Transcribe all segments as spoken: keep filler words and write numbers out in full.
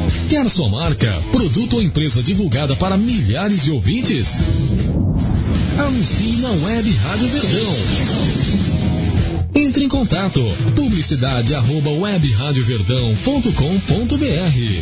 Quer sua marca, produto ou empresa divulgada para milhares de ouvintes? Anuncie na Web Rádio Verdão. Entre em contato, publicidade arroba web rádio verdão ponto com ponto br.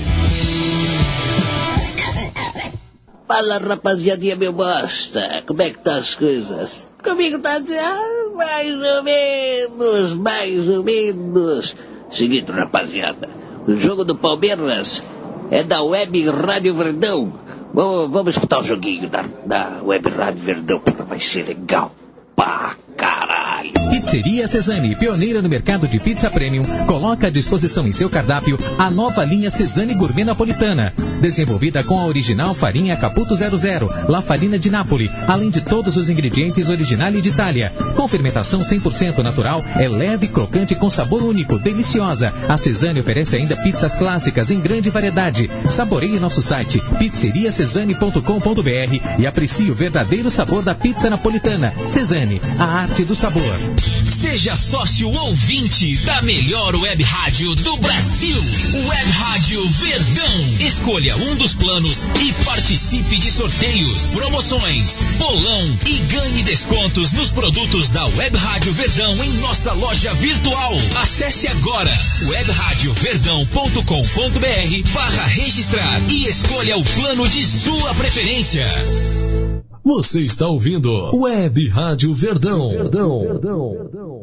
Fala, rapaziadinha, meu bosta, como é que tá as coisas? Comigo tá assim, ah, mais ou menos, mais ou menos. Seguinte, rapaziada, o jogo do Palmeiras é da Web Rádio Verdão. Vamos, vamos escutar o joguinho da, da Web Rádio Verdão, porque vai ser legal pra caralho. Pizzeria Cesani, pioneira no mercado de pizza premium, coloca à disposição em seu cardápio a nova linha Cesani Gourmet Napolitana, desenvolvida com a original farinha Caputo zero zero, La Farina de Nápoles, além de todos os ingredientes originais de Itália. Com fermentação cem por cento natural, é leve, crocante com sabor único, deliciosa. A Cesani oferece ainda pizzas clássicas em grande variedade. Saboreie nosso site pizzeria cesani ponto com ponto br e aprecie o verdadeiro sabor da pizza napolitana. Cesani, a arte do sabor. Seja sócio ouvinte da melhor web rádio do Brasil. Web Rádio Verdão. Escolha um dos planos e participe de sorteios, promoções, bolão e ganhe descontos nos produtos da Web Rádio Verdão em nossa loja virtual. Acesse agora web rádio verdão ponto com ponto br barra registrar e escolha o plano de sua preferência. Você está ouvindo Web Rádio Verdão. Verdão. Verdão.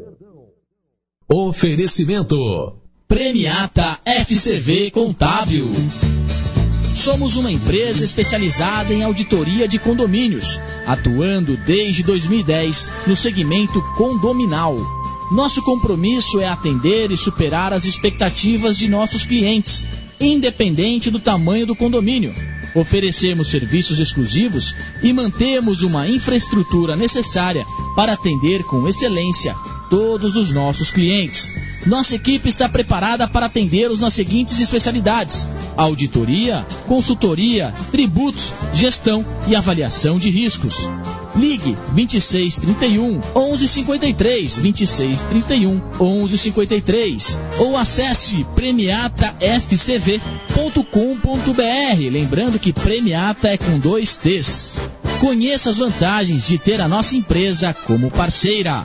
Oferecimento Premiata F C V Contábil. Somos uma empresa especializada em auditoria de condomínios, atuando desde dois mil e dez no segmento condominal. Nosso compromisso é atender e superar as expectativas de nossos clientes, independente do tamanho do condomínio. Oferecemos serviços exclusivos e mantemos uma infraestrutura necessária para atender com excelência todos os nossos clientes. Nossa equipe está preparada para atendê-los nas seguintes especialidades: auditoria, consultoria, tributos, gestão e avaliação de riscos. Ligue vinte e seis, trinta e um, onze cinquenta e três, vinte e seis, trinta e um, onze cinquenta e três ou acesse premiata f c v ponto com ponto br. Lembrando que Premiata é com dois T's. Conheça as vantagens de ter a nossa empresa como parceira.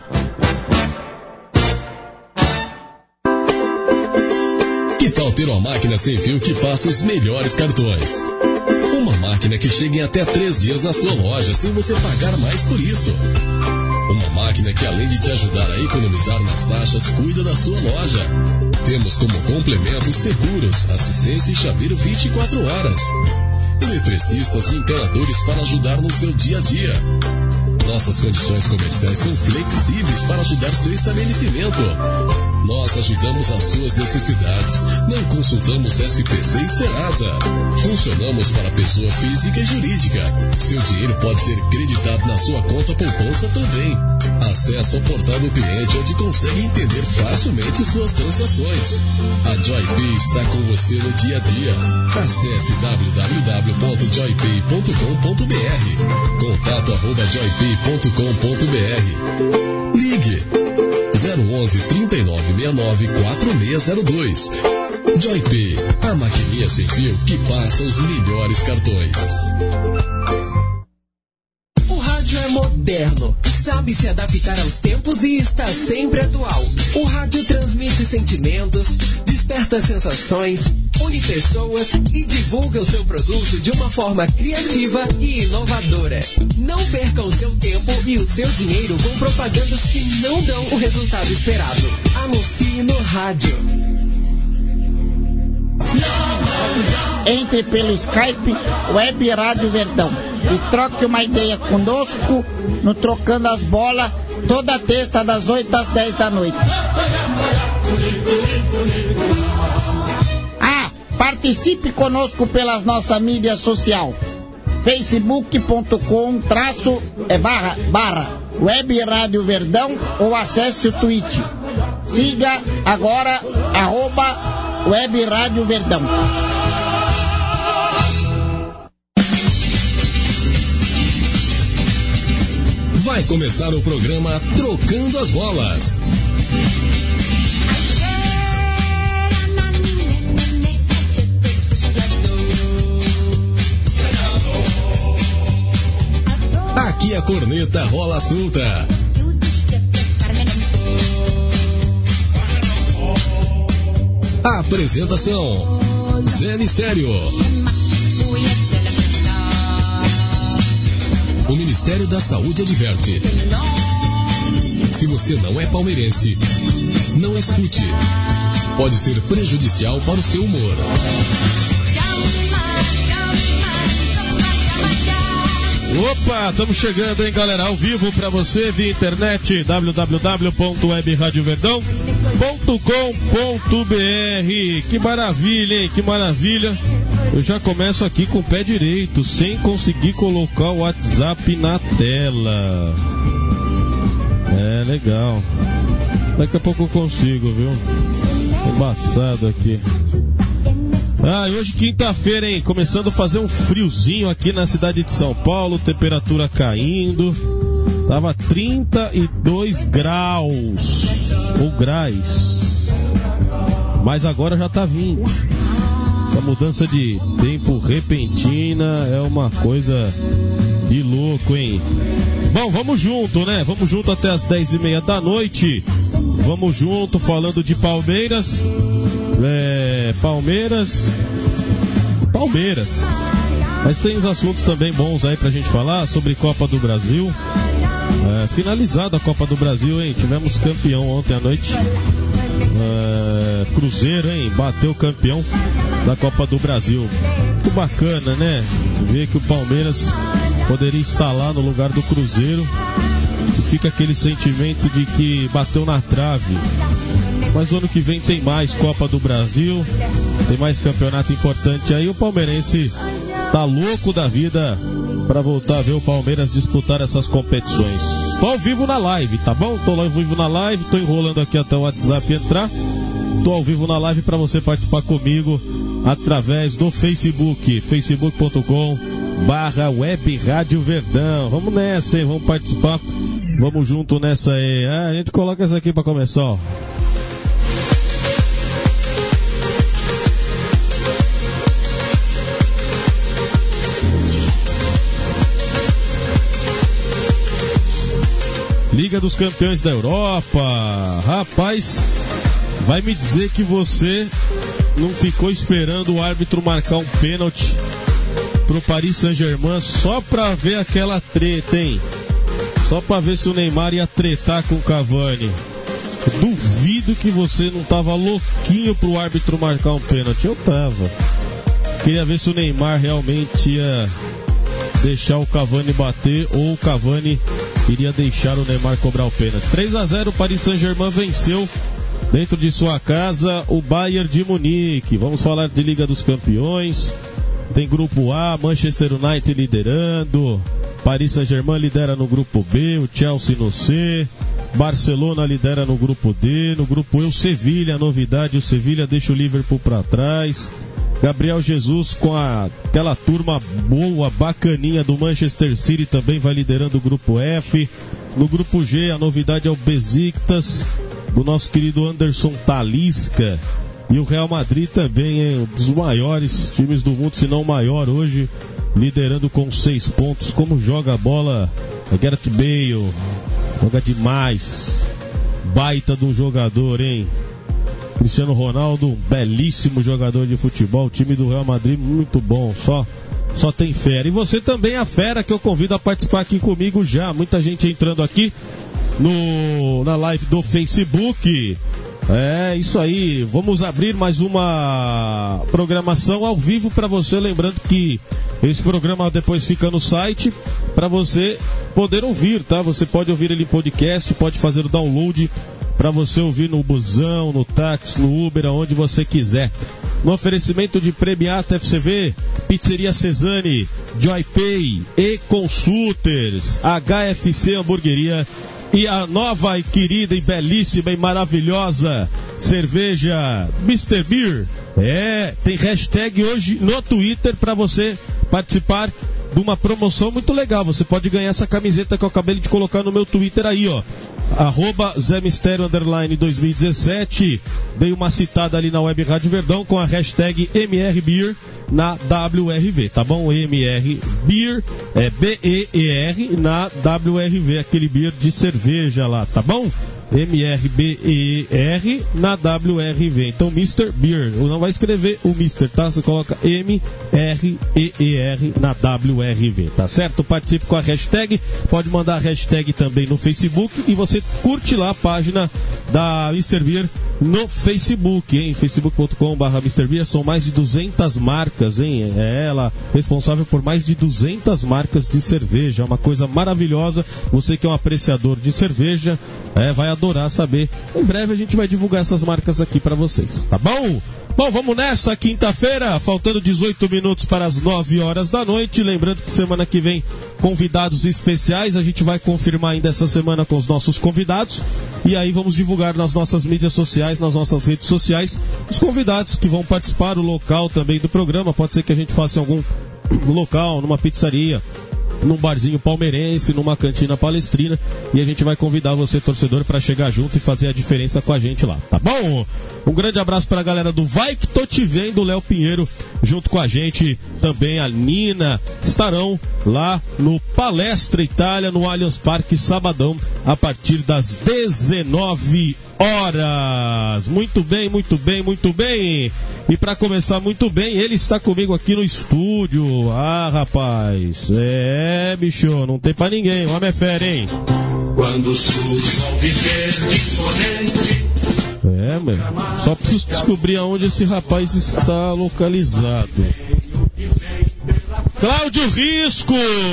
Que tal ter uma máquina sem fio que passa os melhores cartões? Uma máquina que chega em até três dias na sua loja sem você pagar mais por isso. Uma máquina que, além de te ajudar a economizar nas taxas, cuida da sua loja. Temos como complemento seguros, assistência e chaveiro vinte e quatro horas. Eletricistas e encanadores para ajudar no seu dia a dia. Nossas condições comerciais são flexíveis para ajudar seu estabelecimento. Nós ajudamos as suas necessidades. Não consultamos S P C e Serasa. Funcionamos para pessoa física e jurídica. Seu dinheiro pode ser creditado na sua conta poupança também. Acesse o portal do cliente, onde consegue entender facilmente suas transações. A JoyPay está com você no dia a dia. Acesse w w w ponto joypay ponto com ponto br. Contato arroba joypay ponto com ponto br. Ligue zero onze, trinta e nove, sessenta e nove, quatro seis zero dois. JoyPay, a maquininha sem fio que passa os melhores cartões. O rádio é moderno, sabe se adaptar aos tempos e está sempre atual. O rádio transmite sentimentos, desperta sensações, une pessoas e divulga o seu produto de uma forma criativa e inovadora. Não perca o seu tempo e o seu dinheiro com propagandas que não dão o resultado esperado. Anuncie no rádio. Entre pelo Skype Web Rádio Verdão e troque uma ideia conosco no Trocando as Bolas, toda terça das oito às dez da noite. Ah, participe conosco pelas nossas mídias sociais. facebook ponto com traço é barra barra Web Rádio Verdão ou acesse o Twitch. Siga agora arroba Web Rádio Verdão. Vai começar o programa Trocando as Bolas. corneta rola solta. Apresentação: Zé Mistério. O Ministério da Saúde adverte: se você não é palmeirense, não escute. Pode ser prejudicial para o seu humor. Opa, estamos chegando, hein, galera, ao vivo pra você via internet, w w w ponto web rádio verdão ponto com ponto b r. Que maravilha, hein, que maravilha. Eu já começo aqui com o pé direito, sem conseguir colocar o WhatsApp na tela. É, legal. Daqui a pouco eu consigo, viu? Embaçado aqui. Ah, hoje quinta-feira, hein? Começando a fazer um friozinho aqui na cidade de São Paulo, temperatura caindo. Tava trinta e dois graus, ou graus. Mas agora já tá vindo. Essa mudança de tempo repentina é uma coisa de louco, hein? Bom, vamos junto, né? Vamos junto até as dez e meia da noite. Vamos junto falando de Palmeiras. É, Palmeiras. Palmeiras. Mas tem os assuntos também bons aí pra gente falar sobre Copa do Brasil. É, finalizada a Copa do Brasil, hein? Tivemos campeão ontem à noite. É, Cruzeiro, hein? Bateu o campeão da Copa do Brasil. Muito bacana, né? Ver que o Palmeiras poderia estar lá no lugar do Cruzeiro. E fica aquele sentimento de que bateu na trave. Mas o ano que vem tem mais Copa do Brasil, tem mais campeonato importante aí. O palmeirense tá louco da vida pra voltar a ver o Palmeiras disputar essas competições. Tô ao vivo na live, tá bom? Tô ao vivo na live, tô enrolando aqui até o WhatsApp entrar. Tô ao vivo na live pra você participar comigo através do Facebook, facebook ponto com barra web rádio verdão. Vamos nessa, hein? Vamos participar. Vamos junto nessa aí. Ah, a gente coloca essa aqui pra começar, ó. Liga dos Campeões da Europa. Rapaz, vai me dizer que você não ficou esperando o árbitro marcar um pênalti pro Paris Saint-Germain só pra ver aquela treta, hein? Só pra ver se o Neymar ia tretar com o Cavani. Duvido que você não tava louquinho pro árbitro marcar um pênalti. Eu tava. Queria ver se o Neymar realmente ia deixar o Cavani bater ou o Cavani iria deixar o Neymar cobrar o pênalti. três a zero, o Paris Saint-Germain venceu dentro de sua casa o Bayern de Munique. Vamos falar de Liga dos Campeões. Tem grupo A, Manchester United liderando, Paris Saint-Germain lidera no grupo B, o Chelsea no C, Barcelona lidera no grupo D, no grupo E o Sevilha, novidade, o Sevilha deixa o Liverpool para trás. Gabriel Jesus com a, aquela turma boa, bacaninha do Manchester City também vai liderando o grupo F. No grupo G a novidade é o Besiktas, do nosso querido Anderson Talisca. E o Real Madrid também é um dos maiores times do mundo, se não o maior hoje, liderando com seis pontos. Como joga a bola é Gareth Bale, joga demais, baita de um jogador, hein? Cristiano Ronaldo, um belíssimo jogador de futebol. O time do Real Madrid muito bom, só, só tem fera. E você também é a fera que eu convido a participar aqui comigo já. Muita gente entrando aqui no, na live do Facebook. É, isso aí. Vamos abrir mais uma programação ao vivo para você. Lembrando que esse programa depois fica no site para você poder ouvir, tá? Você pode ouvir ele em podcast, pode fazer o download para você ouvir no busão, no táxi, no Uber, aonde você quiser. No oferecimento de Premiata F C V, Pizzeria Cesani, Joypay e Consulters, H F C Hamburgueria e a nova e querida e belíssima e maravilhosa cerveja mister Beer. É, tem hashtag hoje no Twitter para você participar de uma promoção muito legal. Você pode ganhar essa camiseta que eu acabei de colocar no meu Twitter aí, ó. arroba Zé Mistério underline dois mil e dezessete. Dei uma citada ali na Web Rádio Verdão com a hashtag M R Beer na W R V, tá bom? M R Beer, é B E E R na W R V, aquele beer de cerveja lá, tá bom? M R B E R na W R V. Então, mister Beer. Não vai escrever o mister, tá? Você coloca M R E E R na W R V, tá certo? Participe com a hashtag. Pode mandar a hashtag também no Facebook e você curte lá a página da mister Beer no Facebook, hein? facebook ponto com barra mister Beer. São mais de duzentas marcas, hein? É ela responsável por mais de duzentas marcas de cerveja. É uma coisa maravilhosa. Você que é um apreciador de cerveja, é, vai adorar saber. Em breve a gente vai divulgar essas marcas aqui pra vocês, tá bom? Bom, vamos nessa, quinta-feira, faltando dezoito minutos para as nove horas da noite. Lembrando que semana que vem, convidados especiais. A gente vai confirmar ainda essa semana com os nossos convidados. E aí vamos divulgar nas nossas mídias sociais, nas nossas redes sociais, os convidados que vão participar, o local também do programa. Pode ser que a gente faça em algum local, numa pizzaria, num barzinho palmeirense, numa cantina palestrina, e a gente vai convidar você, torcedor, para chegar junto e fazer a diferença com a gente lá, tá bom? Um grande abraço para a galera do Vai Que Tô Te Vendo, Léo Pinheiro, junto com a gente, também a Nina, estarão lá no Palestra Itália, no Allianz Parque, sabadão, a partir das dezenove horas. Muito bem, muito bem, muito bem. E para começar muito bem, ele está comigo aqui no estúdio. Ah, rapaz, é, bicho, não tem pra ninguém. O homem é fera, hein? Quando surge ao viver imponente. É, meu. Só preciso descobrir aonde esse rapaz está localizado. Cláudio Risco!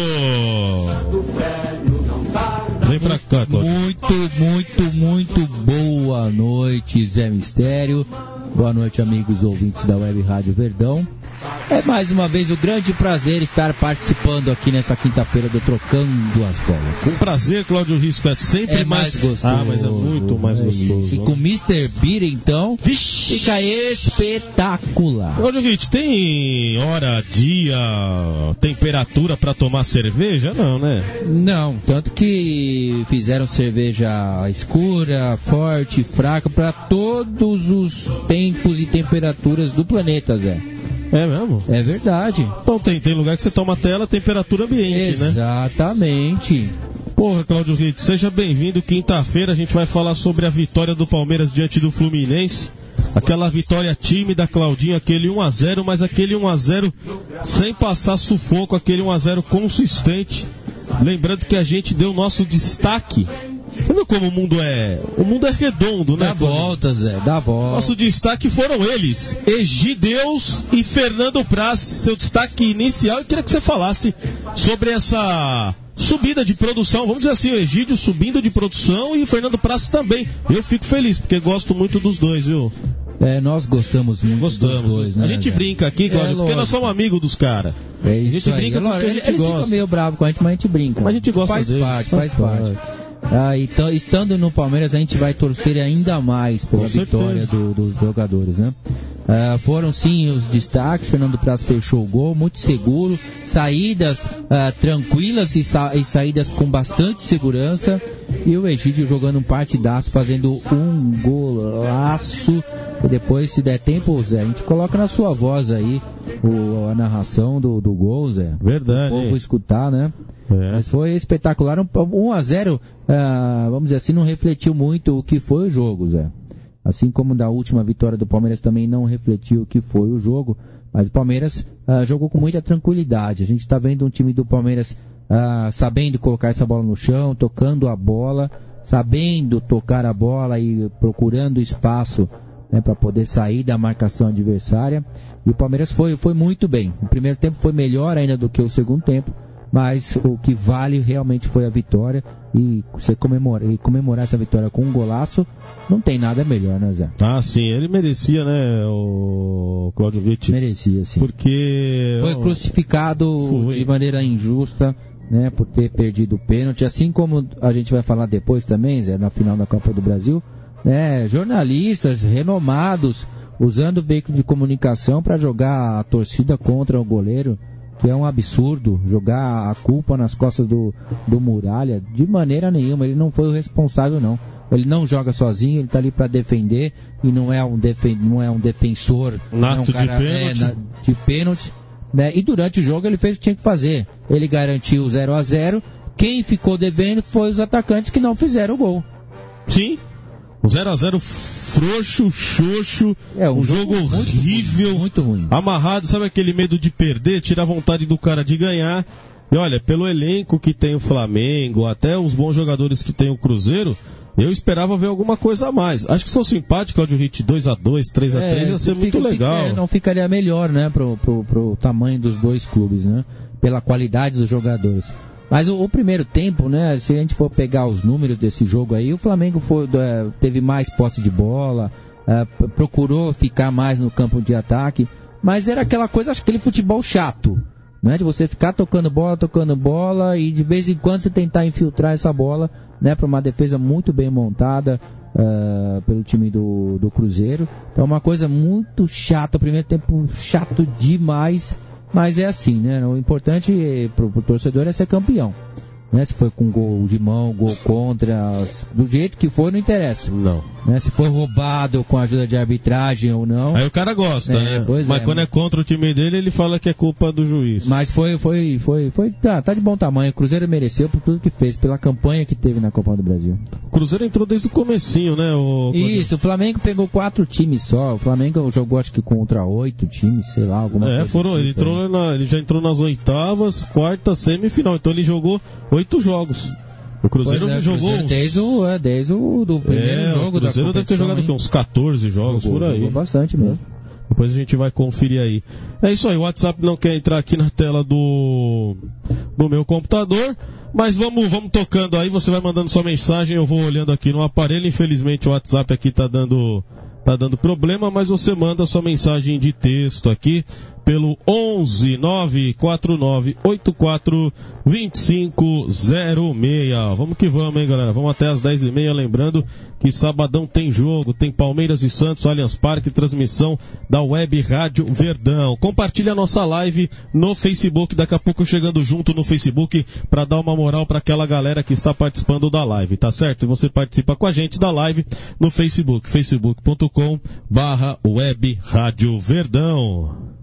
Vem pra cá, Cláudio. Muito, muito, muito boa noite, Zé Mistério. Boa noite, amigos ouvintes da Web Rádio Verdão. É mais uma vez um grande prazer estar participando aqui nessa quinta-feira do Trocando as Bolas. Um prazer, Cláudio Risco, é sempre é mais, mais gostoso. Ah, mas é muito mais é gostoso. E com o mister Beer, então, Vixe. fica espetacular. Cláudio Risco, tem hora, dia, temperatura para tomar cerveja? Não, né? Não, tanto que fizeram cerveja escura, forte, fraca, para todos os tempos e temperaturas do planeta, Zé. É mesmo? É verdade. Então tem, tem lugar que você toma tela, temperatura ambiente, Exatamente. né? Exatamente. Porra, Cláudio Ritt, seja bem-vindo. Quinta-feira a gente vai falar sobre a vitória do Palmeiras diante do Fluminense. Aquela vitória tímida, Claudinho, aquele um a zero, mas aquele um a zero sem passar sufoco, aquele um a zero consistente. Lembrando que a gente deu nosso destaque. Você viu como o mundo é? O mundo é redondo, né? Dá volta, Zé, dá volta. Nosso destaque foram eles, Egideus e Fernando Praz. Seu destaque inicial, eu queria que você falasse sobre essa subida de produção. Vamos dizer assim, o Egídio subindo de produção e o Fernando Praz também. Eu fico feliz, porque gosto muito dos dois, viu? É, nós gostamos muito Gostamos, dos dois, né? A gente brinca aqui, Cláudio, é, porque nós somos amigos dos caras. É isso a gente aí. brinca porque a gente eles gosta. ficam meio bravos com a gente, mas a gente brinca. Mas a gente gosta faz deles. Parte, faz, faz parte, faz parte. Ah, então, estando no Palmeiras, a gente vai torcer ainda mais pela vitória do, dos jogadores, né? Ah, foram sim os destaques. Fernando Praz fechou o gol, muito seguro, saídas ah, tranquilas e, sa- e saídas com bastante segurança. E o Egídio jogando um partidaço, fazendo um golaço. E depois, se der tempo, Zé, a gente coloca na sua voz aí o, a narração do, do gol, Zé. Verdade. O povo escutar, né? É. Mas foi espetacular. um a zero, uh, vamos dizer assim, não refletiu muito o que foi o jogo, Zé. Assim como da última vitória do Palmeiras também não refletiu o que foi o jogo. Mas o Palmeiras uh, jogou com muita tranquilidade. A gente está vendo um time do Palmeiras uh, sabendo colocar essa bola no chão, tocando a bola, sabendo tocar a bola e procurando espaço, né, para poder sair da marcação adversária. E o Palmeiras foi, foi muito bem. O primeiro tempo foi melhor ainda do que o segundo tempo. Mas o que vale realmente foi a vitória. E você comemorar, e comemorar essa vitória com um golaço, não tem nada melhor, né, Zé? Ah, sim, ele merecia, né, o Cláudio Ritt? Merecia, sim. Porque foi crucificado foi. de maneira injusta, né, por ter perdido o pênalti. Assim como a gente vai falar depois também, Zé, na final da Copa do Brasil, né, jornalistas renomados usando o veículo de comunicação para jogar a torcida contra o goleiro. que é um absurdo jogar a culpa nas costas do, do Muralha, de maneira nenhuma, ele não foi o responsável não. Ele não joga sozinho, ele está ali para defender e não é um, defen- não é um defensor nato não é um cara, de pênalti, é, na, de pênalti né? E durante o jogo ele fez o que tinha que fazer, ele garantiu zero a zero, quem ficou devendo foi os atacantes que não fizeram o gol. Sim, zero a zero frouxo, xoxo, é, um, um jogo, jogo horrível, ruim, muito ruim, amarrado, sabe aquele medo de perder, tirar a vontade do cara de ganhar. E olha, pelo elenco que tem o Flamengo, até os bons jogadores que tem o Cruzeiro, eu esperava ver alguma coisa a mais. Acho que sou simpático, Claudio Ritt, dois a dois, três a três, é, ia ser muito legal. Fica, não ficaria melhor, né, pro, pro, pro tamanho dos dois clubes, né, pela qualidade dos jogadores. Mas o, o primeiro tempo, né, se a gente for pegar os números desse jogo aí, o Flamengo foi, é, teve mais posse de bola, é, procurou ficar mais no campo de ataque, mas era aquela coisa, acho que aquele futebol chato, né, de você ficar tocando bola, tocando bola e de vez em quando você tentar infiltrar essa bola, né, para uma defesa muito bem montada uh, pelo time do, do Cruzeiro. Então é uma coisa muito chata, o primeiro tempo chato demais, mas é assim, né, o importante pro, pro torcedor é ser campeão. Né, se foi com gol de mão, gol contra, do jeito que for, não interessa. Não. Né, se foi roubado com a ajuda de arbitragem ou não. Aí o cara gosta, é, né? Mas é, quando é contra o time dele, ele fala que é culpa do juiz. Mas foi, foi, foi, foi, tá, tá de bom tamanho. O Cruzeiro mereceu por tudo que fez, pela campanha que teve na Copa do Brasil. O Cruzeiro entrou desde o comecinho, né? O... Isso, o Flamengo pegou quatro times só. O Flamengo jogou acho que contra oito times, sei lá, alguma é, coisa. Foram, tipo ele, entrou na, ele já entrou nas oitavas, quarta, semifinal. Então ele jogou oito jogos. O Cruzeiro é, jogou Cruzeiro uns... desde, o, é, desde o do primeiro é, jogo o Cruzeiro da deve ter jogado aqui uns catorze jogos, jogou, por aí. Jogou bastante mesmo. Depois a gente vai conferir aí. É isso aí, o WhatsApp não quer entrar aqui na tela do, do meu computador, mas vamos, vamos tocando aí, você vai mandando sua mensagem, eu vou olhando aqui no aparelho. Infelizmente o WhatsApp aqui tá dando, tá dando problema, mas você manda sua mensagem de texto aqui pelo onze nove quatro nove oito quatro dois cinco zero seis. Vamos que vamos, hein, galera? Vamos até as dez e meia, lembrando que sabadão tem jogo, tem Palmeiras e Santos, Allianz Parque, transmissão da Web Rádio Verdão. Compartilha a nossa live no Facebook, daqui a pouco chegando junto no Facebook para dar uma moral para aquela galera que está participando da live, tá certo? E você participa com a gente da live no Facebook, facebook ponto com barra Web Rádio Verdão.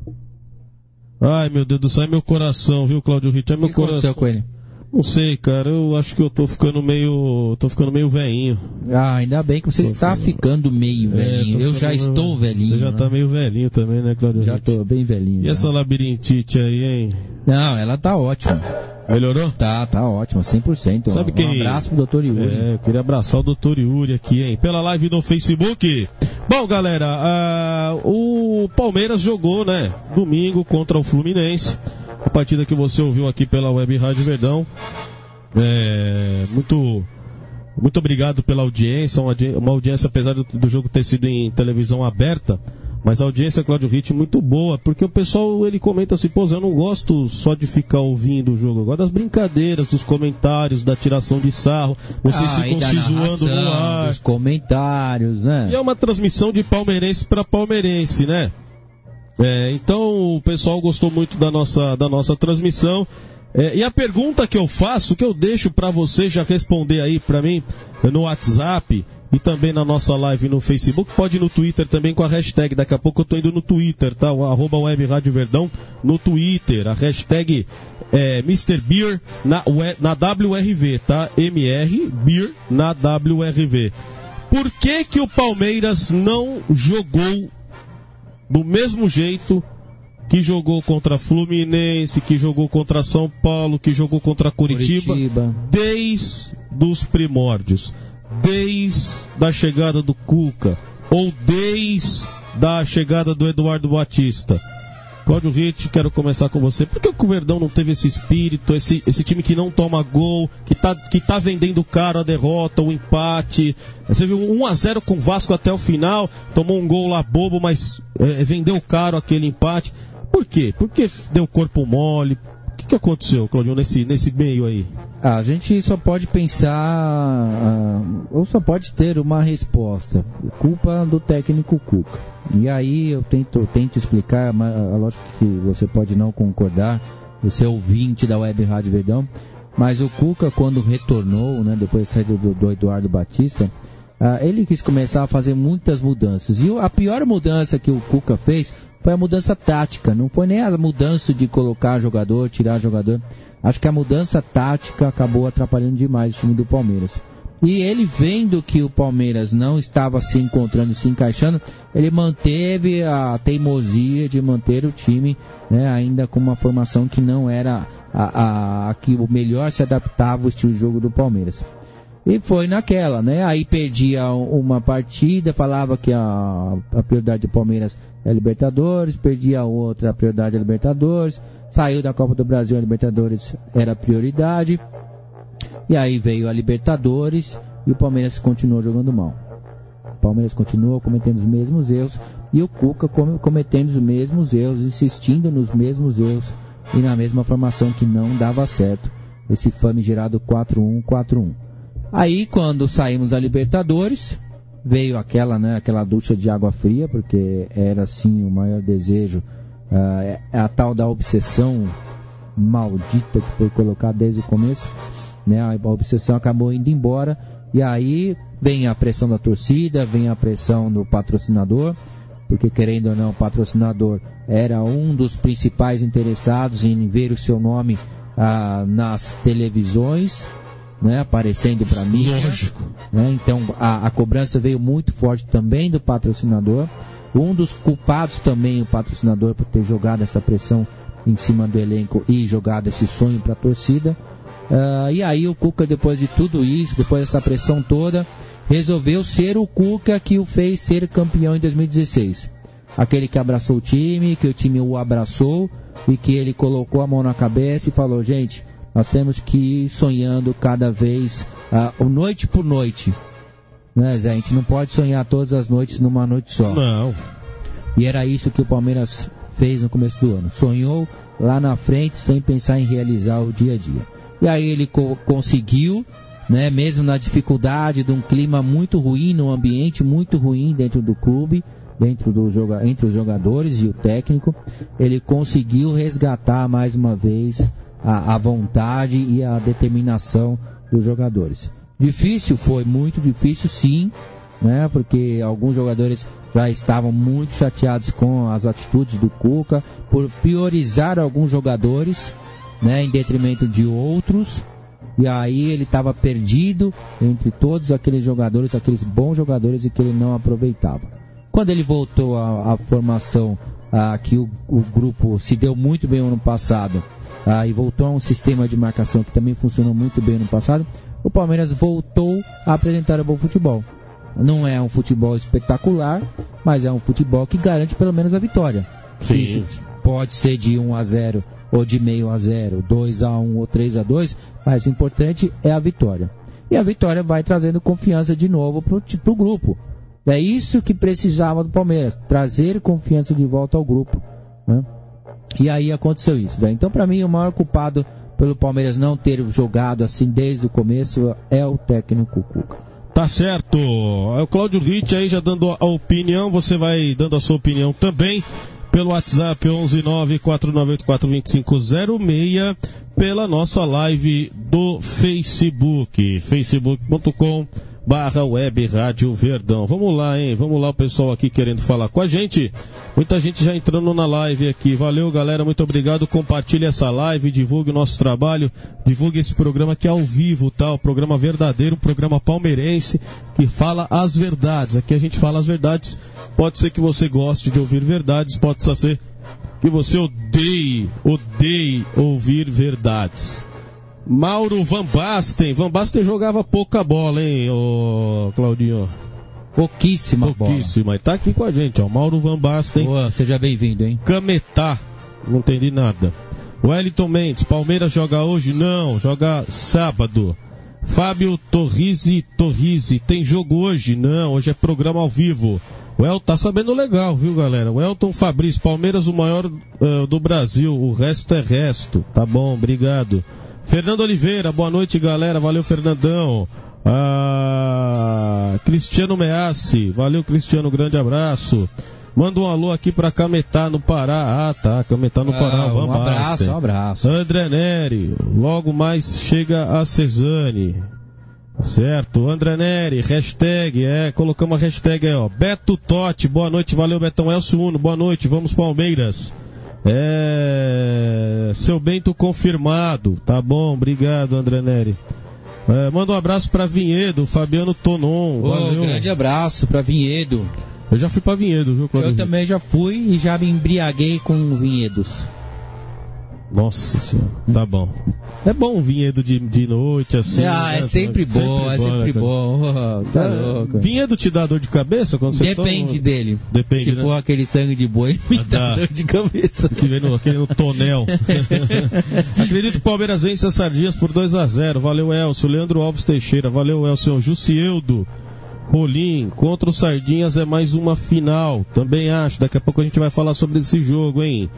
Ai, meu Deus do céu, é meu coração, viu, Claudio Ritt? É meu coração. O que aconteceu com ele? Não sei, cara, eu acho que eu tô ficando meio, tô ficando meio velhinho. Ah, ainda bem que você tô está ficando, ficando meio velhinho. É, eu já meio... estou velhinho. Você já né? tá meio velhinho também, né, Claudio Já Ritt? tô bem velhinho. E já. Essa labirintite aí, hein? Não, ela tá ótima. Melhorou? Tá, tá ótima, cem por cento. Sabe um, quem... um abraço pro doutor Yuri. É, eu queria abraçar o doutor Yuri aqui, hein? Pela live no Facebook. Bom, galera, uh, o Palmeiras jogou, né? Domingo contra o Fluminense. A partida que você ouviu aqui pela Web Rádio Verdão. É, muito, muito obrigado pela audiência. Uma, audi- uma audiência, apesar do, do jogo ter sido em televisão aberta. Mas a audiência, Claudio Ritt, muito boa, porque o pessoal, ele comenta assim, pô, eu não gosto só de ficar ouvindo o jogo, eu gosto das brincadeiras, dos comentários, da tiração de sarro, vocês ah, ficam se zoando no ar. Dos comentários, né? E é uma transmissão de palmeirense para palmeirense, né? É, então o pessoal gostou muito da nossa, da nossa transmissão. É, e a pergunta que eu faço, que eu deixo para você já responder aí para mim no WhatsApp e também na nossa live no Facebook, pode ir no Twitter também com a hashtag, daqui a pouco eu tô indo no Twitter, tá? O arroba Web Rádio Verdão no Twitter, a hashtag é mister Beer na, na W R V, tá? M R Beer na W R V. Por que que o Palmeiras não jogou do mesmo jeito que jogou contra Fluminense, que jogou contra São Paulo, que jogou contra Curitiba, Curitiba. desde os primórdios, desde a chegada do Cuca, ou desde a chegada do Eduardo Batista? Claudio Ritt, quero começar com você. Por que o Verdão não teve esse espírito, esse, esse time que não toma gol, que tá, que tá vendendo caro a derrota, o empate? Você viu um a zero com o Vasco até o final, tomou um gol lá bobo, mas é, vendeu caro aquele empate. Por quê? Porque deu corpo mole. O que, que aconteceu, Claudinho, nesse, nesse meio aí? Ah, a gente só pode pensar, ah, ou só pode ter uma resposta. Culpa do técnico Cuca. E aí eu tento, tento explicar, mas lógico que você pode não concordar, você é ouvinte da Web Rádio Verdão, mas o Cuca, quando retornou, né, depois de sair do, do Eduardo Batista, ah, ele quis começar a fazer muitas mudanças. E a pior mudança que o Cuca fez foi a mudança tática, não foi nem a mudança de colocar jogador, tirar jogador. Acho que a mudança tática acabou atrapalhando demais o time do Palmeiras. E ele, vendo que o Palmeiras não estava se encontrando, se encaixando, ele manteve a teimosia de manter o time, né, ainda com uma formação que não era a, a, a que o melhor se adaptava ao estilo de jogo do Palmeiras. E foi naquela, né? Aí perdia uma partida, falava que a, a prioridade do Palmeiras é Libertadores, perdia outra, a prioridade é Libertadores, saiu da Copa do Brasil, a Libertadores era a prioridade, e aí veio a Libertadores e o Palmeiras continuou jogando mal. O Palmeiras continuou cometendo os mesmos erros e o Cuca cometendo os mesmos erros, insistindo nos mesmos erros e na mesma formação que não dava certo, esse famigerado quatro um quatro um. Aí, quando saímos da Libertadores, veio aquela, né, aquela ducha de água fria, porque era, sim, o maior desejo, uh, a tal da obsessão maldita que foi colocada desde o começo, né, a obsessão acabou indo embora, e aí vem a pressão da torcida, vem a pressão do patrocinador, porque, querendo ou não, o patrocinador era um dos principais interessados em ver o seu nome uh, nas televisões, né, aparecendo para mim, né, então a, a cobrança veio muito forte também do patrocinador, um dos culpados também o patrocinador por ter jogado essa pressão em cima do elenco e jogado esse sonho para a torcida, uh, e aí o Cuca, depois de tudo isso, depois dessa pressão toda, resolveu ser o Cuca que o fez ser campeão em dois mil e dezesseis, aquele que abraçou o time, que o time o abraçou e que ele colocou a mão na cabeça e falou: gente, nós temos que ir sonhando cada vez, uh, noite por noite. Né, Zé? A gente não pode sonhar todas as noites numa noite só. Não. E era isso que o Palmeiras fez no começo do ano. Sonhou lá na frente sem pensar em realizar o dia a dia. E aí ele co- conseguiu, né, mesmo na dificuldade de um clima muito ruim, num ambiente muito ruim dentro do clube, dentro do joga- entre os jogadores e o técnico, ele conseguiu resgatar mais uma vez A, a vontade e a determinação dos jogadores. Difícil foi, muito difícil sim, né, porque alguns jogadores já estavam muito chateados com as atitudes do Cuca, por priorizar alguns jogadores, né, em detrimento de outros, e aí ele estava perdido entre todos aqueles jogadores, aqueles bons jogadores, e que ele não aproveitava. Quando ele voltou à, à formação, a, que o, o grupo se deu muito bem no ano passado, Ah, e voltou a um sistema de marcação que também funcionou muito bem no passado, o Palmeiras voltou a apresentar um bom futebol. Não é um futebol espetacular, mas é um futebol que garante pelo menos a vitória. Sim. Pode ser de um a zero, ou de meio a zero, dois a um ou três a dois, mas o importante é a vitória. E a vitória vai trazendo confiança de novo para o grupo. É isso que precisava do Palmeiras, trazer confiança de volta ao grupo, né? E aí aconteceu isso, né? Então, para mim, o maior culpado pelo Palmeiras não ter jogado assim desde o começo é o técnico Cuca. Tá certo. É o Cláudio Ritt aí já dando a opinião. Você vai dando a sua opinião também pelo WhatsApp onze nove quatro nove oito quatro dois cinco zero seis, pela nossa live do Facebook, facebook ponto com barra Web Rádio Verdão. Vamos lá, hein? Vamos lá, o pessoal aqui querendo falar com a gente. Muita gente já entrando na live aqui. Valeu, galera. Muito obrigado. Compartilhe essa live, divulgue o nosso trabalho, divulgue esse programa que é ao vivo, tá? O programa verdadeiro, um programa palmeirense que fala as verdades. Aqui a gente fala as verdades. Pode ser que você goste de ouvir verdades, pode ser que você odeie, odeie ouvir verdades. Mauro Van Basten. Van Basten jogava pouca bola, hein, ô Claudinho? Pouquíssima, Pouquíssima. bola. E tá aqui com a gente, ó. Mauro Van Basten. Boa, seja bem-vindo, hein? Cametá. Não entendi nada. Wellington Mendes. Palmeiras joga hoje? Não, joga sábado. Fábio Torrizi. Torrizi. Tem jogo hoje? Não, hoje é programa ao vivo. O Elton tá sabendo legal, viu, galera? O Elton Fabrício, Palmeiras o maior uh, do Brasil, o resto é resto. Tá bom, obrigado. Fernando Oliveira, boa noite, galera. Valeu, Fernandão. Ah, Cristiano Meassi, valeu, Cristiano, grande abraço. Manda um alô aqui pra Cametá, no Pará. Ah, tá, Cametá no Pará. Ah, um abraço, um abraço. André Neri, logo mais chega a Cezane. Certo, André Neri, hashtag, é, colocamos a hashtag aí, ó. Beto Totti, boa noite, valeu, Betão. Elcio Uno, boa noite, vamos Palmeiras. É, seu Bento confirmado, tá bom, obrigado, André Neri. É, manda um abraço pra Vinhedo, Fabiano Tonon. Um grande abraço pra Vinhedo. Eu já fui pra Vinhedo, viu, Claudio? Eu também já fui e já me embriaguei com vinhedos. Nossa senhora, tá bom. É bom um vinhedo de, de noite, assim. Ah, né? é sempre bom, sempre é sempre bom. bom. Oh, tá é, louco. Vinhedo te dá dor de cabeça quando você toma? Depende dele. Depende, Se né? for aquele sangue de boi, me ah, dá dor de cabeça. Que vem no, aquele no tonel. Acredito que o Palmeiras vence as Sardinhas por dois a zero. Valeu, Elcio. Leandro Alves Teixeira. Valeu, Elcio. Jussieldo. Rolim, contra o Sardinhas é mais uma final. Também acho. Daqui a pouco a gente vai falar sobre esse jogo, hein?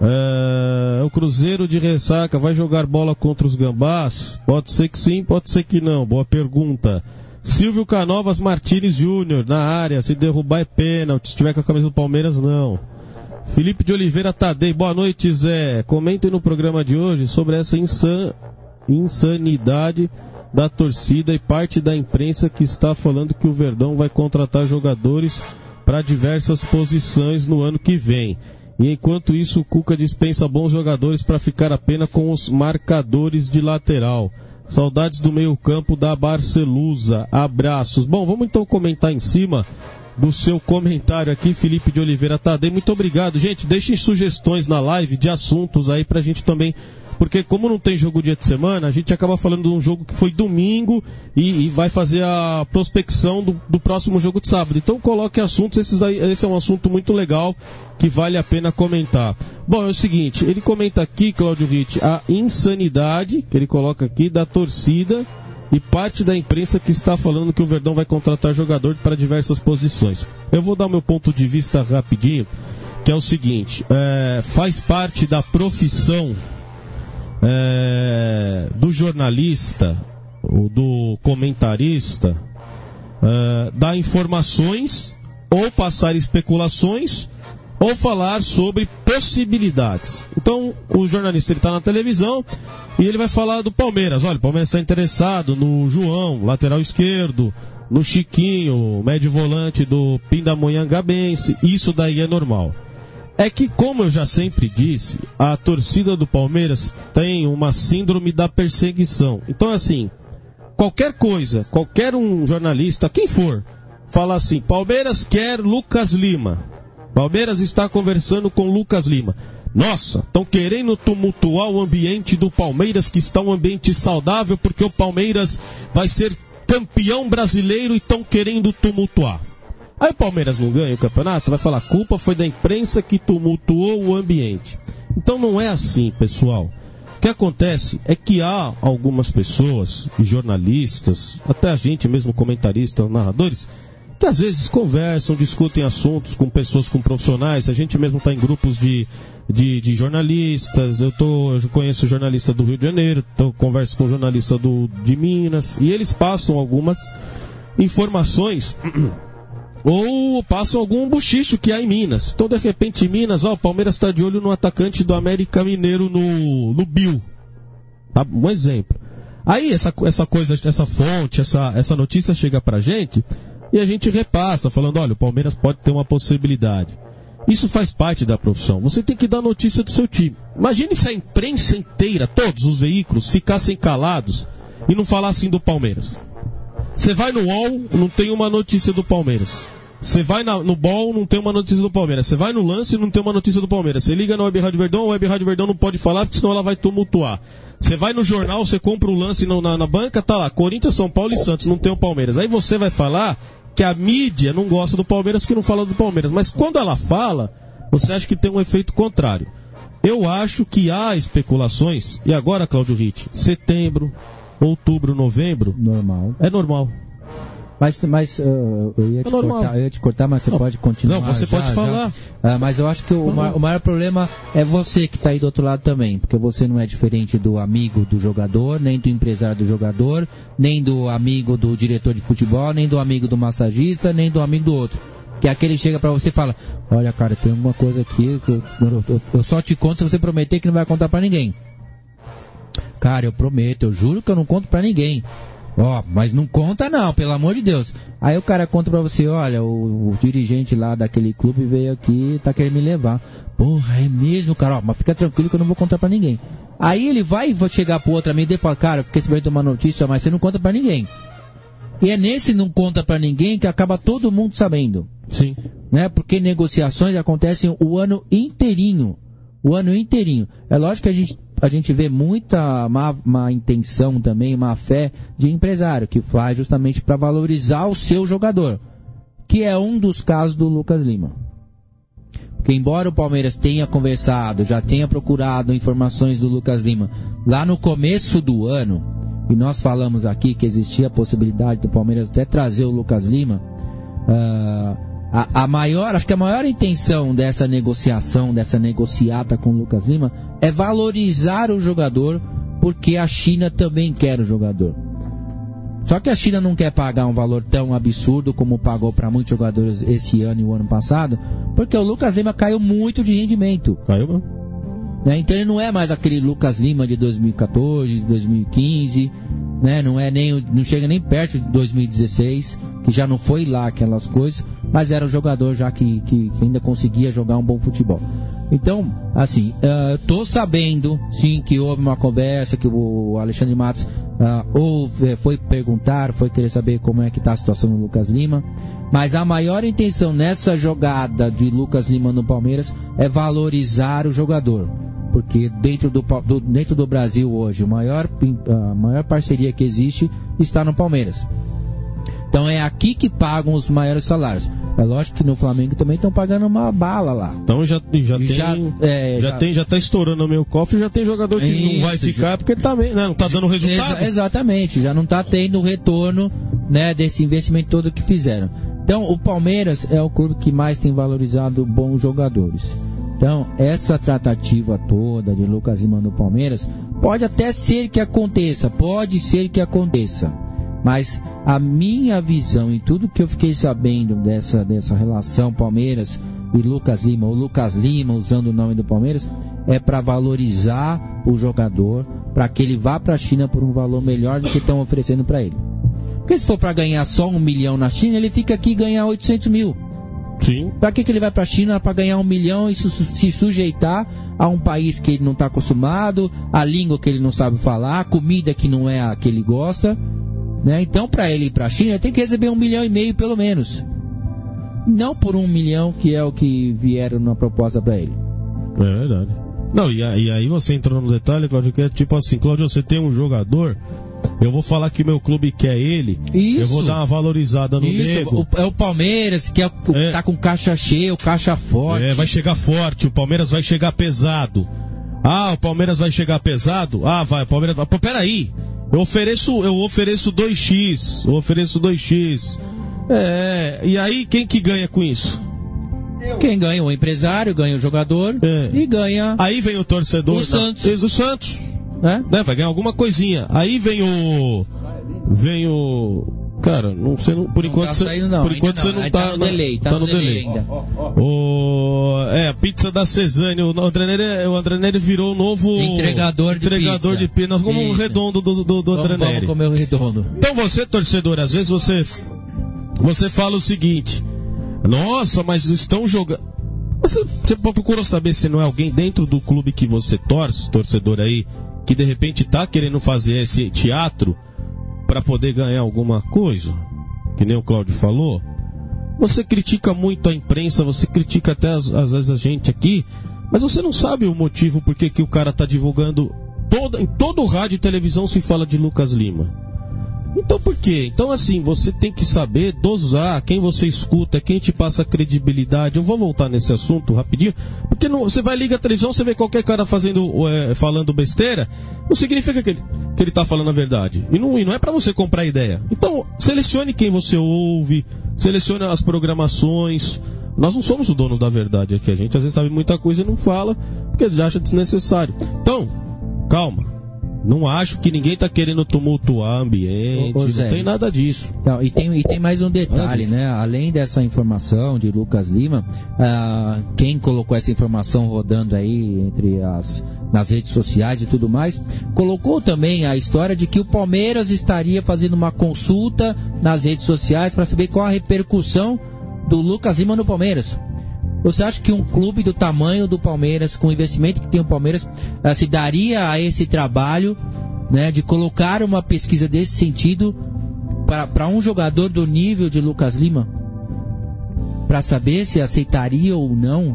É, o Cruzeiro de Ressaca vai jogar bola contra os Gambás? Pode ser que sim, pode ser que não. Boa pergunta. Silvio Canovas Martins Júnior na área. Se derrubar é pênalti. Se tiver com a camisa do Palmeiras, não. Felipe de Oliveira Tadei. Boa noite, Zé. Comentem no programa de hoje sobre essa insan... insanidade da torcida e parte da imprensa que está falando que o Verdão vai contratar jogadores para diversas posições no ano que vem. E enquanto isso, o Cuca dispensa bons jogadores para ficar apenas com os marcadores de lateral. Saudades do meio-campo da Barcelusa. Abraços. Bom, vamos então comentar em cima do seu comentário aqui, Felipe de Oliveira Tadei. Muito obrigado, gente. Deixem sugestões na live de assuntos aí pra gente também. Porque como não tem jogo dia de semana, a gente acaba falando de um jogo que foi domingo e, e vai fazer a prospecção do, do próximo jogo de sábado. Então coloque assuntos, esses daí, esse é um assunto muito legal que vale a pena comentar. Bom, é o seguinte, ele comenta aqui, Cláudio Ritt, a insanidade, que ele coloca aqui, da torcida e parte da imprensa que está falando que o Verdão vai contratar jogador para diversas posições. Eu vou dar o meu ponto de vista rapidinho, que é o seguinte, é, faz parte da profissão É, do jornalista, ou do comentarista, é, dar informações, ou passar especulações, ou falar sobre possibilidades. Então, o jornalista está na televisão e ele vai falar do Palmeiras. Olha, o Palmeiras está interessado no João, lateral esquerdo, no Chiquinho, médio volante do Pindamonhangabense. Isso daí é normal. É que, como eu já sempre disse, a torcida do Palmeiras tem uma síndrome da perseguição. Então, assim, qualquer coisa, qualquer um jornalista, quem for, fala assim, Palmeiras quer Lucas Lima. Palmeiras está conversando com Lucas Lima. Nossa, estão querendo tumultuar o ambiente do Palmeiras, que está um ambiente saudável, porque o Palmeiras vai ser campeão brasileiro e estão querendo tumultuar. Aí o Palmeiras não ganha o campeonato, vai falar, a culpa foi da imprensa que tumultuou o ambiente. Então não é assim, pessoal. O que acontece é que há algumas pessoas, jornalistas, até a gente mesmo, comentaristas, narradores, que às vezes conversam, discutem assuntos com pessoas, com profissionais. A gente mesmo está em grupos de, de, de jornalistas. Eu, tô, eu conheço jornalista do Rio de Janeiro, tô, converso com jornalista do, de Minas, e eles passam algumas informações... ou passam algum buchicho que há em Minas. Então, de repente, em Minas, ó, o Palmeiras está de olho no atacante do América Mineiro no, no Bill. Tá? Um exemplo. Aí, essa, essa coisa, essa fonte, essa, essa notícia chega pra gente e a gente repassa, falando, olha, o Palmeiras pode ter uma possibilidade. Isso faz parte da profissão. Você tem que dar notícia do seu time. Imagine se a imprensa inteira, todos os veículos, ficassem calados e não falassem do Palmeiras. Você vai no U O L, não tem uma notícia do Palmeiras. Você vai na, no B O L, não tem uma notícia do Palmeiras. Você vai no Lance, não tem uma notícia do Palmeiras. Você liga na Web Rádio Verdão, a Web Rádio Verdão não pode falar, porque senão ela vai tumultuar. Você vai no jornal, você compra o Lance na, na, na banca, tá lá, Corinthians, São Paulo e Santos, não tem o Palmeiras. Aí você vai falar que a mídia não gosta do Palmeiras porque não fala do Palmeiras. Mas quando ela fala, você acha que tem um efeito contrário. Eu acho que há especulações, e agora, Cláudio Ritt, setembro, outubro, novembro... Normal. É normal. Mas, mas uh, eu, ia te é cortar, eu ia te cortar, mas você não, pode continuar. Não, você já, pode já. falar. Uh, mas eu acho que o, ma- o maior problema é você que está aí do outro lado também, porque você não é diferente do amigo do jogador, nem do empresário do jogador, nem do amigo do diretor de futebol, nem do amigo do massagista, nem do amigo do outro. Que é aquele que chega pra você e fala: olha, cara, tem alguma coisa aqui que eu, eu, eu só te conto se você prometer que não vai contar pra ninguém. Cara, eu prometo, eu juro que eu não conto pra ninguém. Ó, oh, mas não conta não, pelo amor de Deus. Aí o cara conta pra você: olha, o, o dirigente lá daquele clube veio aqui e tá querendo me levar. Porra, é mesmo, cara? Ó, mas fica tranquilo que eu não vou contar pra ninguém. Aí ele vai chegar pro outro amigo e fala: cara, eu fiquei sabendo de uma notícia, mas você não conta pra ninguém. E é nesse não conta pra ninguém que acaba todo mundo sabendo. Sim. Né? Porque negociações acontecem o ano inteirinho. O ano inteirinho. É lógico que a gente, a gente vê muita má, má intenção também, má fé de empresário, que faz justamente para valorizar o seu jogador. Que é um dos casos do Lucas Lima. Porque embora o Palmeiras tenha conversado, já tenha procurado informações do Lucas Lima lá no começo do ano, e nós falamos aqui que existia a possibilidade do Palmeiras até trazer o Lucas Lima, uh, a, a maior, acho que a maior intenção dessa negociação, dessa negociata com o Lucas Lima, é valorizar o jogador, porque a China também quer o jogador. Só que a China não quer pagar um valor tão absurdo como pagou para muitos jogadores esse ano e o ano passado, porque o Lucas Lima caiu muito de rendimento. Caiu, mano? Né? Então ele não é mais aquele Lucas Lima de dois mil e catorze, de dois mil e quinze, né? Não é nem, não chega nem perto de dois mil e dezesseis, que já não foi lá aquelas coisas, mas era um jogador já que, que, que ainda conseguia jogar um bom futebol. Então, assim, uh, tô sabendo, sim, que houve uma conversa, que o Alexandre Matos uh, houve, foi perguntar, foi querer saber como é que está a situação do Lucas Lima, mas a maior intenção nessa jogada de Lucas Lima no Palmeiras é valorizar o jogador. Porque dentro do, do, dentro do Brasil hoje, o maior, a maior parceria que existe está no Palmeiras. Então é aqui que pagam os maiores salários. É lógico que no Flamengo também estão pagando uma bala lá. Então já, já, tem, já, é, já, já tem, já tá estourando o meu cofre, já tem jogador que Isso, não vai ficar já, porque também, né, não tá dando resultado. Exa, exatamente, já não tá tendo retorno, né, desse investimento todo que fizeram. Então o Palmeiras é o clube que mais tem valorizado bons jogadores. Então, essa tratativa toda de Lucas Lima no Palmeiras, pode até ser que aconteça, pode ser que aconteça. Mas a minha visão e tudo que eu fiquei sabendo dessa, dessa relação Palmeiras e Lucas Lima, ou Lucas Lima usando o nome do Palmeiras, é para valorizar o jogador, para que ele vá para a China por um valor melhor do que estão oferecendo para ele. Porque se for para ganhar só um milhão na China, ele fica aqui e ganha oitocentos mil. Sim. Para que, que ele vai para a China para ganhar um milhão e su- se sujeitar a um país que ele não está acostumado, a língua que ele não sabe falar, a comida que não é a que ele gosta, né? Então, para ele ir para a China, ele tem que receber um milhão e meio pelo menos. Não por um milhão, que é o que vieram na proposta para ele. É verdade. Não, e, e aí você entrou no detalhe, Cláudio, que é tipo assim: Cláudio, você tem um jogador, eu vou falar que meu clube quer ele, Isso. eu vou dar uma valorizada no Isso. nego. O, é o Palmeiras que é, o, é. tá com caixa cheia, o caixa forte. É, vai chegar forte, o Palmeiras vai chegar pesado. Ah, o Palmeiras vai chegar pesado? Ah, vai, o Palmeiras vai. Pô, peraí, eu ofereço, eu ofereço dois x, eu ofereço dois x. É, e aí quem que ganha com isso? Quem ganha? O empresário, ganha o jogador é. e ganha... Aí vem o torcedor... O Santos. O Santos. É? Né? Vai ganhar alguma coisinha. Aí vem o... Vem o... Cara, não sei, não, por não enquanto tá você saindo, não, por enquanto você não, não tá, tá no delay, tá, tá no, no delay, delay ainda. O é, a pizza da Cezanne, o André Neri, o André Neri virou o novo entregador de entregador pizza. de pizza. Nós vamos o redondo do do, do André Neri. Vamos comer o redondo. Então você, torcedor, às vezes você você fala o seguinte: nossa, mas estão jogando. Você, você procurou saber se não é alguém dentro do clube que você torce, torcedor aí, que de repente tá querendo fazer esse teatro para poder ganhar alguma coisa? Que nem o Cláudio falou. Você critica muito a imprensa, você critica até às, às vezes a gente aqui, mas você não sabe o motivo por que que o cara tá divulgando. Toda, em todo o rádio e televisão se fala de Lucas Lima. Então por quê? Então assim, você tem que saber dosar quem você escuta, quem te passa credibilidade. Eu vou voltar nesse assunto rapidinho, porque não, você vai ligar a televisão, você vê qualquer cara fazendo, é, falando besteira, não significa que ele, que ele tá falando a verdade. E não, e não é pra você comprar ideia. Então, selecione quem você ouve, selecione as programações. Nós não somos os donos da verdade aqui, a gente às vezes sabe muita coisa e não fala, porque já acha desnecessário. Então, calma. Não acho que ninguém está querendo tumultuar ambiente, ô, ô, Zé, não tem nada disso. Então, e, tem, e tem mais um detalhe, né? Além dessa informação de Lucas Lima, ah, quem colocou essa informação rodando aí entre as, nas redes sociais e tudo mais, colocou também a história de que o Palmeiras estaria fazendo uma consulta nas redes sociais para saber qual a repercussão do Lucas Lima no Palmeiras. Você acha que um clube do tamanho do Palmeiras, com o investimento que tem o Palmeiras, uh, se daria a esse trabalho, né, de colocar uma pesquisa desse sentido para um jogador do nível de Lucas Lima? Para saber se aceitaria ou não?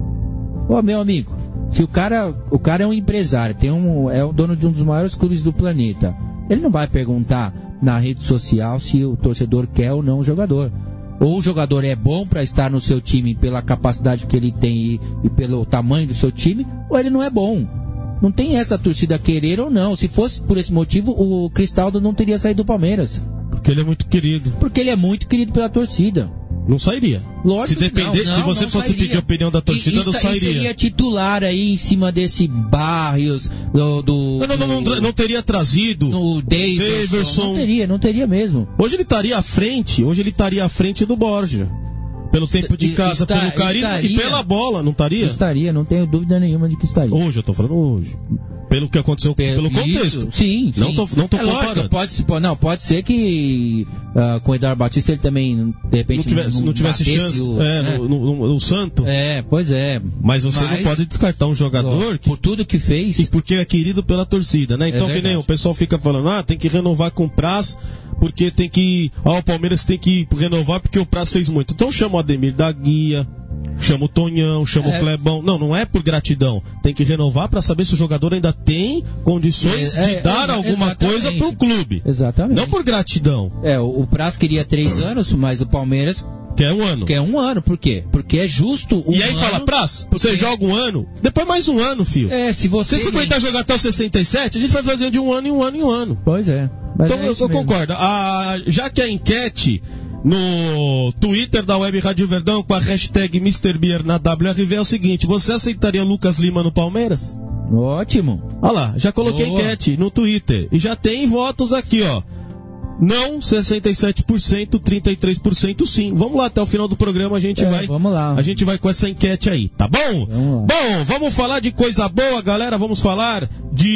Ô, meu amigo, se o cara, o cara é um empresário, tem um, é o dono de um dos maiores clubes do planeta, ele não vai perguntar na rede social se o torcedor quer ou não o jogador. Ou o jogador é bom para estar no seu time pela capacidade que ele tem e, e pelo tamanho do seu time, ou ele não é bom. Não tem essa torcida querer ou não. Se fosse por esse motivo, o Cristaldo não teria saído do Palmeiras. Porque ele é muito querido. Porque ele é muito querido pela torcida. Não sairia. Lógico se depender, não, não, se você não fosse sairia. pedir a opinião da torcida, e, não sairia. E seria titular aí em cima desse Barrios, do... do não, não, não, não, não teria trazido o Davidson. Não teria, não teria mesmo. Hoje ele estaria à frente, hoje ele estaria à frente do Borja. Pelo tempo de casa, Está, pelo carisma estaria, e pela bola, não estaria? Estaria, não tenho dúvida nenhuma de que estaria. Hoje, eu tô falando hoje. Pelo que aconteceu, pelo, pelo contexto. Sim, sim. Não tô, não tô é lógico, pode, não, pode ser que uh, com o Eduardo Batista ele também, de repente, não tivesse, não, não tivesse chance o, é, né? no, no, no Santo. É, pois é. Mas você Mas, não pode descartar um jogador que, por tudo que fez. E porque é querido pela torcida, né? Então, é que nem o pessoal fica falando, ah, tem que renovar com o Praz, porque tem que. Ah, o Palmeiras tem que renovar porque o Praz fez muito. Então chama o Ademir da Guia. Chama o Tonhão, chama é. o Clebão. Não, não é por gratidão. Tem que renovar para saber se o jogador ainda tem condições é, de é, dar é, alguma exatamente. coisa pro clube. Exatamente. Não por gratidão. É, o, o Praz queria três anos, mas o Palmeiras quer um ano. Quer um ano, por quê? Porque é justo um ano. E aí ano, fala, Praz, você porque... joga um ano, depois mais um ano, filho. É, se você... Se você aguentar jogar até os sessenta e sete, a gente vai fazendo de um ano em um ano em um ano. Pois é. Mas então é eu, eu concordo. Ah, já que a enquete no Twitter da Web Rádio Verdão com a hashtag mister Beer na W R V é o seguinte: você aceitaria Lucas Lima no Palmeiras? Ótimo. Olha lá, já coloquei Boa. enquete no Twitter e já tem votos aqui, ó. Não, sessenta e sete por cento, trinta e três por cento sim. Vamos lá, até o final do programa a gente é, vai. Vamos lá. A gente vai com essa enquete aí, tá bom? Vamos lá. Bom, vamos falar de coisa boa, galera. Vamos falar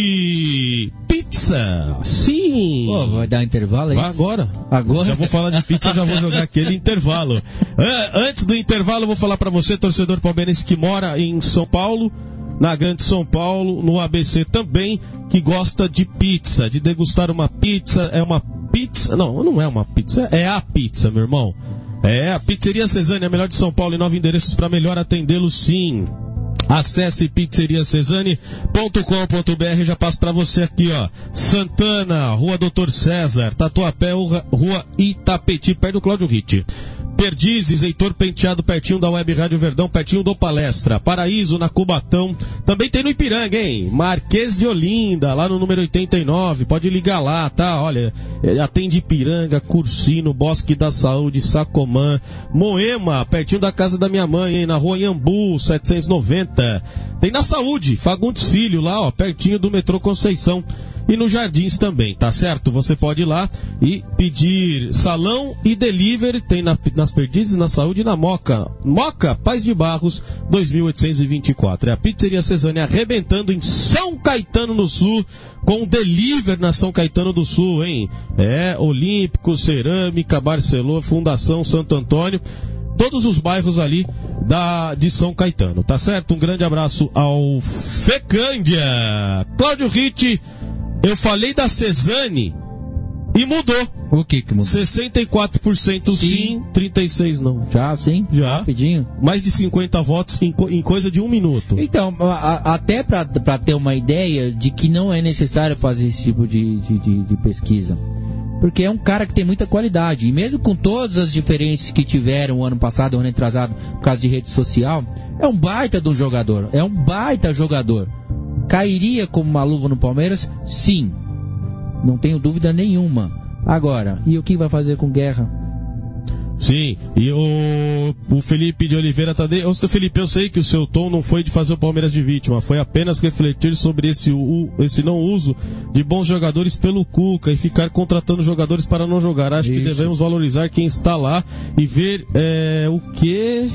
de pizza. Sim. Pô, vai dar intervalo aí? Vai agora. Agora? Já vou falar de pizza, já vou jogar aquele intervalo. É, antes do intervalo, eu vou falar pra você, torcedor palmeirense que mora em São Paulo, na Grande São Paulo, no A B C também, que gosta de pizza, de degustar uma pizza. É uma pizza, não, não é uma pizza, é a pizza, meu irmão. É, a Pizzeria Cesani, a melhor de São Paulo, e nove endereços para melhor atendê-lo, sim. Acesse pizzeria cesani ponto com ponto b r, já passo para você aqui, ó. Santana, Rua Doutor César, Tatuapé, Rua Itapeti, perto do Cláudio Ritt. Perdizes, Heitor Penteado, pertinho da Web Rádio Verdão, pertinho do Palestra. Paraíso, na Cubatão. Também tem no Ipiranga, hein? Marquês de Olinda, lá no número oitenta e nove. Pode ligar lá, tá? Olha, atende Ipiranga, Cursino, Bosque da Saúde, Sacomã. Moema, pertinho da casa da minha mãe, hein? Na Rua Iambu, setecentos e noventa. Tem na Saúde, Fagundes Filho, lá, ó, pertinho do metrô Conceição. E nos Jardins também, tá certo? Você pode ir lá e pedir salão e delivery. Tem na, nas Perdizes, na Saúde e na Moca. Moca, Paz de Barros, dois mil oitocentos e vinte e quatro. É a Pizzeria Cesani arrebentando em São Caetano do Sul, com delivery na São Caetano do Sul, hein? É, Olímpico, Cerâmica, Barcelona, Fundação Santo Antônio. Todos os bairros ali da, de São Caetano, tá certo? Um grande abraço ao Fecândia. Cláudio Ritt. Eu falei da Cesani e mudou. O que que mudou? sessenta e quatro por cento sim, sim trinta e seis por cento não. Já, sim? Já. Rapidinho. Mais de cinquenta votos em, co- em coisa de um minuto. Então, a, até para ter uma ideia de que não é necessário fazer esse tipo de, de, de, de pesquisa. Porque é um cara que tem muita qualidade. E mesmo com todas as diferenças que tiveram o ano passado, o ano retrasado, por causa de rede social, é um baita de um jogador. É um baita jogador. Cairia como uma luva no Palmeiras? Sim. Não tenho dúvida nenhuma. Agora, e o que vai fazer com Guerra? Sim, e o, o Felipe de Oliveira tá de... Ô, seu Felipe, eu sei que o seu tom não foi de fazer o Palmeiras de vítima, foi apenas refletir sobre esse, o, esse não uso de bons jogadores pelo Cuca e ficar contratando jogadores para não jogar. Acho Isso. que devemos valorizar quem está lá e ver é, o que...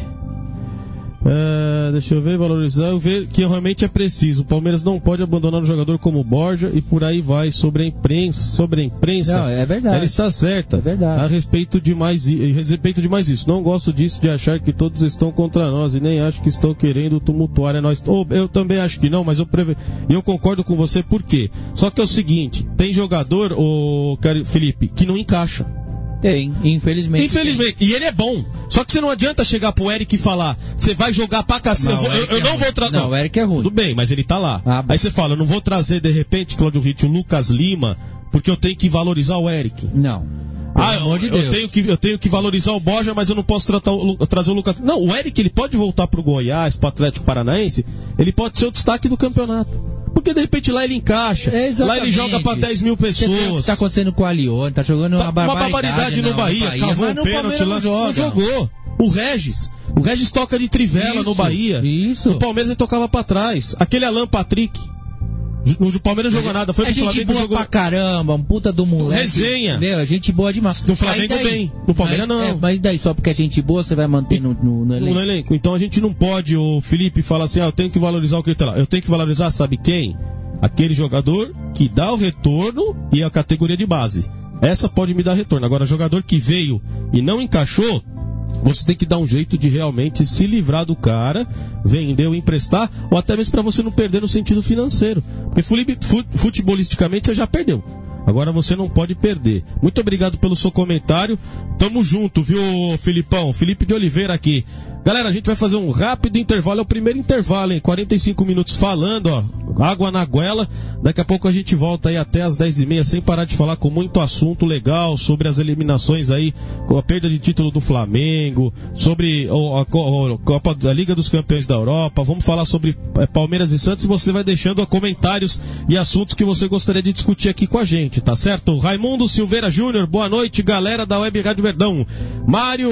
É, deixa eu ver, valorizar, eu ver que realmente é preciso. O Palmeiras não pode abandonar um jogador como o Borja e por aí vai sobre a imprensa, sobre a imprensa. Não, é verdade. Ela está certa. É verdade. A respeito de mais, a respeito de mais isso. Não gosto disso de achar que todos estão contra nós e nem acho que estão querendo tumultuar. É nós. Oh, eu também acho que não, mas eu preve... eu concordo com você. Por quê? Só que é o seguinte, tem jogador, oh, Felipe, que não encaixa. Tem, infelizmente. Infelizmente. Tem. E ele é bom. Só que você não adianta chegar pro Eric e falar, você vai jogar pra cacete. Eu, eu, eu é não ruim. vou trazer. Não, o Eric é ruim. Tudo bem, mas ele tá lá. Ah, Aí você fala, eu não vou trazer de repente, Cláudio Ritt, o Lucas Lima, porque eu tenho que valorizar o Eric. Não. Ah, eu, de eu, tenho que, eu tenho que valorizar o Borja, mas eu não posso tratar o, trazer o Lucas. Não, o Eric, ele pode voltar pro Goiás, pro Atlético Paranaense, ele pode ser o destaque do campeonato. Porque de repente lá ele encaixa, é, lá ele joga pra dez mil pessoas. Você vê o que tá acontecendo com o Alione, tá jogando uma barbaridade, uma barbaridade no, não, Bahia, Bahia, cavou um pênalti lá, não, não jogou. O Regis, o Regis toca de trivela isso, no Bahia. Isso. O Palmeiras ele tocava pra trás. Aquele Alan Patrick, no Palmeiras não jogou nada, foi é pro Flamengo gente boa jogou pra caramba, um puta do moleque. Resenha. Meu, é gente boa demais. No Flamengo bem, no Palmeiras mas, não. É, mas daí só porque é gente boa você vai manter no, no, no, elenco. no elenco. Então a gente não pode, o Felipe fala assim, ah, eu tenho que valorizar o que tá lá. Eu tenho que valorizar, sabe quem? Aquele jogador que dá o retorno e a categoria de base. Essa pode me dar retorno. Agora, jogador que veio e não encaixou, você tem que dar um jeito de realmente se livrar do cara, vender ou emprestar, ou até mesmo para você não perder no sentido financeiro. Porque futebolisticamente você já perdeu. Agora você não pode perder. Muito obrigado pelo seu comentário. Tamo junto, viu, Filipão? Felipe de Oliveira aqui. Galera, a gente vai fazer um rápido intervalo. É o primeiro intervalo, hein? quarenta e cinco minutos falando, ó. Água na goela. Daqui a pouco a gente volta aí até as dez e meia, sem parar de falar, com muito assunto legal sobre as eliminações aí, com a perda de título do Flamengo, sobre a, a, Copa da Liga dos Campeões da Europa. Vamos falar sobre é, Palmeiras e Santos. Você vai deixando comentários e assuntos que você gostaria de discutir aqui com a gente, tá certo? Raimundo Silveira Júnior, boa noite, galera da Web Rádio Verdão. Mário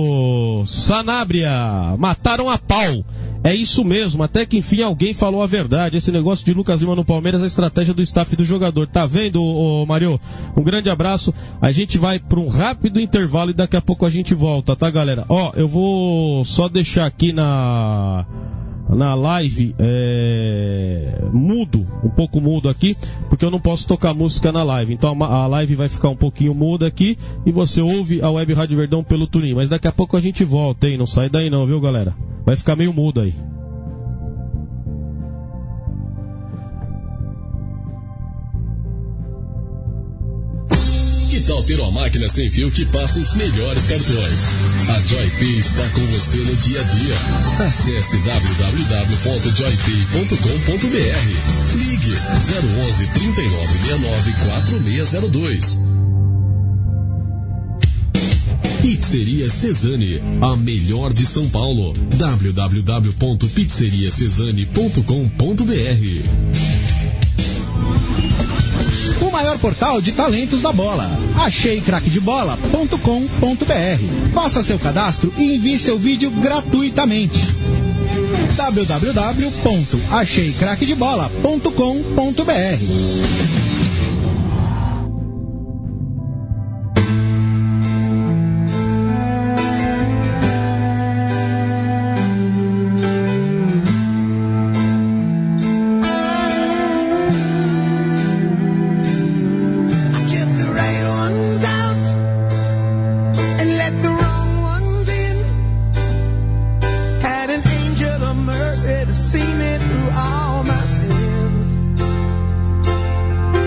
Sanabria, mataram a pau. É isso mesmo, até que enfim alguém falou a verdade. Esse negócio de Lucas Lima no Palmeiras é a estratégia do staff do jogador. Tá vendo, ô, ô, Mário? Um grande abraço. A gente vai para um rápido intervalo e daqui a pouco a gente volta, tá, galera? Ó, eu vou só deixar aqui na... na live é, mudo, um pouco mudo aqui, porque eu não posso tocar música na live, então a, a live vai ficar um pouquinho muda aqui e você ouve a Web Rádio Verdão pelo Turim, mas daqui a pouco a gente volta, hein? Não sai daí não, viu, galera? Vai ficar meio mudo aí. Que tal ter uma máquina sem fio que passa os melhores cartões? A JoyPay está com você no dia a dia. Acesse w w w ponto joy pay ponto com ponto b r. Ligue zero onze, trinta e nove, sessenta e nove, quatro seis zero dois. Pizzeria Cesani, a melhor de São Paulo. w w w ponto pizzeria cesani ponto com ponto b r. O maior portal de talentos da bola. achei craque de bola ponto com ponto b r. Faça seu cadastro e envie seu vídeo gratuitamente. w w w ponto achei craque de bola ponto com ponto b r. Mercy to see me through all my sins.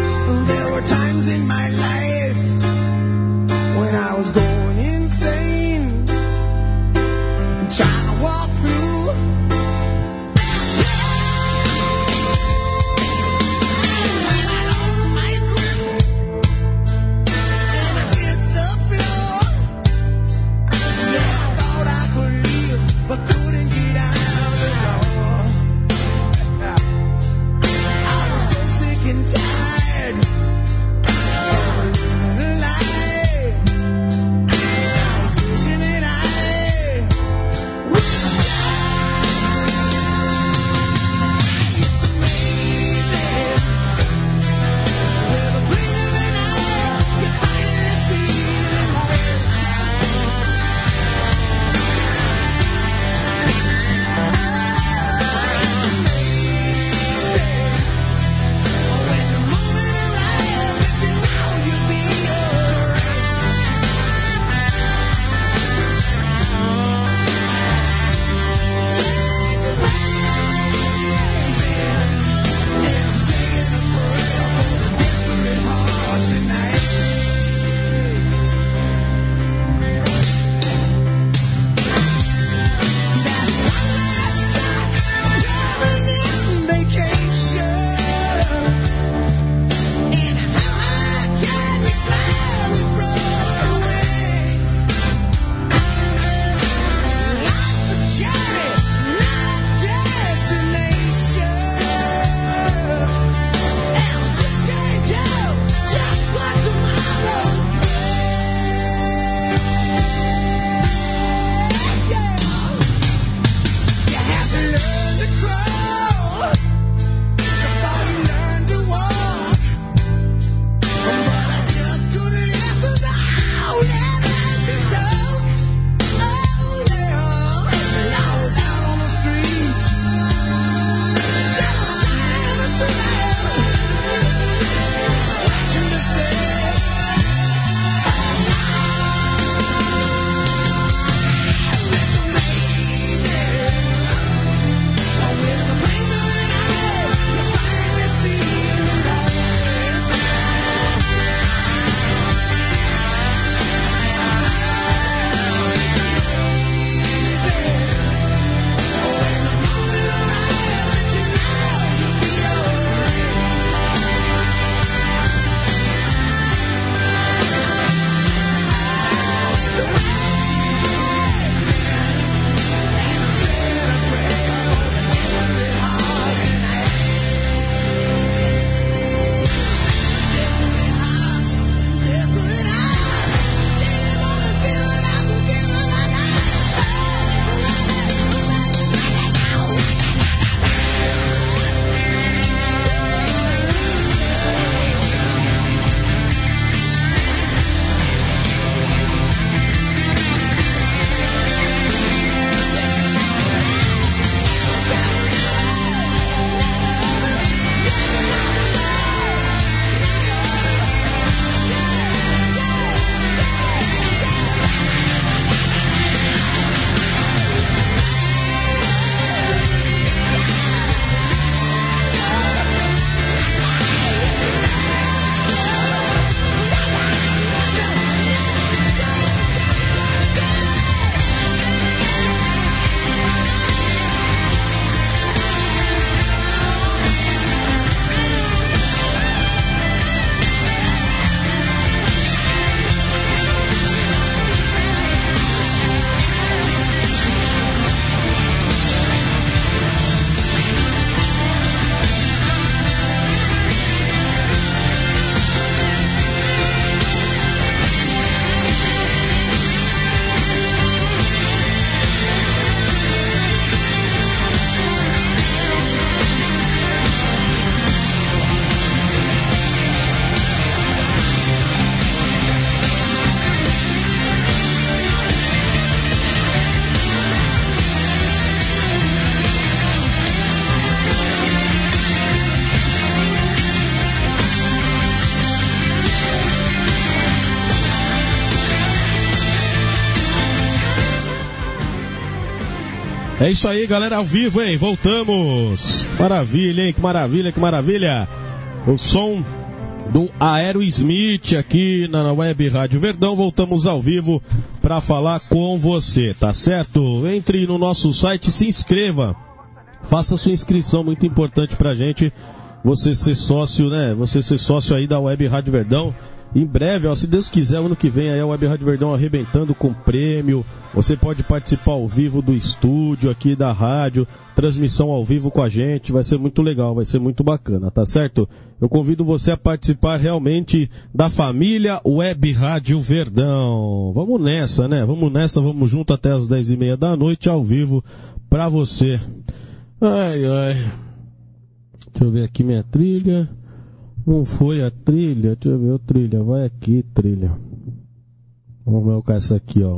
É isso aí, galera, ao vivo, hein? Voltamos. Maravilha, hein? Que maravilha, que maravilha. O som do Aerosmith aqui na Web Rádio Verdão. Voltamos ao vivo para falar com você, tá certo? Entre no nosso site, se inscreva. Faça sua inscrição, muito importante pra gente. Você ser sócio, né? Você ser sócio aí da Web Rádio Verdão. Em breve, ó, se Deus quiser, ano que vem aí a Web Rádio Verdão arrebentando com prêmio. Você pode participar ao vivo do estúdio aqui da rádio, transmissão ao vivo com a gente. Vai ser muito legal, vai ser muito bacana, tá certo? Eu convido você a participar realmente da família Web Rádio Verdão. Vamos nessa, né? Vamos nessa, vamos junto até as dez e meia da noite ao vivo pra você. Ai, ai. Deixa eu ver aqui minha trilha. Não foi a trilha? Deixa eu ver a trilha. Vai aqui, trilha. Vamos colocar essa aqui, ó.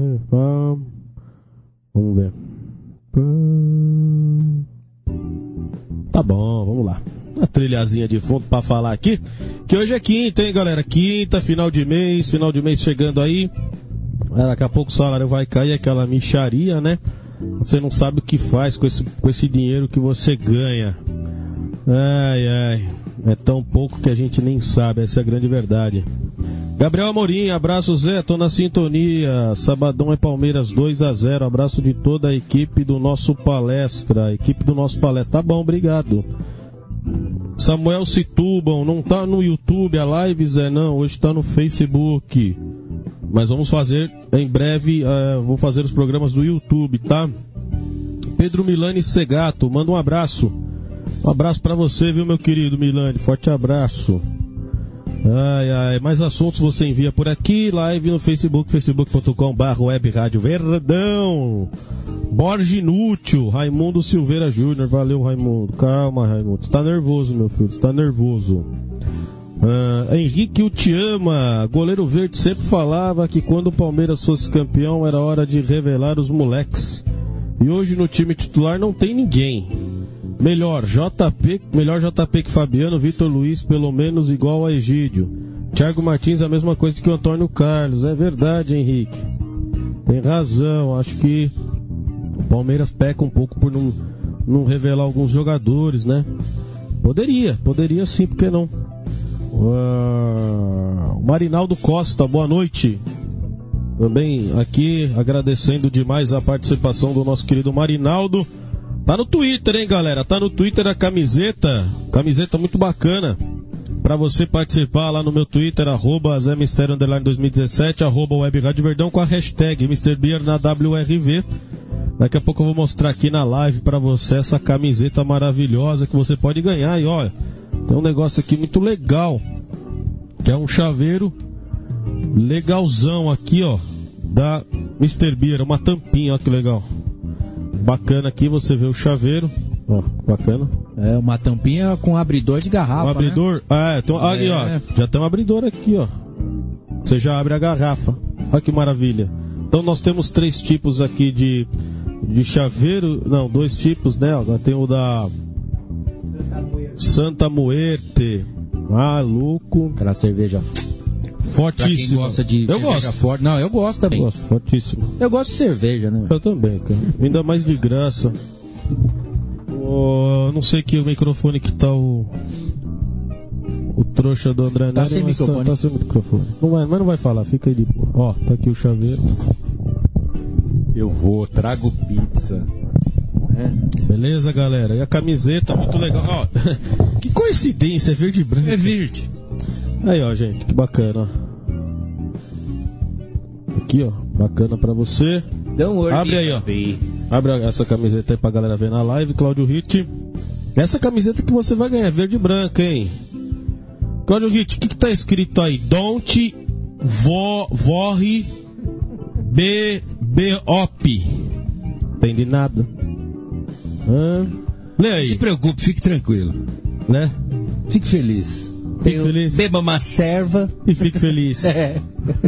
Vamos ver. Tá bom, vamos lá. Uma trilhazinha de fundo pra falar aqui. Que hoje é quinta, hein, galera? Quinta, final de mês. Final de mês chegando aí. Daqui a pouco o salário vai cair, aquela mixaria, né? Você não sabe o que faz com esse, com esse dinheiro que você ganha. Ai, ai. É tão pouco que a gente nem sabe, essa é a grande verdade. Gabriel Amorim, abraço Zé, tô na sintonia. Sabadão é Palmeiras dois a zero. Abraço de toda a equipe do nosso palestra. Equipe do nosso palestra. Tá bom, obrigado. Samuel Situbam, não tá no YouTube a live, Zé? Não, hoje tá no Facebook. Mas vamos fazer em breve, uh, vou fazer os programas do YouTube, tá? Pedro Milani Segato, manda um abraço. Um abraço pra você, viu, meu querido Milani? Forte abraço. Ai, ai, mais assuntos você envia por aqui, live no Facebook, facebook ponto com barra web rádio Verdão. Borges Inútil, Raimundo Silveira Júnior, valeu Raimundo. Calma, Raimundo, você tá nervoso, meu filho, você tá nervoso. Uh, Henrique o te ama. Goleiro Verde sempre falava que quando o Palmeiras fosse campeão era hora de revelar os moleques. E hoje no time titular não tem ninguém. Melhor J P, melhor J P que Fabiano, Vitor Luiz pelo menos igual a Egídio. Thiago Martins a mesma coisa que o Antônio Carlos. É verdade, Henrique. Tem razão. Acho que o Palmeiras peca um pouco por não, não revelar alguns jogadores, né? Poderia, poderia sim, por que não? Uh, Marinaldo Costa, boa noite. Também aqui agradecendo demais a participação do nosso querido Marinaldo. Tá no Twitter, hein, galera? Tá no Twitter a camiseta. Camiseta muito bacana. Pra você participar lá no meu Twitter, arroba Zé Mistério Underline dois mil e dezessete, arroba Web Rádio Verdão com a hashtag mister Beer na W R V. Daqui a pouco eu vou mostrar aqui na live pra você essa camiseta maravilhosa que você pode ganhar. E olha, tem um negócio aqui muito legal, que é um chaveiro legalzão aqui, ó, da mister Beer, uma tampinha, ó que legal. Bacana aqui, você vê o chaveiro, ó, bacana. É uma tampinha com abridor de garrafa, um abridor, né? Ah, é, tem, aí, é. ó, já tem um abridor aqui, ó. Você já abre a garrafa. Olha que maravilha. Então nós temos três tipos aqui de, de chaveiro, não, dois tipos, né? Agora tem o da Santa Muerte. Ah, louco. Aquela cerveja fortíssima. Pra quem gosta de eu cerveja gosto. forte. Não, eu gosto também. Eu gosto, fortíssimo. Eu gosto de cerveja, né? Eu também, cara. Ainda mais de graça. Oh, não sei que o microfone que tá o... O trouxa do André Tá Nery, sem microfone. Tá, tá sem microfone. Não vai, mas não vai falar, fica aí de boa. Ó, tá aqui o chaveiro. Eu vou, trago pizza. É. Beleza, galera? E a camiseta, muito legal. Ó, que coincidência, é verde e branco. É verde. Aí, ó, gente, que bacana. Aqui, ó, bacana pra você. Abre aí, ó. Abre essa camiseta aí pra galera ver na live, Cláudio Ritt. Essa camiseta que você vai ganhar, verde e branca, hein? Cláudio Ritt, o que que tá escrito aí? Don't vo, vorre be, be op. Entendi nada. Hã? Lê aí. Não se preocupe, fique tranquilo. Né? Fique feliz. Fique feliz. Beba uma serva. E fique feliz. É.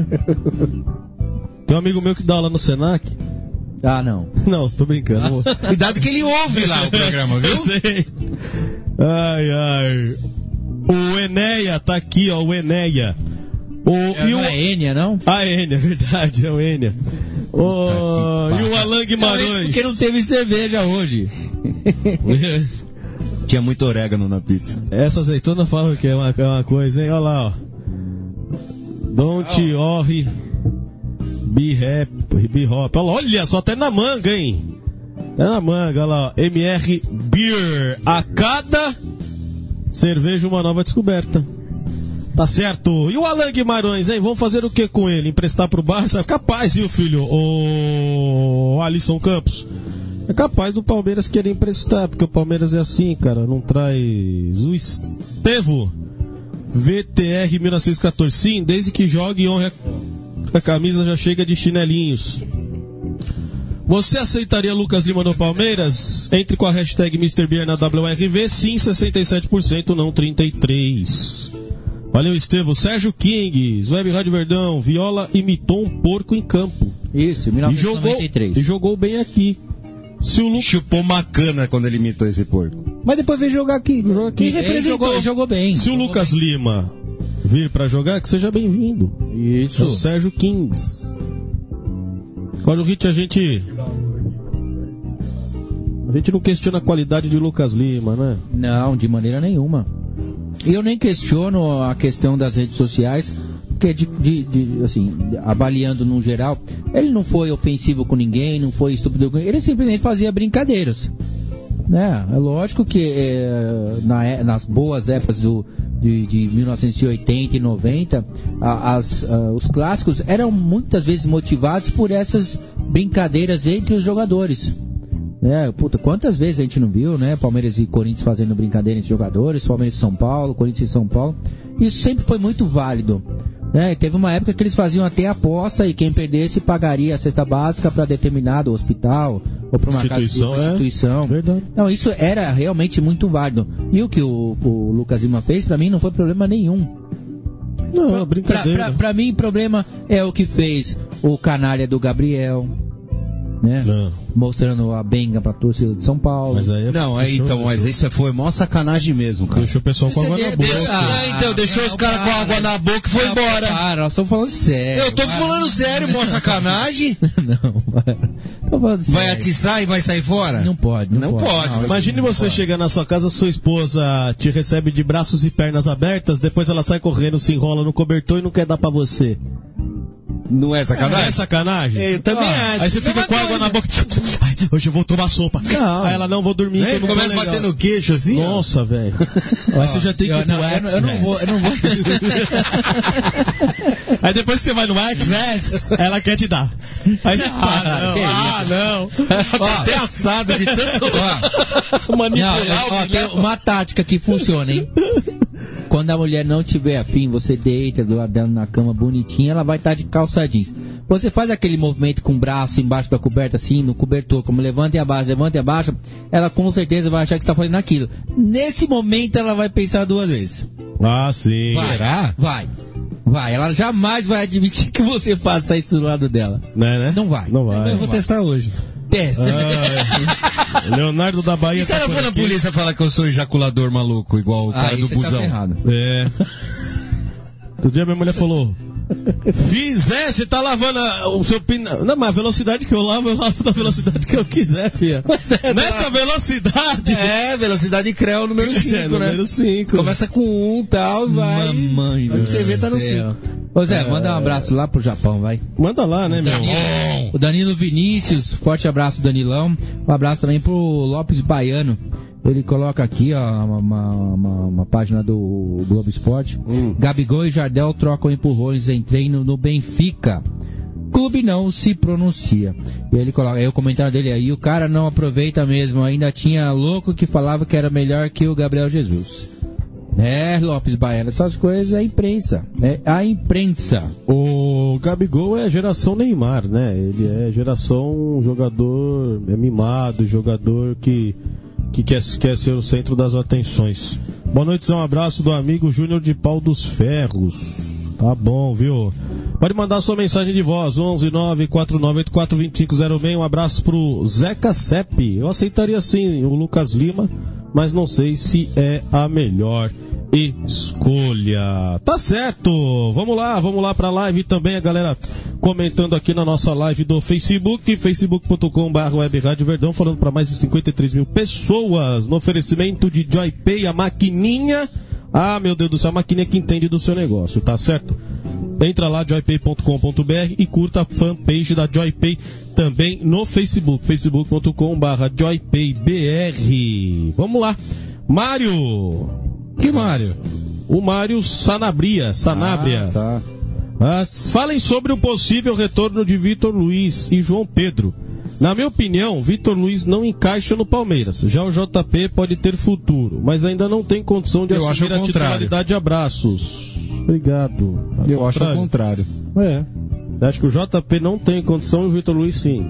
Tem um amigo meu que dá aula no Senac. Ah, não. Não, tô brincando. Cuidado que ele ouve lá o programa, viu? Eu sei. Ai, ai. O Enéia tá aqui, ó, o Enéia. O, é, e não o... é Enia, não? Ah, Enia, verdade, é o Enia. Oh, e o Alan Guimarães? Porque não teve cerveja hoje. Tinha muito orégano na pizza. Essa azeitona fala que é uma, é uma coisa, hein? Olha lá, ó. Don't worry, be happy, be hop. Olha só, até na manga, hein? É na manga, olha lá, ó. M R Beer. A cada cerveja uma nova descoberta. Tá certo. E o Alan Guimarães, hein? Vamos fazer o que com ele? Emprestar pro Barça? Capaz, viu, filho? O Alisson Campos. É capaz do Palmeiras querer emprestar, porque o Palmeiras é assim, cara. Não traz o Estevo. V T R mil novecentos e quatorze. Sim, desde que jogue e honre a camisa já chega de chinelinhos. Você aceitaria Lucas Lima no Palmeiras? Entre com a hashtag mister Beer na W R V. Sim, sessenta e sete por cento, não trinta e três por cento. Valeu, Estevo. Sérgio Kings, Web Rádio Verdão. Viola imitou um porco em campo. Isso, mil novecentos e noventa e três. E jogou, e jogou bem aqui. Se o Lu... Chupou uma cana quando ele imitou esse porco. Mas depois veio jogar aqui. Jogar aqui. E representou. Jogou, jogou bem. Se jogou o Lucas bem. Lima vir pra jogar, que seja bem-vindo. Isso. É o Sérgio Kings. Agora o Hit, a gente... A gente não questiona a qualidade de Lucas Lima, né? Não, de maneira nenhuma. Eu nem questiono a questão das redes sociais, porque, de, de, de, assim, avaliando no geral, ele não foi ofensivo com ninguém, não foi estúpido com ninguém, ele simplesmente fazia brincadeiras. Né? É lógico que é, na, nas boas épocas do, de, de mil novecentos e oitenta e noventa, a, as, a, os clássicos eram muitas vezes motivados por essas brincadeiras entre os jogadores. É, puta, quantas vezes a gente não viu, né? Palmeiras e Corinthians fazendo brincadeira entre jogadores, Palmeiras e São Paulo, Corinthians e São Paulo. Isso sempre foi muito válido. Né? Teve uma época que eles faziam até aposta e quem perdesse pagaria a cesta básica para determinado hospital ou para uma casa de instituição. É. Verdade. Então isso era realmente muito válido. E o que o, o Lucas Lima fez, para mim, não foi problema nenhum. Não, pra, brincadeira. Pra, pra, pra mim, problema é o que fez o canalha do Gabriel. Né? Mostrando a benga pra torcida de São Paulo. Mas aí é não, aí deixou, então, deixou. Mas isso foi mó sacanagem mesmo, cara. Deixou o pessoal com água na boca. Deixa, ah, então, deixou não, os caras com água na boca e foi não, embora. Cara, nós estamos falando sério. Eu tô para. falando sério, mó sacanagem. Não, tô falando sério. Vai atiçar e vai sair fora? Não pode, não, não pode. pode. Não, imagine você pode. chegar na sua casa, sua esposa te recebe de braços e pernas abertas, depois ela sai correndo, se enrola no cobertor e não quer dar pra você. Não é sacanagem? É sacanagem? Eu também ah, acho. Aí você fica com água coisa. na boca. Ai, hoje eu vou tomar sopa. Não. Aí ela, não, vou dormir. É, começa a bater no queixo assim. Nossa, velho. Aí você já tem que ir pro X. Eu não vou, eu não vou. Aí depois que você vai no X, ela quer te dar. Aí, ah, não. Ah, não. Ó, até assado de tanto. Ó, manipular. Ó, tem uma tática que funciona, hein? Quando a mulher não tiver afim, você deita do lado dela na cama bonitinha, ela vai estar de calça jeans. Você faz aquele movimento com o braço embaixo da coberta, assim, no cobertor, como levanta e abaixa, levanta e abaixa, ela com certeza vai achar que você está fazendo aquilo. Nesse momento, ela vai pensar duas vezes. Ah, sim. Vai, Será? Vai. Vai. Ela jamais vai admitir que você faça isso do lado dela. Não, é, né? Não vai. Não vai. Eu vou testar hoje. Testa. Ah, Leonardo da Bahia. E se ela for na polícia falar que eu sou ejaculador maluco, igual o cara ah, do busão? Tá errado. É. Outro dia minha mulher falou: Fiz, é, você tá lavando a, o seu pneu. Não, mas a velocidade que eu lavo, eu lavo da velocidade que eu quiser, filha. É, nessa tá... velocidade. É, velocidade creu número cinco, é, né? Número cinco. Começa com um e tal, vai. Mamãe do você vê, tá no cinco. Ô Zé, é... manda um abraço lá pro Japão, vai. Manda lá, né, meu? Danilo, o Danilo Vinícius, forte abraço, Danilão. Um abraço também pro Lopes Baiano. Ele coloca aqui, ó, uma, uma, uma página do Globo Esporte. Hum. Gabigol e Jardel trocam empurrões em treino no Benfica. Clube não se pronuncia. E ele coloca, aí o comentário dele aí, o cara não aproveita mesmo. Ainda tinha louco que falava que era melhor que o Gabriel Jesus. É, Lopes Baiano, essas coisas é a imprensa. É a imprensa. O Gabigol é geração Neymar, né? Ele é geração jogador é mimado, jogador que... que quer, quer ser o centro das atenções. Boa noite, um abraço do amigo Júnior de Pau dos Ferros. Tá bom, viu? Pode mandar sua mensagem de voz, onze nove quatro nove oito quatro dois cinco zero seis. Um abraço pro Zeca Sepp. Eu aceitaria sim o Lucas Lima, mas não sei se é a melhor escolha. Tá certo, vamos lá, vamos lá pra live também, a galera comentando aqui na nossa live do Facebook, facebook ponto com barra web rádio verdão, falando para mais de cinquenta e três mil pessoas, no oferecimento de JoyPay, a maquininha, ah meu Deus do céu, a maquininha que entende do seu negócio, tá certo? Entra lá, joy pay ponto com ponto b r e curta a fanpage da JoyPay também no Facebook, facebook ponto com barra joy pay b r. Vamos lá, Mário. Que Mário? O Mário Sanabria, Sanabria. Ah, tá. As, falem sobre o possível retorno de Vitor Luiz e João Pedro. Na minha opinião, Vitor Luiz não encaixa no Palmeiras. Já o J P pode ter futuro, mas ainda não tem condição de Eu assumir a titularidade. Abraços. Obrigado. Ao Eu acho ao contrário. É. Você acha que o J P não tem condição e o Vitor Luiz sim?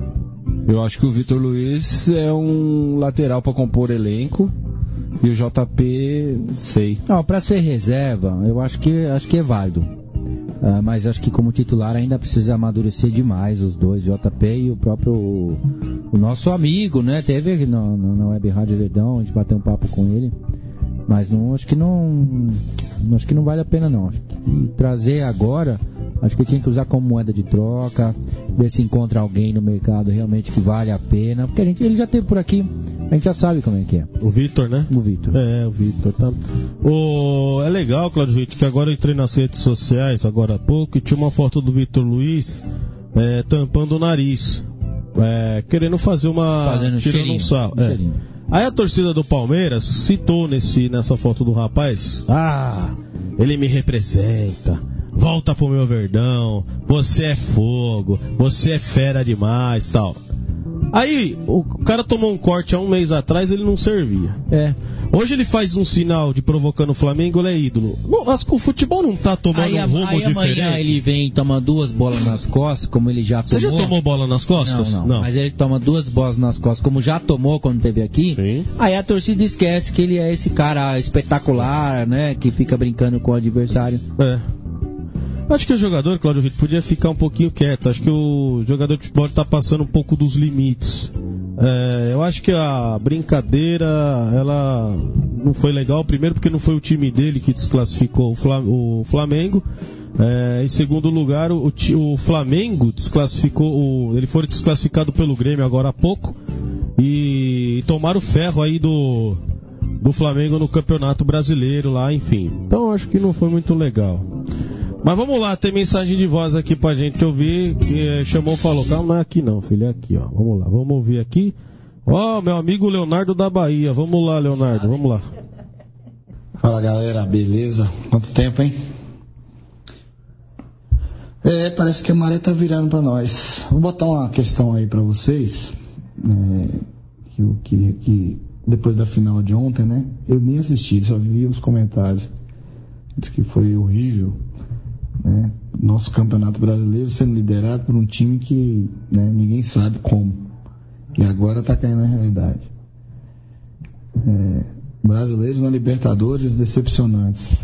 Eu acho que o Vitor Luiz é um lateral para compor elenco. E o J P, sei. Não, para ser reserva, eu acho que, acho que é válido. Uh, mas acho que como titular ainda precisa amadurecer demais os dois, J P e o próprio o, o nosso amigo, né? Teve aqui no, no, na Web Rádio Verdão, a gente bateu um papo com ele. Mas não, acho que não. Acho que não vale a pena não. Acho que trazer agora, acho que tinha que usar como moeda de troca, ver se encontra alguém no mercado realmente que vale a pena. Porque a gente, ele já teve por aqui. A gente já sabe como é que é. O Vitor, né? O Vitor. É, o Vitor, tá. O... É legal, Claudio Ritt, que agora eu entrei nas redes sociais, agora há pouco, e tinha uma foto do Vitor Luiz é, tampando o nariz. É, querendo fazer uma... Fazendo tirando um sal. É. Aí a torcida do Palmeiras citou nesse, nessa foto do rapaz, ah, ele me representa, volta pro meu Verdão, você é fogo, você é fera demais, tal. Aí, o cara tomou um corte há um mês atrás, ele não servia. É. Hoje ele faz um sinal de provocando o Flamengo, ele é ídolo. Não, acho que o futebol não tá tomando aí, um rumo aí diferente. Amanhã ele vem e toma duas bolas nas costas, como ele já tomou. Você já tomou bola nas costas? Não, não, não. Mas ele toma duas bolas nas costas, como já tomou quando esteve aqui. Sim. Aí a torcida esquece que ele é esse cara espetacular, né? Que fica brincando com o adversário. É. Acho que o jogador, Claudio Ritt, podia ficar um pouquinho quieto. Acho que o jogador de futebol está passando um pouco dos limites. É, eu acho que a brincadeira, ela não foi legal. Primeiro porque não foi o time dele que desclassificou o Flamengo. É, em segundo lugar, o, o Flamengo desclassificou, o, ele foi desclassificado pelo Grêmio agora há pouco. E tomaram o ferro aí do, do Flamengo no Campeonato Brasileiro lá, enfim. Então acho que não foi muito legal. Mas vamos lá, tem mensagem de voz aqui pra gente ouvir, que chamou, falou, calma, não é aqui não, filho, é aqui, ó, vamos lá, vamos ouvir aqui. Ó, oh, meu amigo Leonardo da Bahia, vamos lá, Leonardo, vamos lá. Fala, galera, beleza? Quanto tempo, hein? É, parece que a maré tá virando pra nós. Vou botar uma questão aí pra vocês, é, que eu queria que, depois da final de ontem, né, eu nem assisti, só vi os comentários, diz que foi horrível. Né? Nosso campeonato brasileiro sendo liderado por um time que, né, ninguém sabe como, e agora está caindo na realidade. É, brasileiros na Libertadores decepcionantes.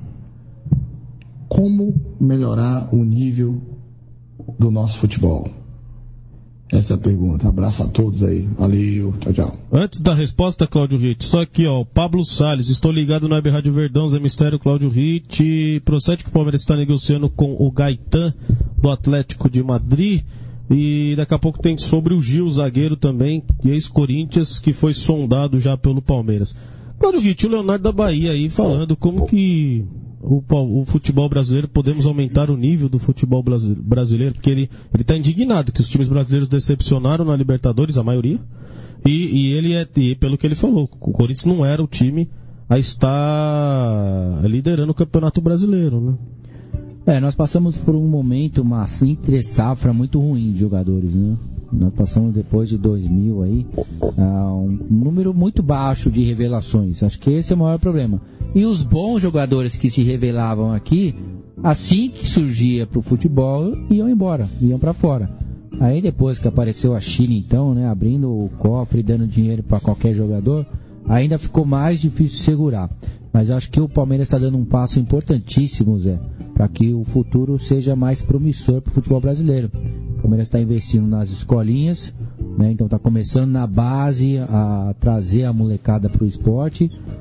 Como melhorar o nível do nosso futebol? Essa é a pergunta. Abraço a todos aí. Valeu. Tchau, tchau. Antes da resposta, Cláudio Ritt, só aqui, ó, Pablo Salles, estou ligado na Web Rádio Verdão, Zé Mistério, Cláudio Ritt. Procede que o Palmeiras está negociando com o Gaetan do Atlético de Madrid. E daqui a pouco tem sobre o Gil, zagueiro também, ex-Corinthians, que foi sondado já pelo Palmeiras. Cláudio Ritt, o Leonardo da Bahia aí falando como que o, o futebol brasileiro, podemos aumentar o nível do futebol brasileiro, porque ele está indignado que os times brasileiros decepcionaram na Libertadores, a maioria, e, e ele é, e pelo que ele falou, o Corinthians não era o time a estar liderando o Campeonato Brasileiro, né? É, nós passamos por um momento, uma entre safra muito ruim de jogadores, né? Nós passamos depois de dois mil aí, uh, um número muito baixo de revelações. Acho que esse é o maior problema. E os bons jogadores que se revelavam aqui, assim que surgia pro futebol, iam embora, iam para fora. Aí depois que apareceu a China, então, né, abrindo o cofre, dando dinheiro para qualquer jogador, ainda ficou mais difícil segurar. Mas acho que o Palmeiras está dando um passo importantíssimo, Zé, para que o futuro seja mais promissor para o futebol brasileiro. O Palmeiras está investindo nas escolinhas, né, então está começando na base a trazer a molecada para o esporte.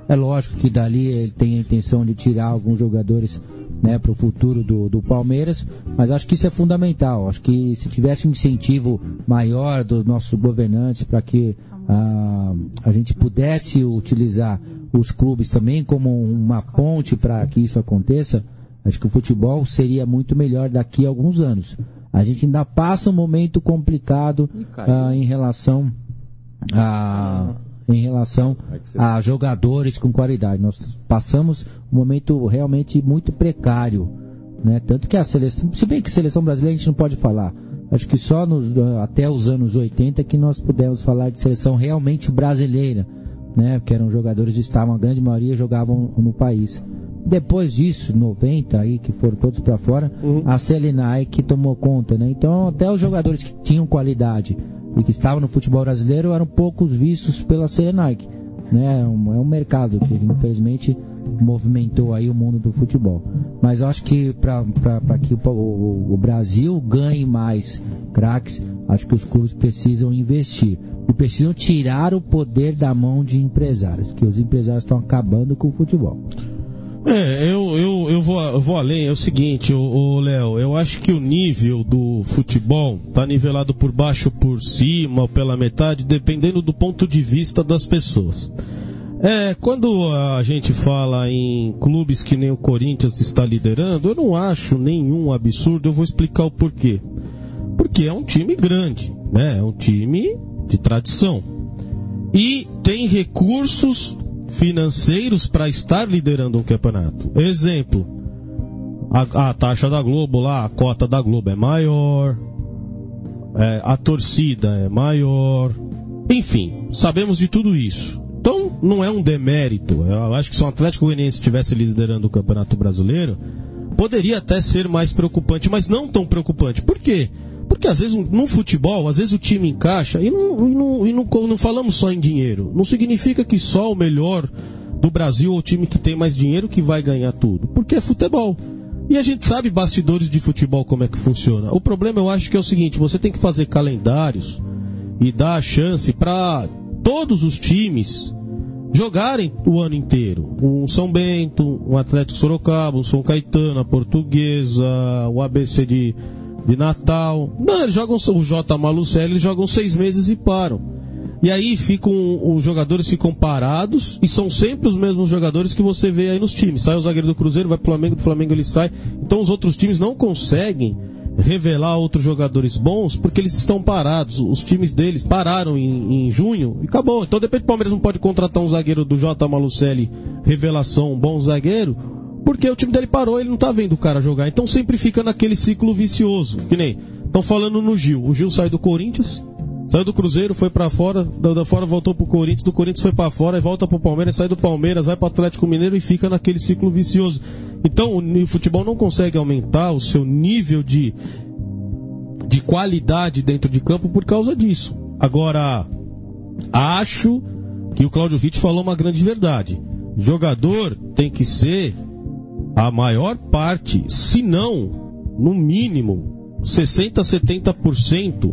É lógico que dali ele tem a intenção de tirar alguns jogadores, né, para o futuro do, do Palmeiras, mas acho que isso é fundamental. Acho que se tivesse um incentivo maior dos nossos governantes para que ah, a gente pudesse utilizar os clubes também como uma ponte para que isso aconteça, acho que o futebol seria muito melhor daqui a alguns anos. A gente ainda passa um momento complicado ah, em relação a... em relação a jogadores com qualidade. Nós passamos um momento realmente muito precário, né? Tanto que a seleção, se bem que a seleção brasileira a gente não pode falar, acho que só nos, até os anos oitenta que nós pudemos falar de seleção realmente brasileira, né? Que eram jogadores que estavam, a grande maioria jogavam no país. Depois disso, noventa aí, que foram todos para fora, uhum. a Selenai que tomou conta, né? Então até os jogadores que tinham qualidade e que estavam no futebol brasileiro eram poucos vistos pela Serenaic, né? É um, é um mercado que infelizmente movimentou aí o mundo do futebol. Mas eu acho que para que o, o, o Brasil ganhe mais craques, acho que os clubes precisam investir e precisam tirar o poder da mão de empresários, que os empresários estão acabando com o futebol. É, eu, eu, eu, vou, eu vou além, é o seguinte, o Léo, eu acho que o nível do futebol tá nivelado por baixo ou por cima, ou pela metade, dependendo do ponto de vista das pessoas. É, quando a gente fala em clubes que nem o Corinthians está liderando, eu não acho nenhum absurdo, eu vou explicar o porquê. Porque é um time grande, né? É um time de tradição. E tem recursos financeiros para estar liderando um campeonato. Exemplo, a, a taxa da Globo lá, a cota da Globo é maior, é, a torcida é maior, enfim, sabemos de tudo isso. Então, não é um demérito. Eu acho que se o Atlético Goianiense estivesse liderando o Campeonato Brasileiro, poderia até ser mais preocupante, mas não tão preocupante. Por quê? Porque às vezes no futebol, às vezes o time encaixa, e, não, e, não, e não, não falamos só em dinheiro. Não significa que só o melhor do Brasil ou o time que tem mais dinheiro que vai ganhar tudo. Porque é futebol. E a gente sabe bastidores de futebol como é que funciona. O problema eu acho que é o seguinte, você tem que fazer calendários e dar a chance para todos os times jogarem o ano inteiro. Um São Bento, um Atlético Sorocaba, um São Caetano, a Portuguesa, o A B C de... de Natal. Não, eles jogam o J. Malucelli, eles jogam seis meses e param. E aí ficam, os jogadores ficam parados e são sempre os mesmos jogadores que você vê aí nos times. Sai o zagueiro do Cruzeiro, vai pro Flamengo, do Flamengo ele sai. Então os outros times não conseguem revelar outros jogadores bons porque eles estão parados. Os times deles pararam em, em junho e acabou. Então de repente o Palmeiras não pode contratar um zagueiro do J. Malucelli, revelação, um bom zagueiro, porque o time dele parou, ele não tá vendo o cara jogar. Então sempre fica naquele ciclo vicioso. Que nem, estão falando no Gil. O Gil saiu do Corinthians, saiu do Cruzeiro, foi pra fora, da, da fora voltou pro Corinthians, do Corinthians foi pra fora e volta pro Palmeiras, sai do Palmeiras, vai pro Atlético Mineiro e fica naquele ciclo vicioso. Então o, o futebol não consegue aumentar o seu nível de, de qualidade dentro de campo por causa disso. Agora, acho que o Cláudio Ritt falou uma grande verdade. Jogador tem que ser a maior parte, se não, no mínimo, sessenta, setenta por cento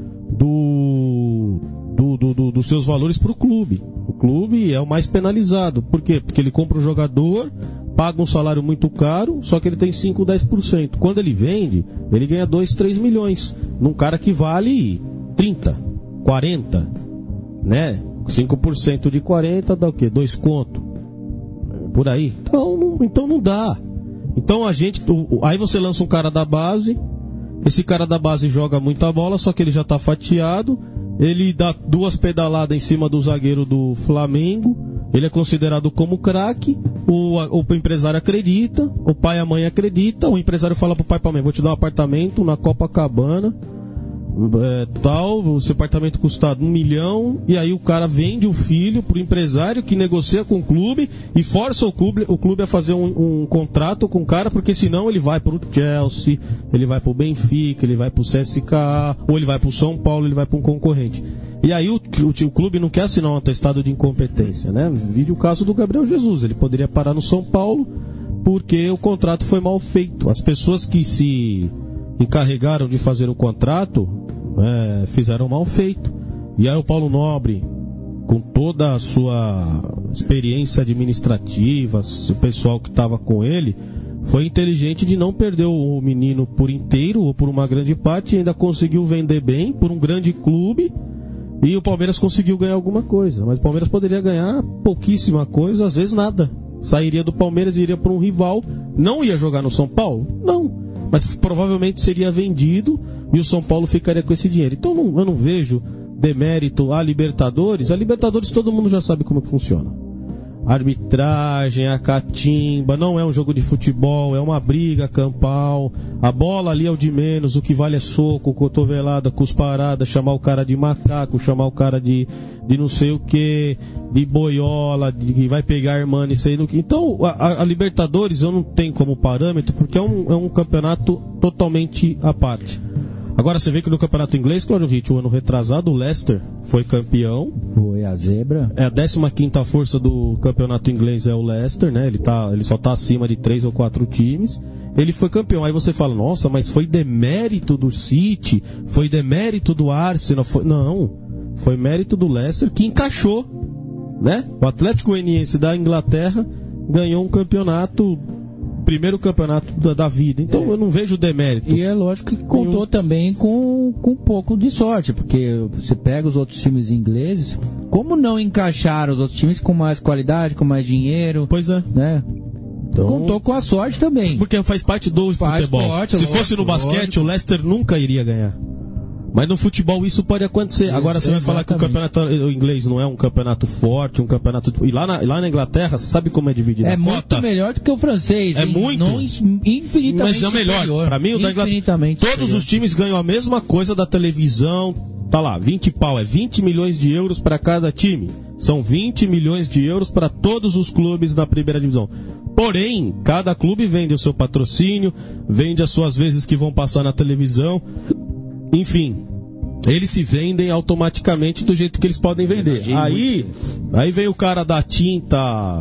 do, do, do, do, dos seus valores para o clube. O clube é o mais penalizado. Por quê? Porque ele compra um jogador, paga um salário muito caro, só que ele tem cinco, dez por cento. Quando ele vende, ele ganha dois, três milhões. Num cara que vale trinta, quarenta, né? cinco por cento de quarenta dá o quê? dois conto. Por aí. Então não, então não dá. Então a gente... Aí você lança um cara da base, esse cara da base joga muita bola, só que ele já está fatiado, ele dá duas pedaladas em cima do zagueiro do Flamengo, ele é considerado como craque, o, o empresário acredita, o pai e a mãe acreditam, o empresário fala pro pai e pra mãe, vou te dar um apartamento na Copacabana, é, tal, o seu apartamento custa um milhão, e aí o cara vende o filho pro empresário que negocia com o clube e força o clube, o clube a fazer um, um contrato com o cara, porque senão ele vai pro Chelsea, ele vai pro Benfica, ele vai pro C S K A, ou ele vai pro São Paulo, ele vai pra um concorrente. E aí o, o, o clube não quer assinar um atestado de incompetência, né? Vide o caso do Gabriel Jesus, ele poderia parar no São Paulo porque o contrato foi mal feito. As pessoas que se encarregaram de fazer o contrato, é, fizeram mal feito. E aí o Paulo Nobre com toda a sua experiência administrativa, o pessoal que estava com ele, foi inteligente de não perder o menino por inteiro ou por uma grande parte, e ainda conseguiu vender bem por um grande clube, e o Palmeiras conseguiu ganhar alguma coisa. Mas o Palmeiras poderia ganhar pouquíssima coisa, às vezes nada. Sairia do Palmeiras e iria para um rival, não ia jogar no São Paulo? Não. Mas provavelmente seria vendido e o São Paulo ficaria com esse dinheiro. Então não, eu não vejo demérito a Libertadores. A Libertadores todo mundo já sabe como que funciona. A arbitragem, a catimba, não é um jogo de futebol, é uma briga campal. A bola ali é o de menos, o que vale é soco, cotovelada, cusparada, chamar o cara de macaco, chamar o cara de, de não sei o que, de boiola, de que vai pegar a irmã e sei no que. Então a, a Libertadores eu não tenho como parâmetro, porque é um, é um campeonato totalmente à parte. Agora você vê que no campeonato inglês, Cláudio Ritt, o ano retrasado, o Leicester foi campeão. Foi a zebra. É a décima quinta força do campeonato inglês é o Leicester, né? Ele, tá, ele só tá acima de três ou quatro times. Ele foi campeão. Aí você fala, nossa, mas foi demérito do City, foi demérito do Arsenal. Foi... Não, foi mérito do Leicester que encaixou, né? O Atlético Goianiense da Inglaterra ganhou um campeonato... primeiro campeonato da, da vida, então é. eu não vejo demérito. E é lógico que contou eu... também com, com um pouco de sorte, porque você pega os outros times ingleses, como não encaixar os outros times com mais qualidade, com mais dinheiro? Pois é. Né? Então... Contou com a sorte também. Porque faz parte do faz futebol. Parte, Se lógico, fosse no basquete, lógico. O Leicester nunca iria ganhar. Mas no futebol isso pode acontecer. Isso, Agora você vai falar que o campeonato inglês não é um campeonato forte, um campeonato... E lá na, lá na Inglaterra, você sabe como é dividido? É muito cota? melhor do que o francês. É hein? muito. Não, infinitamente Mas é melhor. Para mim, o da Inglaterra... Todos superior. Os times ganham a mesma coisa da televisão. Tá lá, vinte pau. É vinte milhões de euros para cada time. São vinte milhões de euros para todos os clubes da primeira divisão. Porém, cada clube vende o seu patrocínio, vende as suas vezes que vão passar na televisão... Enfim, eles se vendem automaticamente do jeito que eles podem vender. Aí, aí vem o cara da tinta,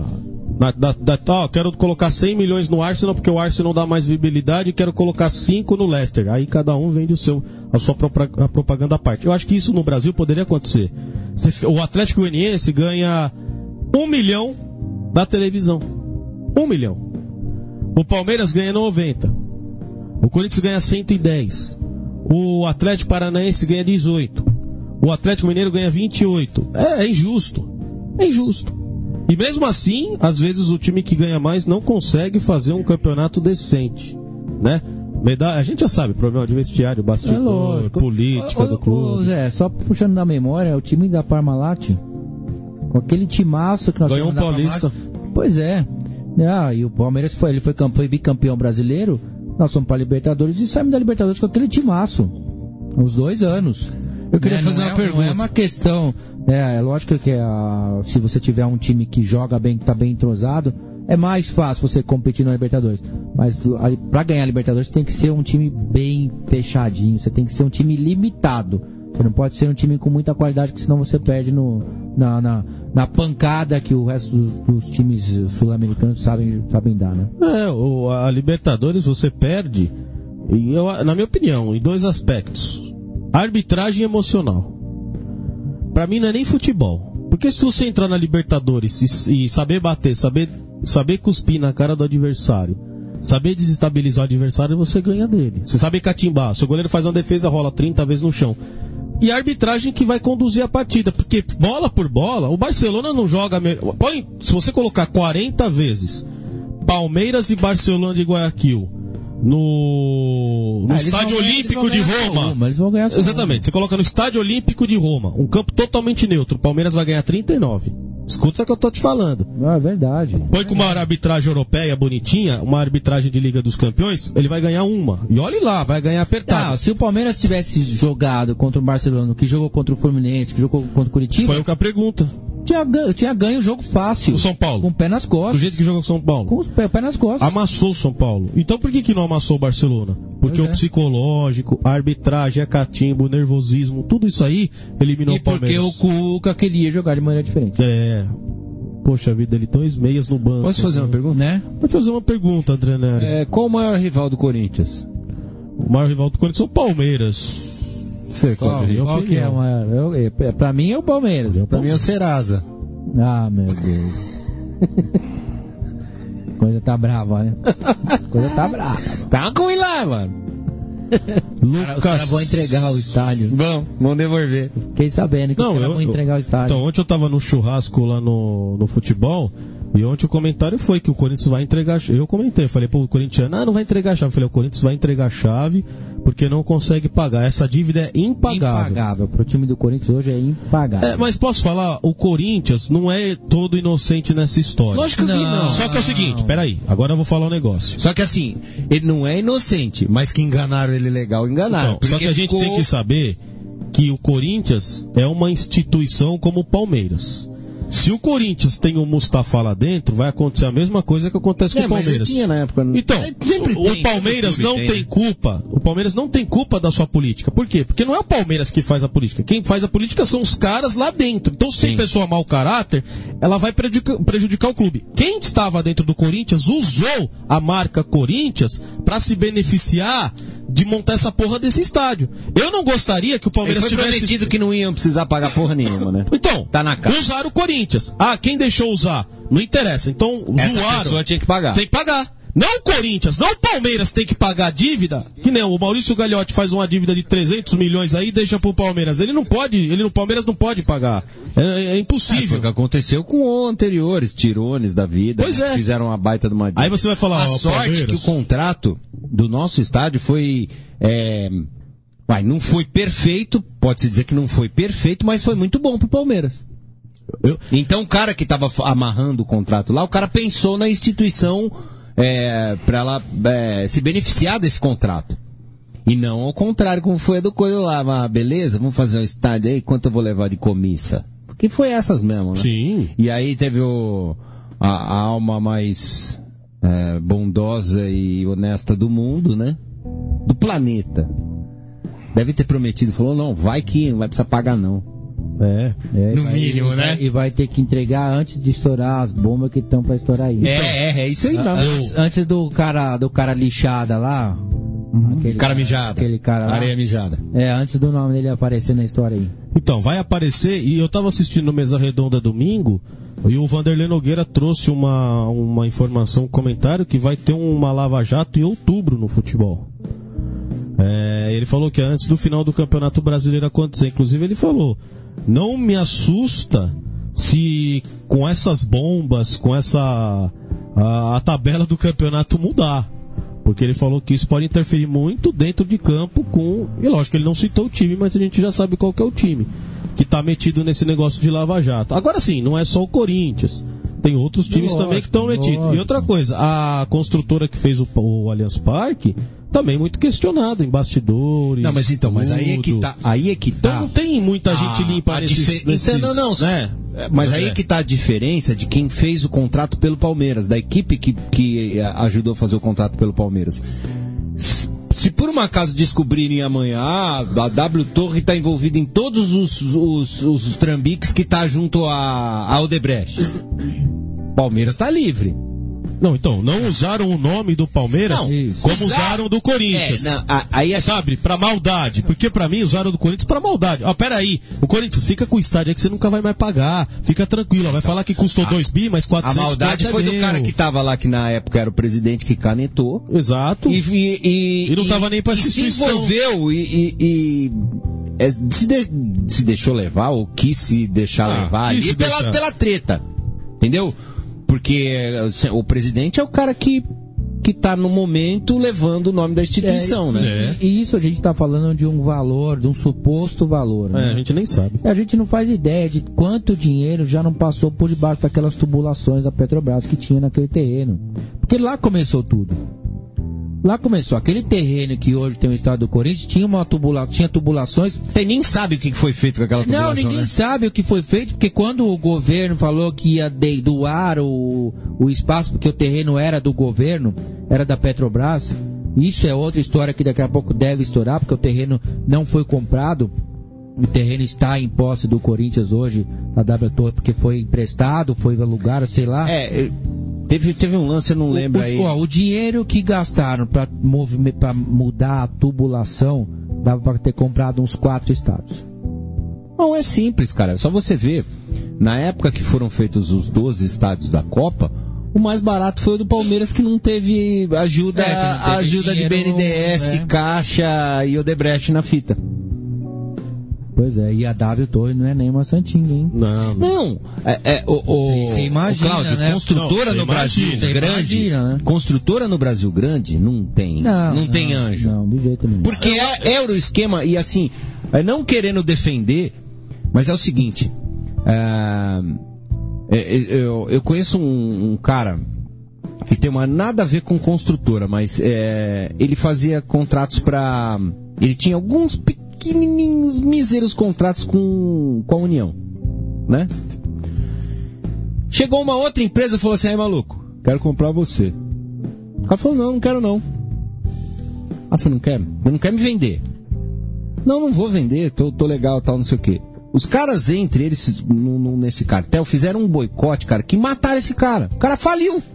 na, da, da, ó, quero colocar cem milhões no Arsenal porque o Arsenal dá mais visibilidade e quero colocar cinco no Leicester. Aí cada um vende o seu, a sua própria a propaganda à parte. Eu acho que isso no Brasil poderia acontecer. O Atlético Goianiense ganha um milhão da televisão. Um milhão. O Palmeiras ganha noventa. O Corinthians ganha cento e dez. O Atlético Paranaense ganha dezoito. O Atlético Mineiro ganha vinte e oito. É, é injusto. É injusto. E mesmo assim, às vezes o time que ganha mais não consegue fazer um campeonato decente, né? A gente já sabe, problema de vestiário, bastidor, é política ô, do clube. Ô, Zé, só puxando da memória, o time da Parmalat, com aquele timaço que nós ganhou um paulista. Pois é. Ah, e o Palmeiras foi, ele foi, foi bicampeão brasileiro. Nós somos para a Libertadores e saímos da Libertadores com aquele timaço. Uns dois anos. Eu queria é, fazer uma é, pergunta. Não é uma questão. É, é lógico que a, se você tiver um time que joga bem, que está bem entrosado, é mais fácil você competir na Libertadores. Mas para ganhar a Libertadores tem que ser um time bem fechadinho. Você tem que ser um time limitado. Você não pode ser um time com muita qualidade, porque senão você perde no, na, na, na pancada que o resto dos, dos times sul-americanos sabem, sabem dar, né? É, o, a Libertadores você perde, e eu, na minha opinião, em dois aspectos. Arbitragem emocional. Pra mim não é nem futebol. Porque se você entrar na Libertadores e, e saber bater, saber, saber cuspir na cara do adversário, saber desestabilizar o adversário, você ganha dele. Você sabe catimbar. Se o goleiro faz uma defesa, rola trinta vezes no chão. E a arbitragem que vai conduzir a partida. Porque bola por bola, o Barcelona não joga... Põe, se você colocar quarenta vezes Palmeiras e Barcelona de Guayaquil no, no ah, Estádio Olímpico de Roma... Uma, eles vão ganhar só Exatamente. Uma. Você coloca no Estádio Olímpico de Roma, um campo totalmente neutro. O Palmeiras vai ganhar trinta e nove. Escuta o que eu tô te falando. É verdade. Põe com uma arbitragem europeia bonitinha, uma arbitragem de Liga dos Campeões, ele vai ganhar uma. E olhe lá, vai ganhar apertado. Não, se o Palmeiras tivesse jogado contra o Barcelona, que jogou contra o Fluminense, que jogou contra o Curitiba... Foi o que a pergunta. Tinha, tinha ganho o jogo fácil. O São Paulo. Com o pé nas costas. Do jeito que jogou com o São Paulo. Com o pé, pé nas costas. Amassou o São Paulo. Então por que que não amassou o Barcelona? Porque pois o é. psicológico, a arbitragem, a catimba, o nervosismo, tudo isso aí eliminou e o Palmeiras. E porque o Cuca queria jogar de maneira diferente. É... Poxa vida, ele dois meias no banco. Posso fazer uma pergunta? Né? Pode fazer uma pergunta, André Nery. É, qual o maior rival do Corinthians? O maior rival do Corinthians é o Palmeiras. Você, Qual, qual, qual que é o maior? Eu, eu, pra mim é o Palmeiras. Pra mim é o Serasa. Ah, meu Deus. Coisa tá brava, né? Coisa tá brava. Tá com ele lá, mano. Lucas... Os caras vão entregar o estádio. Vão, vão devolver. Fiquei sabendo que Não, os caras eu, vão entregar o estádio. Então, ontem eu tava no churrasco lá no, no futebol, e ontem o comentário foi que o Corinthians vai entregar. Eu comentei, falei, pô, o Corinthians ah, não vai entregar a chave. Eu falei, o Corinthians vai entregar a chave porque não consegue pagar. Essa dívida é impagável. Impagável. Pro time do Corinthians hoje é impagável. É, mas posso falar, o Corinthians não é todo inocente nessa história. Lógico que não. não. Só que é o seguinte, peraí, agora eu vou falar um negócio. Só que assim, ele não é inocente, mas que enganaram ele legal, enganaram. Então, só que a gente ficou... tem que saber que o Corinthians é uma instituição como o Palmeiras. Se o Corinthians tem o Mustafa lá dentro, vai acontecer a mesma coisa que acontece é, com o Palmeiras. Mas tinha na época. Então, sempre o tem, Palmeiras não tem, tem culpa. O Palmeiras não tem culpa da sua política. Por quê? Porque não é o Palmeiras que faz a política. Quem faz a política são os caras lá dentro. Então, se tem pessoa mau caráter, ela vai prejudicar, prejudicar o clube. Quem estava dentro do Corinthians usou a marca Corinthians para se beneficiar de montar essa porra desse estádio. Eu não gostaria que o Palmeiras tivesse... Foi prometido que não iam precisar pagar porra nenhuma, né? Então, tá na cara. Usaram o Corinthians. Ah, quem deixou usar? Não interessa. Então, essa zoaram. pessoa tinha que pagar. Tem que pagar. Não o Corinthians, não o Palmeiras tem que pagar a dívida. Que nem o Maurício Gagliotti faz uma dívida de trezentos milhões aí e deixa pro Palmeiras. Ele não pode, ele no Palmeiras não pode pagar. É, é impossível. É, foi o que aconteceu com anteriores, tirones da vida. Pois é. Fizeram uma baita de uma dívida. Aí você vai falar, a ó, sorte Palmeiras. Que o contrato do nosso estádio foi... É... Vai, não foi perfeito, pode-se dizer que não foi perfeito, mas foi muito bom pro Palmeiras. Eu... Então o cara que estava amarrando o contrato lá, o cara pensou na instituição é, para ela é, se beneficiar desse contrato. E não ao contrário, como foi a do coisa lá. Mas beleza, vamos fazer um estádio aí, quanto eu vou levar de comissa? Porque foi essas mesmo, né? Sim. E aí teve o, a, a alma mais é, bondosa e honesta do mundo, né? Do planeta. Deve ter prometido, falou, não, vai que não vai precisar pagar não. É, é no vai, mínimo, e né? Vai, e vai ter que entregar antes de estourar as bombas que estão pra estourar aí. É, é, é isso aí mesmo. Antes, antes do cara, do cara lixada lá. Uhum. Aquele cara mijada. Aquele cara lá. Areia mijada. É, antes do nome dele aparecer na história aí. Então, vai aparecer, e eu tava assistindo no Mesa Redonda domingo, e o Vanderlei Nogueira trouxe uma, uma informação, um comentário, que vai ter uma lava-jato em outubro no futebol. É, ele falou que antes do final do Campeonato Brasileiro acontecer, inclusive ele falou, não me assusta se com essas bombas, com essa a, a tabela do campeonato mudar, porque ele falou que isso pode interferir muito dentro de campo com, e lógico que ele não citou o time, mas a gente já sabe qual que é o time que tá metido nesse negócio de lava-jato. Agora sim, não é só o Corinthians, tem outros times lógico, também que estão metidos. E outra coisa, a construtora que fez o, o Allianz Parque também muito questionado em bastidores. Não, mas então, mas tudo. aí é que tá, aí é que tá. Então não tem muita a, gente limpa nesses, difer... nesses, não, não, né? Mas aí é. é que tá a diferença de quem fez o contrato pelo Palmeiras, da equipe que, que ajudou a fazer o contrato pelo Palmeiras. Se por um acaso descobrirem amanhã, ah, a W Torre está envolvida em todos os, os, os trambiques que tá junto a, a Odebrecht. Palmeiras está livre. Não, então, não usaram o nome do Palmeiras não, como usar... usaram do Corinthians. É, não, a, aí é... Sabe, pra maldade. Porque pra mim usaram do Corinthians pra maldade. Ó, peraí, o Corinthians fica com o estádio aí que você nunca vai mais pagar. Fica tranquilo, ó, vai falar que custou dois bi, mas quatrocentos. A maldade foi meu. do cara que tava lá, que na época era o presidente que canetou. Exato. E, e, e, e não tava nem pra se envolveu e... e, e... É, se, de, se deixou levar ou quis se deixar ah, levar ali pela, deixar. pela treta. Entendeu? Porque o presidente é o cara que, que tá no momento levando o nome da instituição, é, né? É. E isso a gente tá falando de um valor, de um suposto valor. É, né? a gente nem sabe. A gente não faz ideia de quanto dinheiro já não passou por debaixo daquelas tubulações da Petrobras que tinha naquele terreno. Porque lá começou tudo. Lá começou. Aquele terreno que hoje tem o estado do Corinthians tinha uma tubula, tinha tubulações. Tem nem sabe o que foi feito com aquela tubulação. Não, ninguém né? sabe o que foi feito, porque quando o governo falou que ia de, doar o, o espaço, porque o terreno era do governo, era da Petrobras, isso é outra história que daqui a pouco deve estourar, porque o terreno não foi comprado. O terreno está em posse do Corinthians hoje, a W Torre, porque foi emprestado, foi alugado, sei lá. É, teve, teve um lance, eu não lembro o, aí. Ó, o dinheiro que gastaram para mudar a tubulação dava para ter comprado uns quatro estádios. Não, é simples, cara. Só você ver, na época que foram feitos os doze estádios da Copa, o mais barato foi o do Palmeiras, que não teve ajuda, É, que não teve ajuda de dinheiro, B N D E S, né? Caixa e Odebrecht na fita. Pois é, e a W Torre não é nem uma santinha, hein? Não, Não, é, é, o, o, Você imagina, o Cláudio, né? construtora Não, no Brasil imagina, grande, imagina, né? construtora no Brasil grande não tem, não, Não, tem não, anjo. Não, de jeito nenhum. Porque é, é o esquema, e assim, é não querendo defender, mas é o seguinte, é, é, eu, eu conheço um, um cara que tem uma, nada a ver com construtora, mas é, ele fazia contratos para, ele tinha alguns pequenininhos, míseros contratos com, com a União, né? Chegou uma outra empresa e falou assim, aí maluco, quero comprar você. O cara falou, não, não quero não. Ah, você não quer? Eu não quer me vender. Não, não vou vender, tô, tô legal, tal, não sei o quê. Os caras entre eles, no, no, nesse cartel, fizeram um boicote, cara, que mataram esse cara. O cara faliu.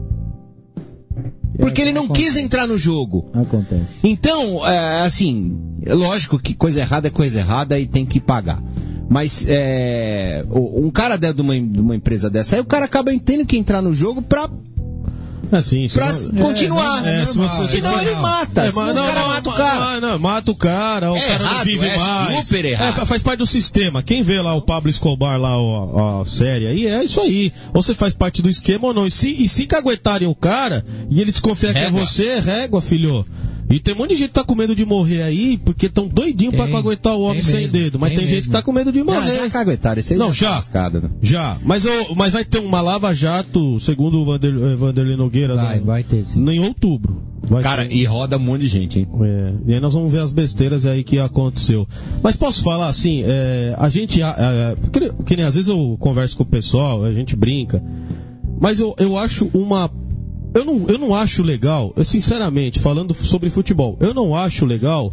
Porque ele não quis entrar no jogo. Acontece. Então, é, assim, é lógico que coisa errada é coisa errada e tem que pagar. Mas é, um cara de uma, de uma empresa dessa, aí o cara acaba tendo que entrar no jogo pra... Assim, pra não, continuar. É, é, se você, senão não, ele mata. É, senão mas os não, caras não, matam o cara. Não, não, mata o cara, o É cara errado, não vive é mais. super errado. É, faz parte do sistema. Quem vê lá o Pablo Escobar, lá a, a série aí, é isso aí. Ou você faz parte do esquema ou não. E se, e se caguetarem o cara e ele desconfiar que é você, é régua, filho. E tem um monte de gente que tá com medo de morrer aí, porque tão doidinho pra caguetar o homem sem mesmo, dedo. Mas tem tem, gente mesmo. que tá com medo de morrer. Não, já caguetaram, esse aí Não, já tá já. lascado, né? Já, mas, eu, mas vai ter uma lava-jato, segundo o Vander, eh, Vanderlei Nogueira, Vai, né? vai ter sim. em outubro. Vai Cara, ter. e roda um monte de gente, hein? É, e aí nós vamos ver as besteiras aí que aconteceu. Mas posso falar assim, é, a gente, é, porque, que nem às vezes eu converso com o pessoal, a gente brinca, mas eu, eu acho uma... Eu não, eu não acho legal, eu, sinceramente, falando sobre futebol, eu não acho legal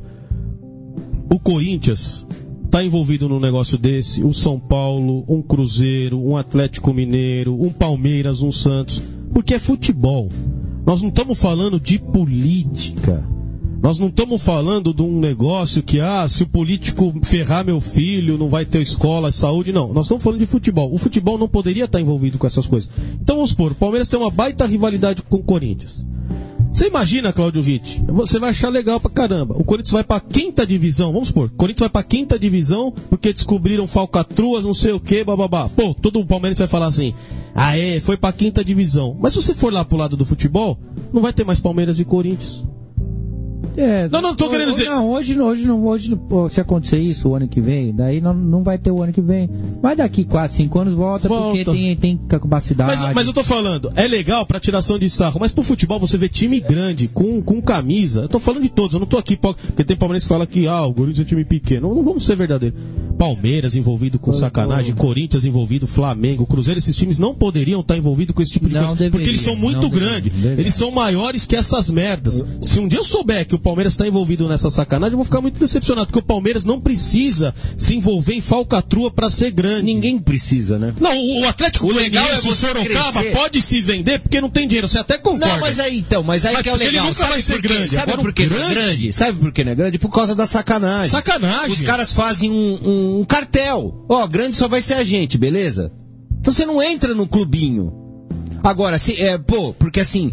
o Corinthians tá envolvido num negócio desse, o São Paulo, um Cruzeiro, um Atlético Mineiro, um Palmeiras, um Santos, porque é futebol. Nós não estamos falando de política. Nós não estamos falando de um negócio que, ah, se o político ferrar meu filho, não vai ter escola, saúde. Não, nós estamos falando de futebol. O futebol não poderia estar envolvido com essas coisas. Então vamos supor, o Palmeiras tem uma baita rivalidade com o Corinthians. Você imagina, Cláudio Witt, você vai achar legal pra caramba. O Corinthians vai pra quinta divisão, vamos supor, o Corinthians vai pra quinta divisão porque descobriram falcatruas, não sei o que, bababá. Pô, todo o Palmeiras vai falar assim, ah é, foi pra quinta divisão. Mas se você for lá pro lado do futebol, não vai ter mais Palmeiras e Corinthians. É, não, não, tô querendo dizer... Não, hoje, hoje, não, hoje pô, se acontecer isso o ano que vem, daí não, não vai ter o ano que vem. Mas daqui quatro, cinco anos volta, Volta. porque tem, tem capacidade. Mas, mas eu tô falando, é legal pra tiração de sarro, mas pro futebol você vê time grande, com, com camisa. Eu tô falando de todos, eu não tô aqui porque tem palmeirense que fala que ah, o Corinthians é time pequeno. Não, não vamos ser verdadeiros. Palmeiras envolvido com sacanagem, Corinthians envolvido, Flamengo, Cruzeiro, esses times não poderiam estar envolvidos com esse tipo de Não coisa. deveria, porque eles são muito não grandes, deveria. eles são maiores que essas merdas. Se um dia eu souber que o Palmeiras está envolvido nessa sacanagem, eu vou ficar muito decepcionado, porque o Palmeiras não precisa se envolver em falcatrua pra ser grande. Ninguém precisa, né? Não, o Atlético Goianiense, o Sorocaba pode se vender porque não tem dinheiro, você até concorda. Não, mas aí então, mas aí Mas que é o porque ele legal. nunca Sabe vai ser por quê? grande. Sabe Agora, por que o não é grande- grande? Sabe por que não é grande? Por causa da sacanagem. Sacanagem. Os caras fazem um, um- um cartel. Ó, grande só vai ser a gente, beleza? Então você não entra no clubinho. Agora, se, é, pô, porque assim,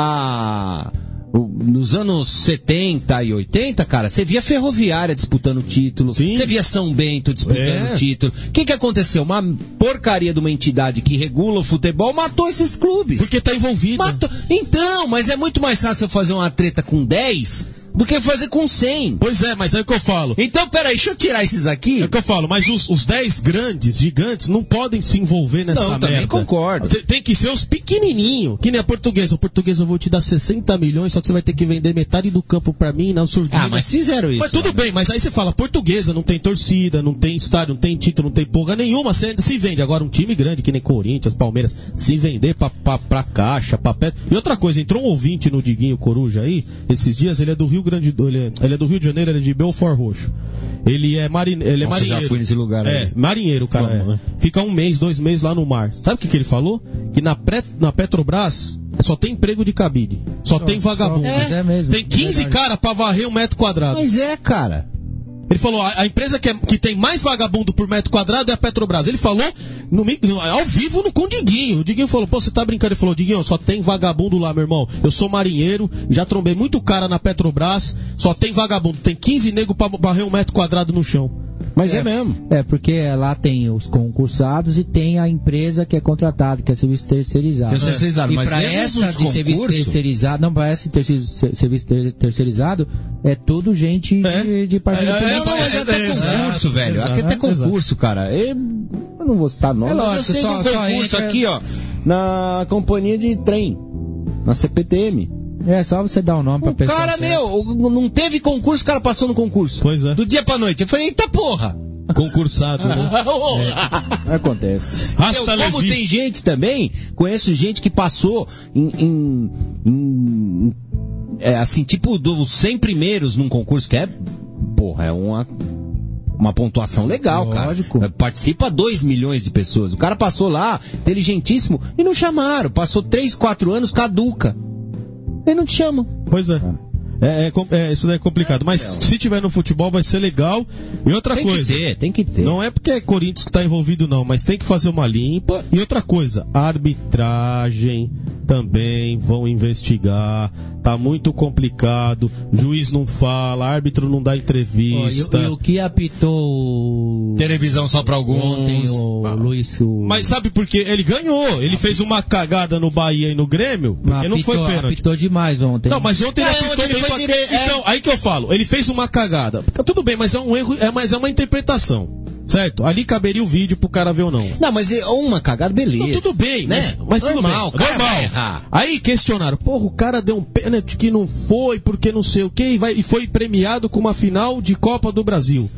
a... o- nos anos setenta e oitenta, cara, você via Ferroviária disputando título, Sim. você via São Bento disputando É. título. O que que aconteceu? Uma porcaria de uma entidade que regula o futebol matou esses clubes. Porque tá envolvido. Matou. Então, mas é muito mais fácil eu fazer uma treta com dez do que fazer com cem. Pois é, mas é o que eu falo. Então, peraí, deixa eu tirar esses aqui. É o que eu falo, mas os, os dez grandes, gigantes, não podem se envolver nessa Não, merda. também concordo. Cê tem que ser os pequenininhos, que nem a portuguesa. A portuguesa eu vou te dar sessenta milhões, só que você vai ter que vender metade do campo pra mim na surdina. Ah, mas fizeram isso. Mas tudo né? bem, mas aí você fala, portuguesa, não tem torcida, não tem estádio, não tem título, não tem porra nenhuma, você ainda se vende. Agora um time grande, que nem Corinthians, Palmeiras, se vender pra, pra, pra caixa, pra pé. E outra coisa, entrou um ouvinte no Diguinho Coruja aí, esses dias, ele é do Rio Grande do... Ele é, ele é do Rio de Janeiro, ele é de Belfort Roxo. Ele é, marine, ele é Nossa, marinheiro. já fui nesse lugar aí. É, marinheiro, o cara. Vamos, é. né? Fica um mês, dois meses lá no mar. Sabe o que, que ele falou? Que na, pré, na Petrobras só tem emprego de cabide. Só, tem vagabundo. Mas é mesmo. Tem quinze Verdade. caras pra varrer um metro quadrado. Mas é, cara. Ele falou, a, a empresa que, é, que tem mais vagabundo por metro quadrado é a Petrobras. Ele falou no, no, ao vivo no, com o Diguinho. O Diguinho falou, pô, você tá brincando? Ele falou, Diguinho, só tem vagabundo lá, meu irmão. Eu sou marinheiro, já trombei muito cara na Petrobras, só tem vagabundo. Tem quinze negros pra barrer um metro quadrado no chão. Mas é, é mesmo. É, porque lá tem os concursados e tem a empresa que é contratada, que é serviço terceirizado. É. terceirizado. E mas para essa de concurso, serviço terceirizado, não, para esse serviço terceirizado, é tudo gente é. de, de partido é, político. é, não, mas é até concurso, velho. Aqui até concurso, cara. Eu, eu não vou citar nome, É mas lógico, eu sei só- de um só concurso entra- aqui, ó, na companhia de trem, na C P T M. É só você dar o nome pra O pessoa. cara, meu, não teve concurso, o cara passou no concurso. Pois é. Do dia pra noite. Eu falei, eita porra! Concursado, né? É, acontece. Eu, como tem gente também, conheço gente que passou em, em- em- é, assim, tipo dos cem primeiros num concurso, que é, porra, é uma, uma pontuação legal, Lógico. cara. Participa dois milhões de pessoas. O cara passou lá, inteligentíssimo, e não chamaram. Passou três, quatro anos, caduca. E não te chamam. Pois é. É, é, com- é, isso daí é complicado. Mas se tiver no futebol vai ser legal. E outra Tem coisa. que ter, tem que ter. Não é porque é Corinthians que tá envolvido, não, mas tem que fazer uma limpa. E outra coisa, a arbitragem também vão investigar. Tá muito complicado. Juiz não fala, árbitro não dá Ó, entrevista. e, e o que apitou Televisão só pra alguns. ontem o Luiz... O... Mas sabe por quê? Ele ganhou. Ele fez uma cagada no Bahia e no Grêmio, porque não foi apitou, pênalti. apitou demais ontem. Não, mas ontem ele É, apitou ontem ele bem foi pra- dire- é. Então, aí que eu falo, ele fez uma cagada. Tudo bem, mas é um erro, é, mas é uma interpretação. Certo? Ali caberia o vídeo pro cara ver ou não. Não, mas é uma cagada, beleza. Não, tudo bem, né? mas, mas tudo Normal, bem. o cara Normal. vai errar. Aí questionaram, porra, o cara deu um pênalti que não foi, porque não sei o que, e, vai- e foi premiado com uma final de Copa do Brasil.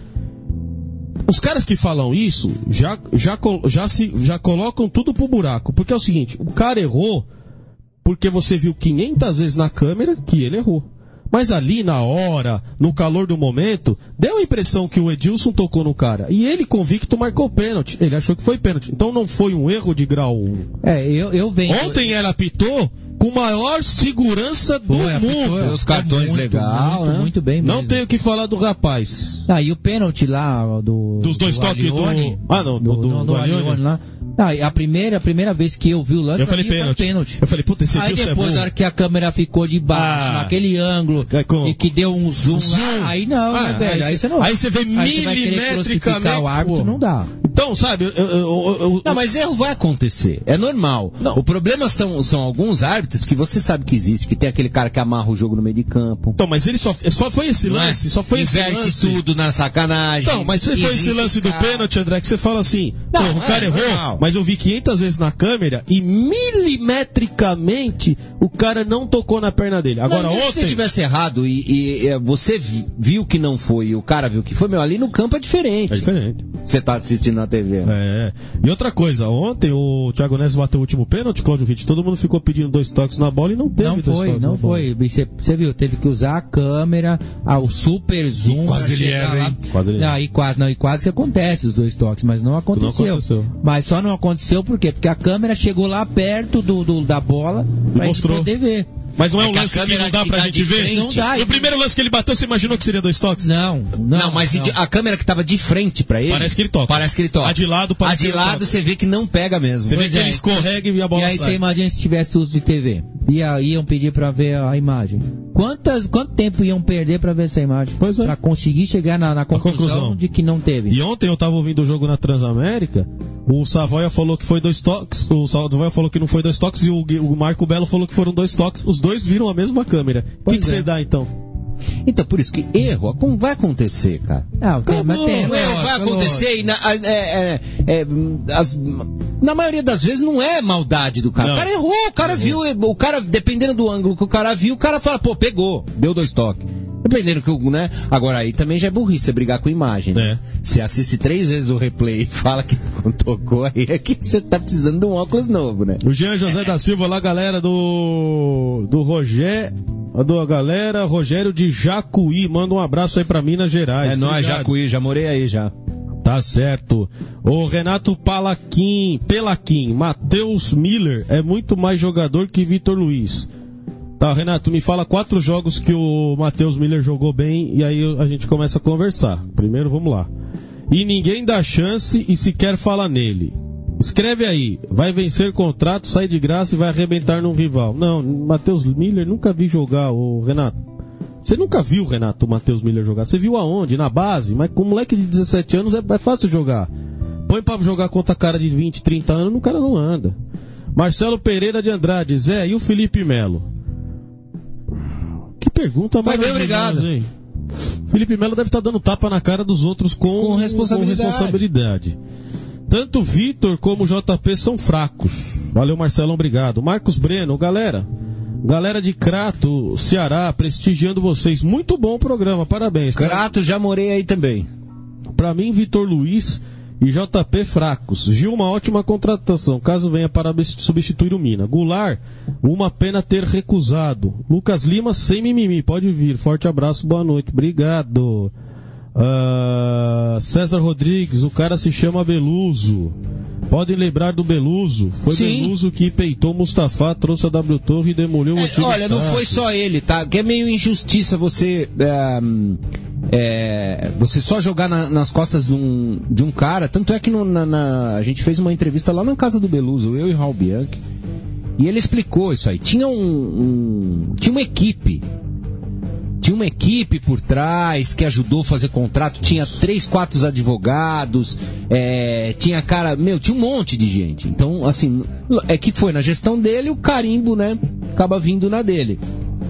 Os caras que falam isso já, já, col- já, se, já colocam tudo pro buraco. Porque é o seguinte, o cara errou porque você viu quinhentas vezes na câmera que ele errou. Mas ali, na hora, no calor do momento, deu a impressão que o Edilson tocou no cara. E ele, convicto, marcou o pênalti. Ele achou que foi pênalti. Então não foi um erro de grau um. É, eu, eu venho... Ontem ela apitou com maior segurança do Foi, apitou, mundo. é, Os cartões muito, legal, muito, né? muito bem Não mesmo. tenho o que falar do rapaz. Ah, e o pênalti lá do... Dos dois do toques do- Alione, Ah, não, do- do- não, do Alione. Alione lá. Ah, e a primeira, a primeira vez que eu vi o lance, Eu pra falei mim, foi pênalti. pênalti. Eu falei, puta, esse Aí Edilson é depois, bom. na hora que a câmera ficou de baixo, Ah. naquele ângulo, É com- e que deu um zoom, Zoom. lá, aí não, Ah, né, velho? aí Aí, cê- você não... aí você vê Aí você vai querer milimetricamente, crucificar o árbitro, pô. não dá. Então, sabe, eu, eu, eu, eu- Não, mas erro vai acontecer. É normal. O problema são, são alguns árbitros que você sabe que existe, que tem aquele cara que amarra o jogo no meio de campo. Então, mas ele só, só foi esse Não é? lance, só foi esse Inverte lance. tudo na sacanagem. Então, mas se foi esse irrita lance o do cara. pênalti, André, que você fala assim, Não, pô, o cara é errou, normal. mas eu vi quinhentas vezes na câmera e milimetricamente o cara não tocou na perna dele. Agora Não, mesmo ontem... se você tivesse errado e, e, é, você vi- viu que não foi e o cara viu que foi, meu, ali no campo é diferente. É diferente. Você tá assistindo na T V. É. E outra coisa, ontem o Thiago Neves bateu o último pênalti, Cláudio Ritt, todo mundo ficou pedindo dois toques na bola e não teve Não dois foi, toques não na bola. foi. Você, você viu, teve que usar a câmera, ah, o super zoom. quase pra ele chegar erra, lá. hein? Quase ele erra. Não, e quase, não, e quase que acontece os dois toques, mas não aconteceu. Não aconteceu. Mas só não aconteceu por quê? Porque a câmera chegou lá perto do, do- da bola pra gente mostrou. poder ver. Mas não é, É um que a lance que câmera não dá que pra tá gente de ver? frente- Não dá. No primeiro lance que ele bateu, você imaginou que seria dois toques? Não, não. Não, mas e de- a câmera que tava de frente pra ele. Parece que ele toca. Parece que ele toca. A de lado A parece de que ele lado toca. você vê que não pega mesmo. Você vê Pois que é. ele escorrega e a bola E aí sai. você imagina se tivesse uso de T V. Ia, iam pedir pra ver a imagem. Quantas, quanto tempo iam perder pra ver essa imagem? Pois é. Pra conseguir chegar na, na conclusão, conclusão. de que não teve. E ontem eu tava ouvindo o jogo na Transamérica, o Savoia falou que foi dois toques, o Savoia falou que não foi dois toques e o, Gui- o Marco Belo falou que foram dois toques. Os dois viram a mesma câmera. O que Pois que você é. dá então? Então, por isso que erro como vai acontecer, cara. Não, tem, mas tem, O erro vai acontecer e na, a- é, é, é, as- na maioria das vezes não é maldade do cara. Não. O cara errou, o cara viu, o cara, dependendo do ângulo que o cara viu, o cara fala, pô, pegou, deu dois toques. Dependendo que o, né? Agora aí também já é burrice você brigar com imagem, né? É. Você assiste três vezes o replay e fala que não tocou, aí é que você tá precisando de um óculos novo, né? O Jean José da Silva lá, galera do do Rogé, do galera Rogério de Jacuí, manda um abraço aí pra Minas Gerais. É nóis, Obrigado. Jacuí, já morei aí já. Tá certo. O Renato Palaquim, Pelaquim, Matheus Miller é muito mais jogador que Vitor Luiz. Tá, Renato, me fala quatro jogos que o Matheus Miller jogou bem e aí a gente começa a conversar. Primeiro, vamos lá. E ninguém dá chance e sequer fala nele. Escreve aí, vai vencer contrato, sai de graça e vai arrebentar num rival. Não, Matheus Miller nunca vi jogar, o Renato. Você nunca viu, Renato, o Matheus Miller jogar. Você viu aonde? Na base? Mas com um moleque de dezessete anos é, é fácil jogar. Põe pra jogar contra cara de vinte, trinta anos, o cara não anda. Marcelo Pereira de Andrade, Zé, e o Felipe Melo? Que pergunta mais bem, obrigado. Hein? Felipe Melo deve estar dando tapa na cara dos outros com, com responsabilidade. Com responsabilidade. Tanto Vitor como o J P são fracos. Valeu, Marcelão, obrigado. Marcos Breno, galera. Galera de Crato, Ceará, prestigiando vocês. Muito bom o programa, parabéns. Crato, já morei aí também. Pra mim, Vitor Luiz e J P fracos. Gil, uma ótima contratação, caso venha para substituir o Mina. Goulart, uma pena ter recusado. Lucas Lima, sem mimimi, pode vir. Forte abraço, boa noite. Obrigado. Uh, César Rodrigues, o cara se chama Beluso. Podem lembrar do Beluso? Foi Sim. Beluso que peitou Mustafa, trouxe a W Torre e demoliu o é, antigo Olha, não foi só ele, tá? Que é meio injustiça você é, é, você só jogar na, nas costas de um, de um cara. Tanto é que no, na, na, a gente fez uma entrevista lá na casa do Beluso, eu e Raul Bianchi, e ele explicou isso aí. Tinha um, um tinha uma equipe Tinha uma equipe por trás que ajudou a fazer contrato, tinha três, quatro advogados, é, tinha cara, meu, tinha um monte de gente. Então, assim, é que foi na gestão dele, o carimbo, né, acaba vindo na dele.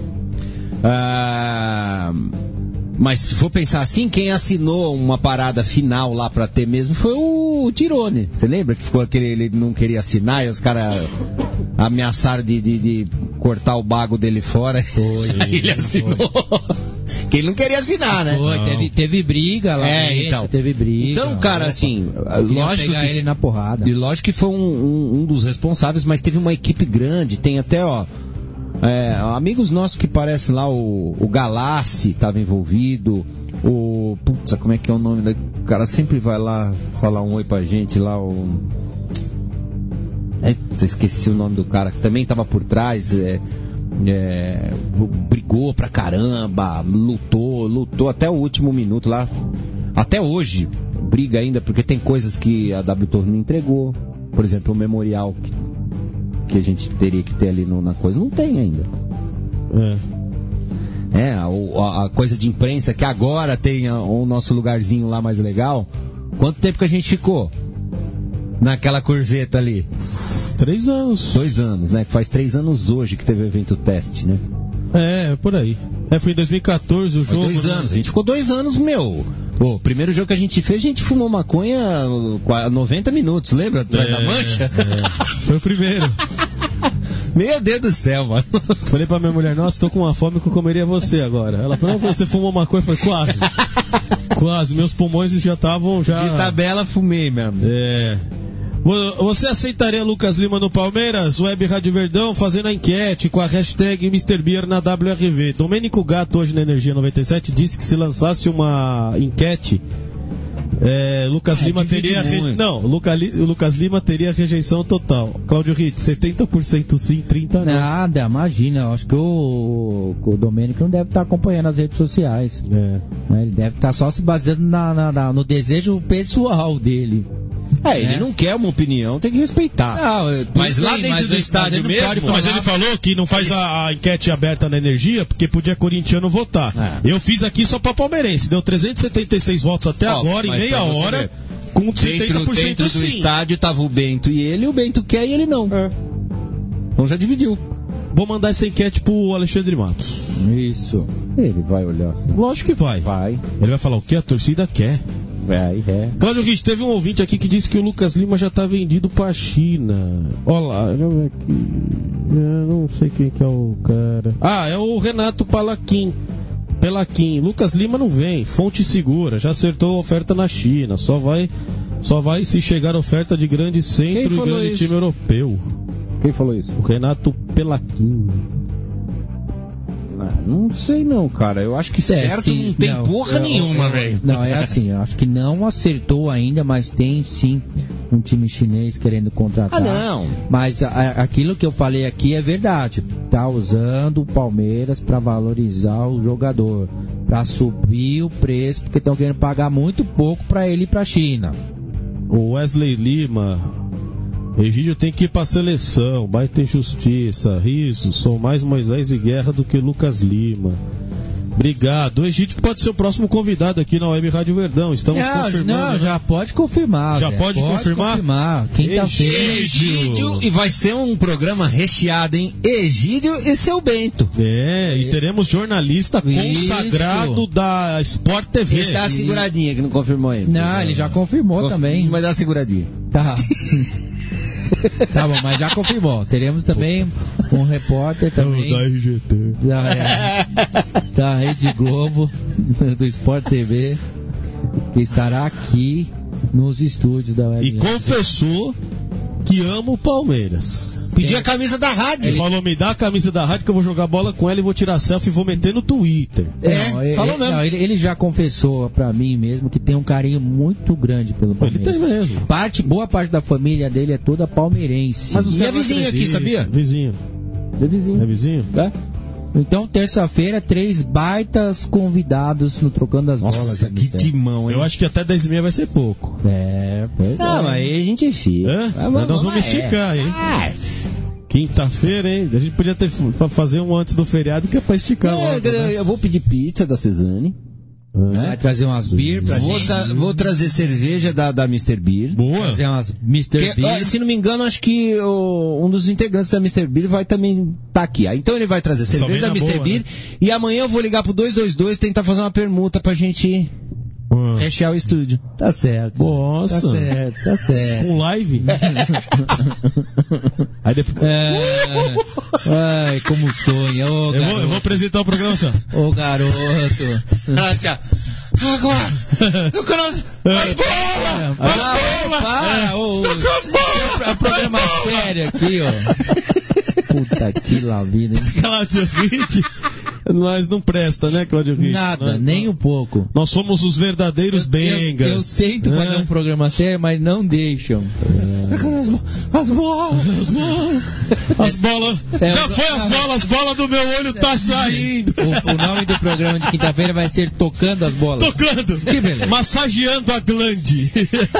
Ah, mas se for pensar assim, quem assinou uma parada final lá pra ter mesmo foi o Tirone. Você lembra que ficou aquele, ele não queria assinar e os caras ameaçaram de, de, de cortar o bago dele fora? Foi, aí ele assinou. Que ele não queria assinar, né? Foi, teve, teve briga lá. É, dentro, então. Teve briga. Então, cara, opa, assim, lógico pegar que, ele na porrada. E lógico que foi um, um, um dos responsáveis, mas teve uma equipe grande, tem até, ó, é, amigos nossos que parecem lá, o, o Galassi estava envolvido, o... Putz, como é que é o nome? Da, o cara sempre vai lá falar um oi pra gente lá, o... É, esqueci o nome do cara, que também estava por trás, é, é, brigou pra caramba, lutou, lutou até o último minuto lá. Até hoje, briga ainda, porque tem coisas que a W Torre não entregou. Por exemplo, o memorial que, que a gente teria que ter ali no, na coisa, não tem ainda. É. É, a, a coisa de imprensa que agora tem a, o nosso lugarzinho lá mais legal. Quanto tempo que a gente ficou naquela corveta ali? Três anos. Dois anos, né? Que faz três anos hoje que teve o evento teste, né? É, por aí. É, foi em dois mil e catorze o jogo. Foi dois né? anos. A gente ficou dois anos, meu. Pô, o primeiro jogo que a gente fez, a gente fumou maconha noventa minutos, lembra? Atrás é, da mancha? É. Foi o primeiro. Meu Deus do céu, mano. Falei pra minha mulher, nossa, tô com uma fome que eu comeria você agora. Ela falou, não, você fumou maconha? Eu falei, quase. Quase, meus pulmões já estavam já... De tabela fumei mesmo. É... Você aceitaria Lucas Lima no Palmeiras? Web Rádio Verdão fazendo a enquete com a hashtag mister Beer na W R V. Domênico Gato, hoje na Energia noventa e sete, disse que se lançasse uma enquete, é, Lucas é, Lima teria... Re... Não, Luca Li... Lucas Lima teria rejeição total. Cláudio Ritt, setenta por cento sim, trinta por cento não. Nada, imagina. Eu acho que o, o Domênico não deve estar acompanhando as redes sociais. É. Ele deve estar só se baseando na, na, na, no desejo pessoal dele. É, ele é. não quer uma opinião, tem que respeitar. Não, mas lá bem, dentro mas do estádio mesmo... Mas ele falou que não faz a, a enquete aberta na Energia, porque podia corintiano votar. É. Eu fiz aqui só pra palmeirense, deu trezentos e setenta e seis votos até Ó, agora, em meia hora, com setenta por cento dentro, dentro sim. do estádio tava o Bento e ele, o Bento quer e ele não. É. Então já dividiu. Vou mandar essa enquete pro Alexandre Matos. Isso. Ele vai olhar assim. Lógico que vai. Vai. Ele vai falar o que a torcida quer. É, é. Cláudio Ritt, teve um ouvinte aqui que disse que o Lucas Lima já tá vendido pra China. Olha lá, deixa eu ver aqui. Eu não sei quem que é o cara. Ah, é o Renato Palaquim. Pelaquim. Lucas Lima não vem, fonte segura, já acertou a oferta na China. Só vai, só vai se chegar a oferta de grande centro e grande isso? time europeu. Quem falou isso? O Renato Pelaquim. não sei não, cara. Eu acho que certo sim, não tem não, porra eu- nenhuma, eu- velho. Não, é assim, eu acho que não acertou ainda, mas tem sim um time chinês querendo contratar. Ah, não. Mas a- a- aquilo que eu falei aqui é verdade. Tá usando o Palmeiras para valorizar o jogador, para subir o preço, porque estão querendo pagar muito pouco para ele ir para a China. O Wesley Lima. Egídio tem que ir pra seleção. Baita injustiça. Riso. Sou mais Moisés e Guerra do que Lucas Lima. Obrigado. O Egídio que pode ser o próximo convidado aqui na Web Rádio Verdão. Estamos não, confirmando. não, né? já pode confirmar. Já Zé. pode confirmar? confirmar. Quinta-feira. Egídio, e vai ser um programa recheado, hein? Egídio e seu Bento. É, e teremos jornalista Isso. consagrado da Sport T V. Esse dá uma seguradinha que não confirmou ainda. Não, ele já confirmou Conf- também. Vai dar uma seguradinha. Tá. Tá bom, mas já confirmou. Teremos também um repórter também Da R G T. da, é, da Rede Globo, do Sport T V, que estará aqui nos estúdios da Web E confessou que ama o Palmeiras. Pediu a camisa da rádio. Ele falou, me dá a camisa da rádio que eu vou jogar bola com ela e vou tirar selfie e vou meter no Twitter. É, não, ele, falou mesmo. não, ele, ele já confessou pra mim mesmo que tem um carinho muito grande pelo Ele Palmeiras. tem mesmo. Parte, boa parte da família dele é toda palmeirense. Mas os E caras é vizinho não aqui, acreditam. sabia? Vizinho. É vizinho. É vizinho? Tá? Então, terça-feira, três baitas convidados no Trocando as Bolas. Nossa, que Mister. timão, hein? Eu acho que até dez e meia vai ser pouco. É, pois Ah, é. mas aí a gente fica. Hã? Ah, Mas nós vamos é. esticar, hein? Ah, Quinta-feira, hein? A gente podia ter fa- fazer um antes do feriado que é pra esticar é, logo, né? eu vou pedir pizza da Cezanne. Vai trazer umas beer pra Vou, gente. sa- vou trazer cerveja da, da mister Beer. Boa. Trazer umas mister Que, Beer. ó, se não me engano, acho que o- um dos integrantes da mister Beer vai também estar aqui. Ah, então ele vai trazer Só cerveja vem da na mister boa, Beer. né? E amanhã eu vou ligar pro dois dois dois tentar fazer uma permuta pra gente Ah. rechear o estúdio. Tá certo. Nossa. Tá certo, tá certo. Com live? Aí depois... É, ai, como sonha, ô Eu vou, garoto. eu vou apresentar o programa assim, ó. Ô garoto. Assim, ó. Agora! Eu quero as as bolas! Para, As bolas! para, ô, ô. Toca as bolas! É um programa sério aqui, ó. Puta que lá vida, hein? Cláudio Ritt, nós não presta, né, Cláudio Ritt? Nada, Nós- nem um pouco. Nós somos os verdadeiros Eu, bengas. eu tento fazer um programa sério, mas não deixam. As, bo- as bolas! As bolas. As bolas. É, Já o- foi as bolas, as bolas do meu olho tá saindo. O, o nome do programa de quinta-feira vai ser Tocando as Bolas. Tocando. Que beleza. Massageando a glande.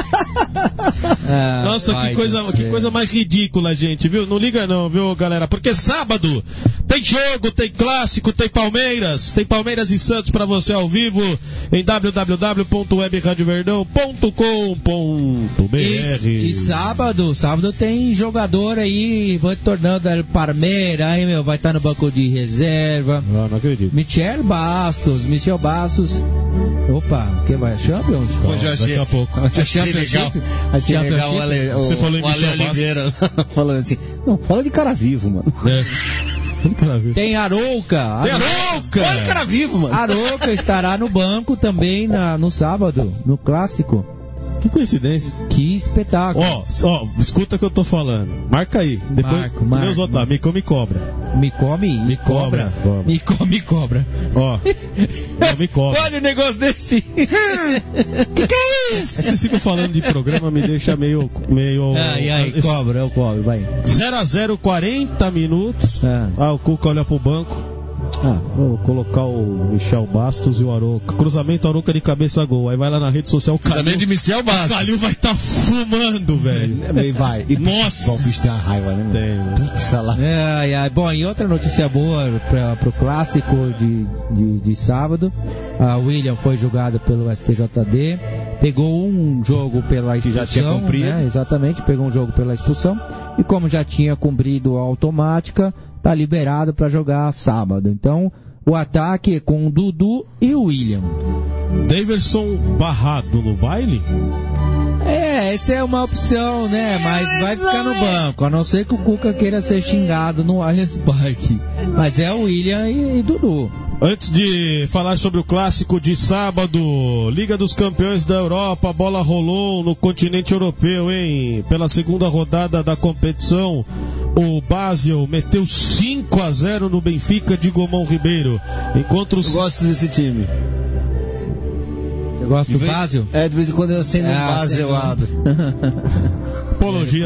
Ah, Nossa, pai que coisa, do que céu. coisa mais ridícula, gente, viu? Não liga não, viu, galera? Porque sábado tem jogo, tem clássico, tem Palmeiras, tem Palmeiras e Santos pra você ao vivo em w w w ponto web radio verdão ponto com ponto b r. E, e sábado, sábado tem jogador aí, vai tornando El Parmeira, aí, meu, vai estar no banco de reserva. Ah, não acredito. Michel Bastos, Michel Bastos. Opa, que vai? Champions? Hoje eu achei, Daqui a pouco. achei Championship? legal, achei Championship? legal o Ale, o, Você falou em o Ale Michel Bastos. Oliveira falando assim, não, fala de cara vivo, mano. É. Tem Arouca. Tem Arouca! Olha o cara vivo, mano. Arouca estará no banco também na, no sábado, no clássico. Que coincidência. Que espetáculo. Ó, ó, escuta o que eu tô falando. Marca aí. Depois, Marco, marco. Meus otários, me come e cobra. Me come e Me cobra. cobra, cobra. Me come e cobra. Ó, não, me cobra. Olha o negócio desse. Que que é isso? Você fica falando de programa, me deixa meio... meio Ai, ai, esse- cobra, eu cobro, vai. zero a zero, quarenta minutos. Ah. Ah, o Cuca olha pro banco. Ah, vou colocar o Michel Bastos e o Arouca. Cruzamento Arouca de cabeça gol. Aí vai lá na rede social, o Calil, Cruzamento de Michel o Bastos. Calil vai estar tá fumando, velho. É, vai. E, Nossa. O bicho tem uma raiva, né, mano? Tem, né? Putz, lá. Ai, ai. Bom, e outra notícia boa para pro clássico de, de, de sábado. A William foi julgado pelo S T J D. Pegou um jogo pela expulsão. já tinha cumprido. Né? Exatamente, pegou um jogo pela expulsão. E como já tinha cumprido a automática, tá liberado para jogar sábado. Então, o ataque é com o Dudu e o William. Daverson barrado no baile? É, É, essa é uma opção, né? Mas vai ficar no banco, a não ser que o Cuca queira ser xingado no Allianz Parque. Mas é o William e, e Dudu. Antes de falar sobre o clássico de sábado, Liga dos Campeões da Europa, a bola rolou no continente europeu, hein? Pela segunda rodada da competição, o Basel meteu cinco a zero no Benfica de Gomão Ribeiro. Enquanto os... Eu gosto desse time. Você gosta do vez... Basel? É, de vez em quando eu acendo ah, um baselado. Apologia,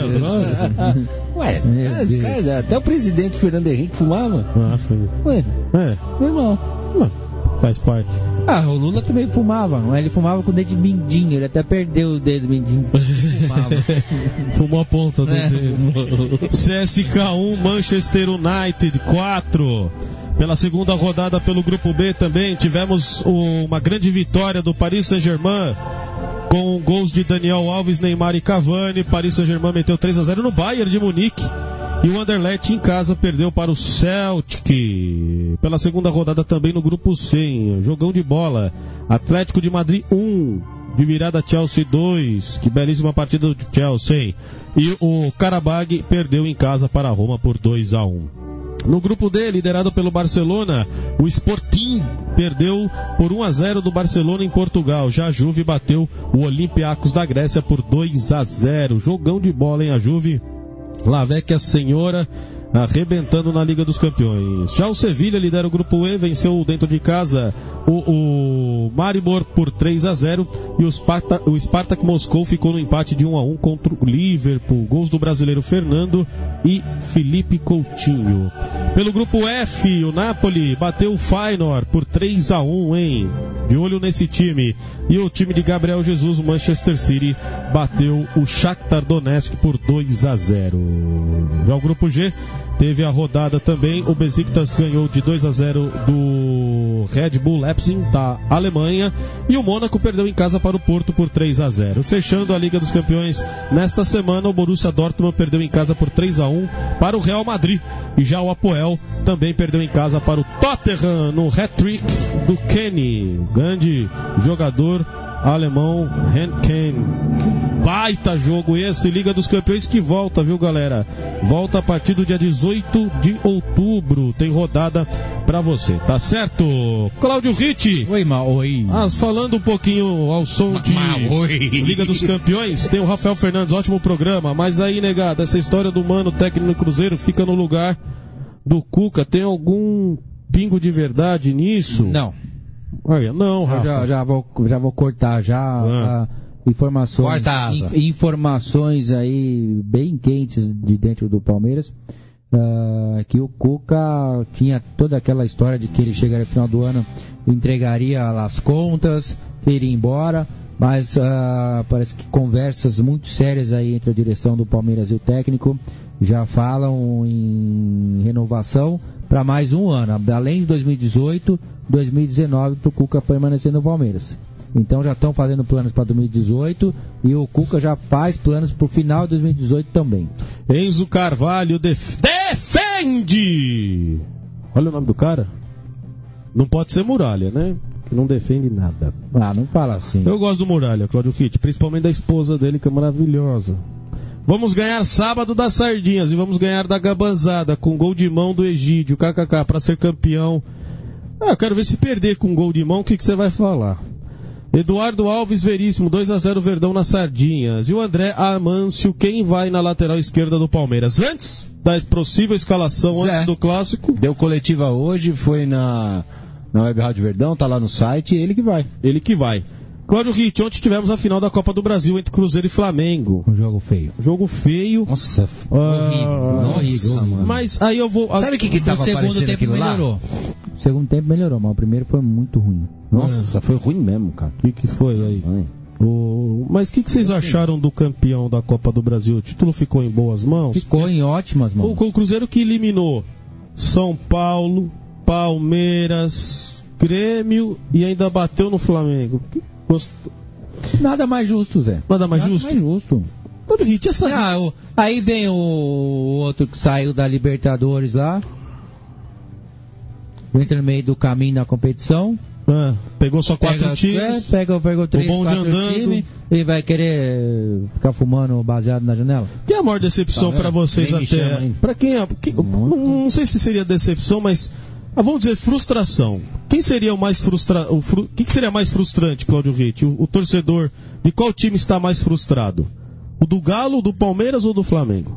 Ué, é, os caras, até o presidente Fernando Henrique fumava. Ah, foi. Ué, é. Normal. Não, faz parte. Ah, o Lula também fumava, mas ele fumava com o dedo mindinho, ele até perdeu o dedo mindinho. Fumava. Fumou a ponta do é. dedo. C S K um, Manchester United quatro. Pela segunda rodada pelo Grupo B também tivemos uma grande vitória do Paris Saint-Germain, com gols de Daniel Alves, Neymar e Cavani. Paris Saint-Germain meteu três a zero no Bayern de Munique. E o Anderlecht em casa perdeu para o Celtic. Pela segunda rodada também no Grupo C, jogão de bola. Atlético de Madrid um, de virada Chelsea dois. Que belíssima partida do Chelsea. E o Karabag perdeu em casa para a Roma por dois a um. No grupo D, liderado pelo Barcelona, o Sporting perdeu por um a zero do Barcelona em Portugal. Já a Juve bateu o Olympiacos da Grécia por dois a zero. Jogão de bola, hein, a Juve? La Vecchia Senhora arrebentando na Liga dos Campeões. Já o Sevilha lidera o grupo E, venceu dentro de casa o, o Maribor por três a zero e o Spartak, o Spartak Moscou ficou no empate de um a um contra o Liverpool. Gols do brasileiro Fernando e Felipe Coutinho. Pelo grupo F, o Napoli bateu o Feyenoord por três a um, hein? De olho nesse time. E o time de Gabriel Jesus, o Manchester City, bateu o Shakhtar Donetsk por dois a zero. Já o grupo G teve a rodada também. O Besiktas ganhou de dois a zero do Red Bull Leipzig da Alemanha. E o Mônaco perdeu em casa para o Porto por três a zero. Fechando a Liga dos Campeões nesta semana, o Borussia Dortmund perdeu em casa por três a um para o Real Madrid. E já o Apoel também perdeu em casa para o Tottenham no hat-trick do Kenny, grande jogador alemão Henken. Baita jogo esse, Liga dos Campeões que volta, viu, galera? Volta a partir do dia dezoito de outubro. Tem rodada pra você, tá certo? Cláudio Ritt. Oi, ma, oi. Ah, falando um pouquinho ao som de ma, oi. Liga dos Campeões, tem o Rafael Fernandes, ótimo programa. Mas aí, negado, essa história do Mano, técnico do Cruzeiro, fica no lugar do Cuca. Tem algum pingo de verdade nisso? Não. Olha, não, Rafa. Eu já, já, vou, já vou cortar já ah. a, informações, in, informações aí bem quentes de dentro do Palmeiras, uh, que o Cuca tinha toda aquela história de que ele chegaria no final do ano, entregaria as contas, iria embora, mas uh, parece que conversas muito sérias aí entre a direção do Palmeiras e o técnico já falam em renovação para mais um ano, além de dois mil e dezoito, dois mil e dezenove, para o Cuca permanecer no Palmeiras. Então já estão fazendo planos para dois mil e dezoito e o Cuca já faz planos para o final de dois mil e dezoito também. Enzo Carvalho def... defende! Olha o nome do cara. Não pode ser Muralha, né? Que não defende nada. Ah, não fala assim. Eu gosto do Muralha, Cláudio Ritt, principalmente da esposa dele, que é maravilhosa. Vamos ganhar sábado das Sardinhas e vamos ganhar da Gabanzada com gol de mão do Egídio, kkk, para ser campeão. Ah, eu quero ver se perder com gol de mão, o que, que você vai falar? Eduardo Alves Veríssimo, dois a zero Verdão nas Sardinhas. E o André Amâncio, quem vai na lateral esquerda do Palmeiras? Antes da possível escalação, Zé. Antes do clássico. Deu coletiva hoje, foi na, na Web Rádio Verdão, tá lá no site, ele que vai. Ele que vai. Cláudio Ritt, ontem tivemos a final da Copa do Brasil entre Cruzeiro e Flamengo. Um jogo feio. Jogo feio. Nossa, uh, horrível. Horrível, mano. Mas aí eu vou... Sabe o que que tava aparecendo segundo tempo aquilo melhorou. lá? O segundo tempo melhorou, mas o primeiro foi muito ruim. Nossa, foi ruim mesmo, cara. O que que foi aí? O... Mas o que, que vocês acharam do campeão da Copa do Brasil? O título ficou em boas mãos? Ficou em ótimas mãos. Foi o Cruzeiro que eliminou São Paulo, Palmeiras, Grêmio e ainda bateu no Flamengo. Que gostou? Nada mais justo, Zé. Nada mais Nada justo? mais justo. Todo hit essa... Ah, o... Aí vem o outro que saiu da Libertadores lá. Entra no meio do caminho da competição. Ah, pegou só quatro pega, times. É, pega, pegou três, quatro times. ele vai querer ficar fumando baseado na janela? Quem é a maior decepção Tá, pra vocês nem me até? chama, hein? Pra quem é. Quem, não, não sei se seria decepção, mas. Ah, vamos dizer frustração. Quem seria o mais frustra... o fru... Quem que seria mais frustrante, Cláudio Ritt? O, o torcedor de qual time está mais frustrado? O do Galo, do Palmeiras ou do Flamengo?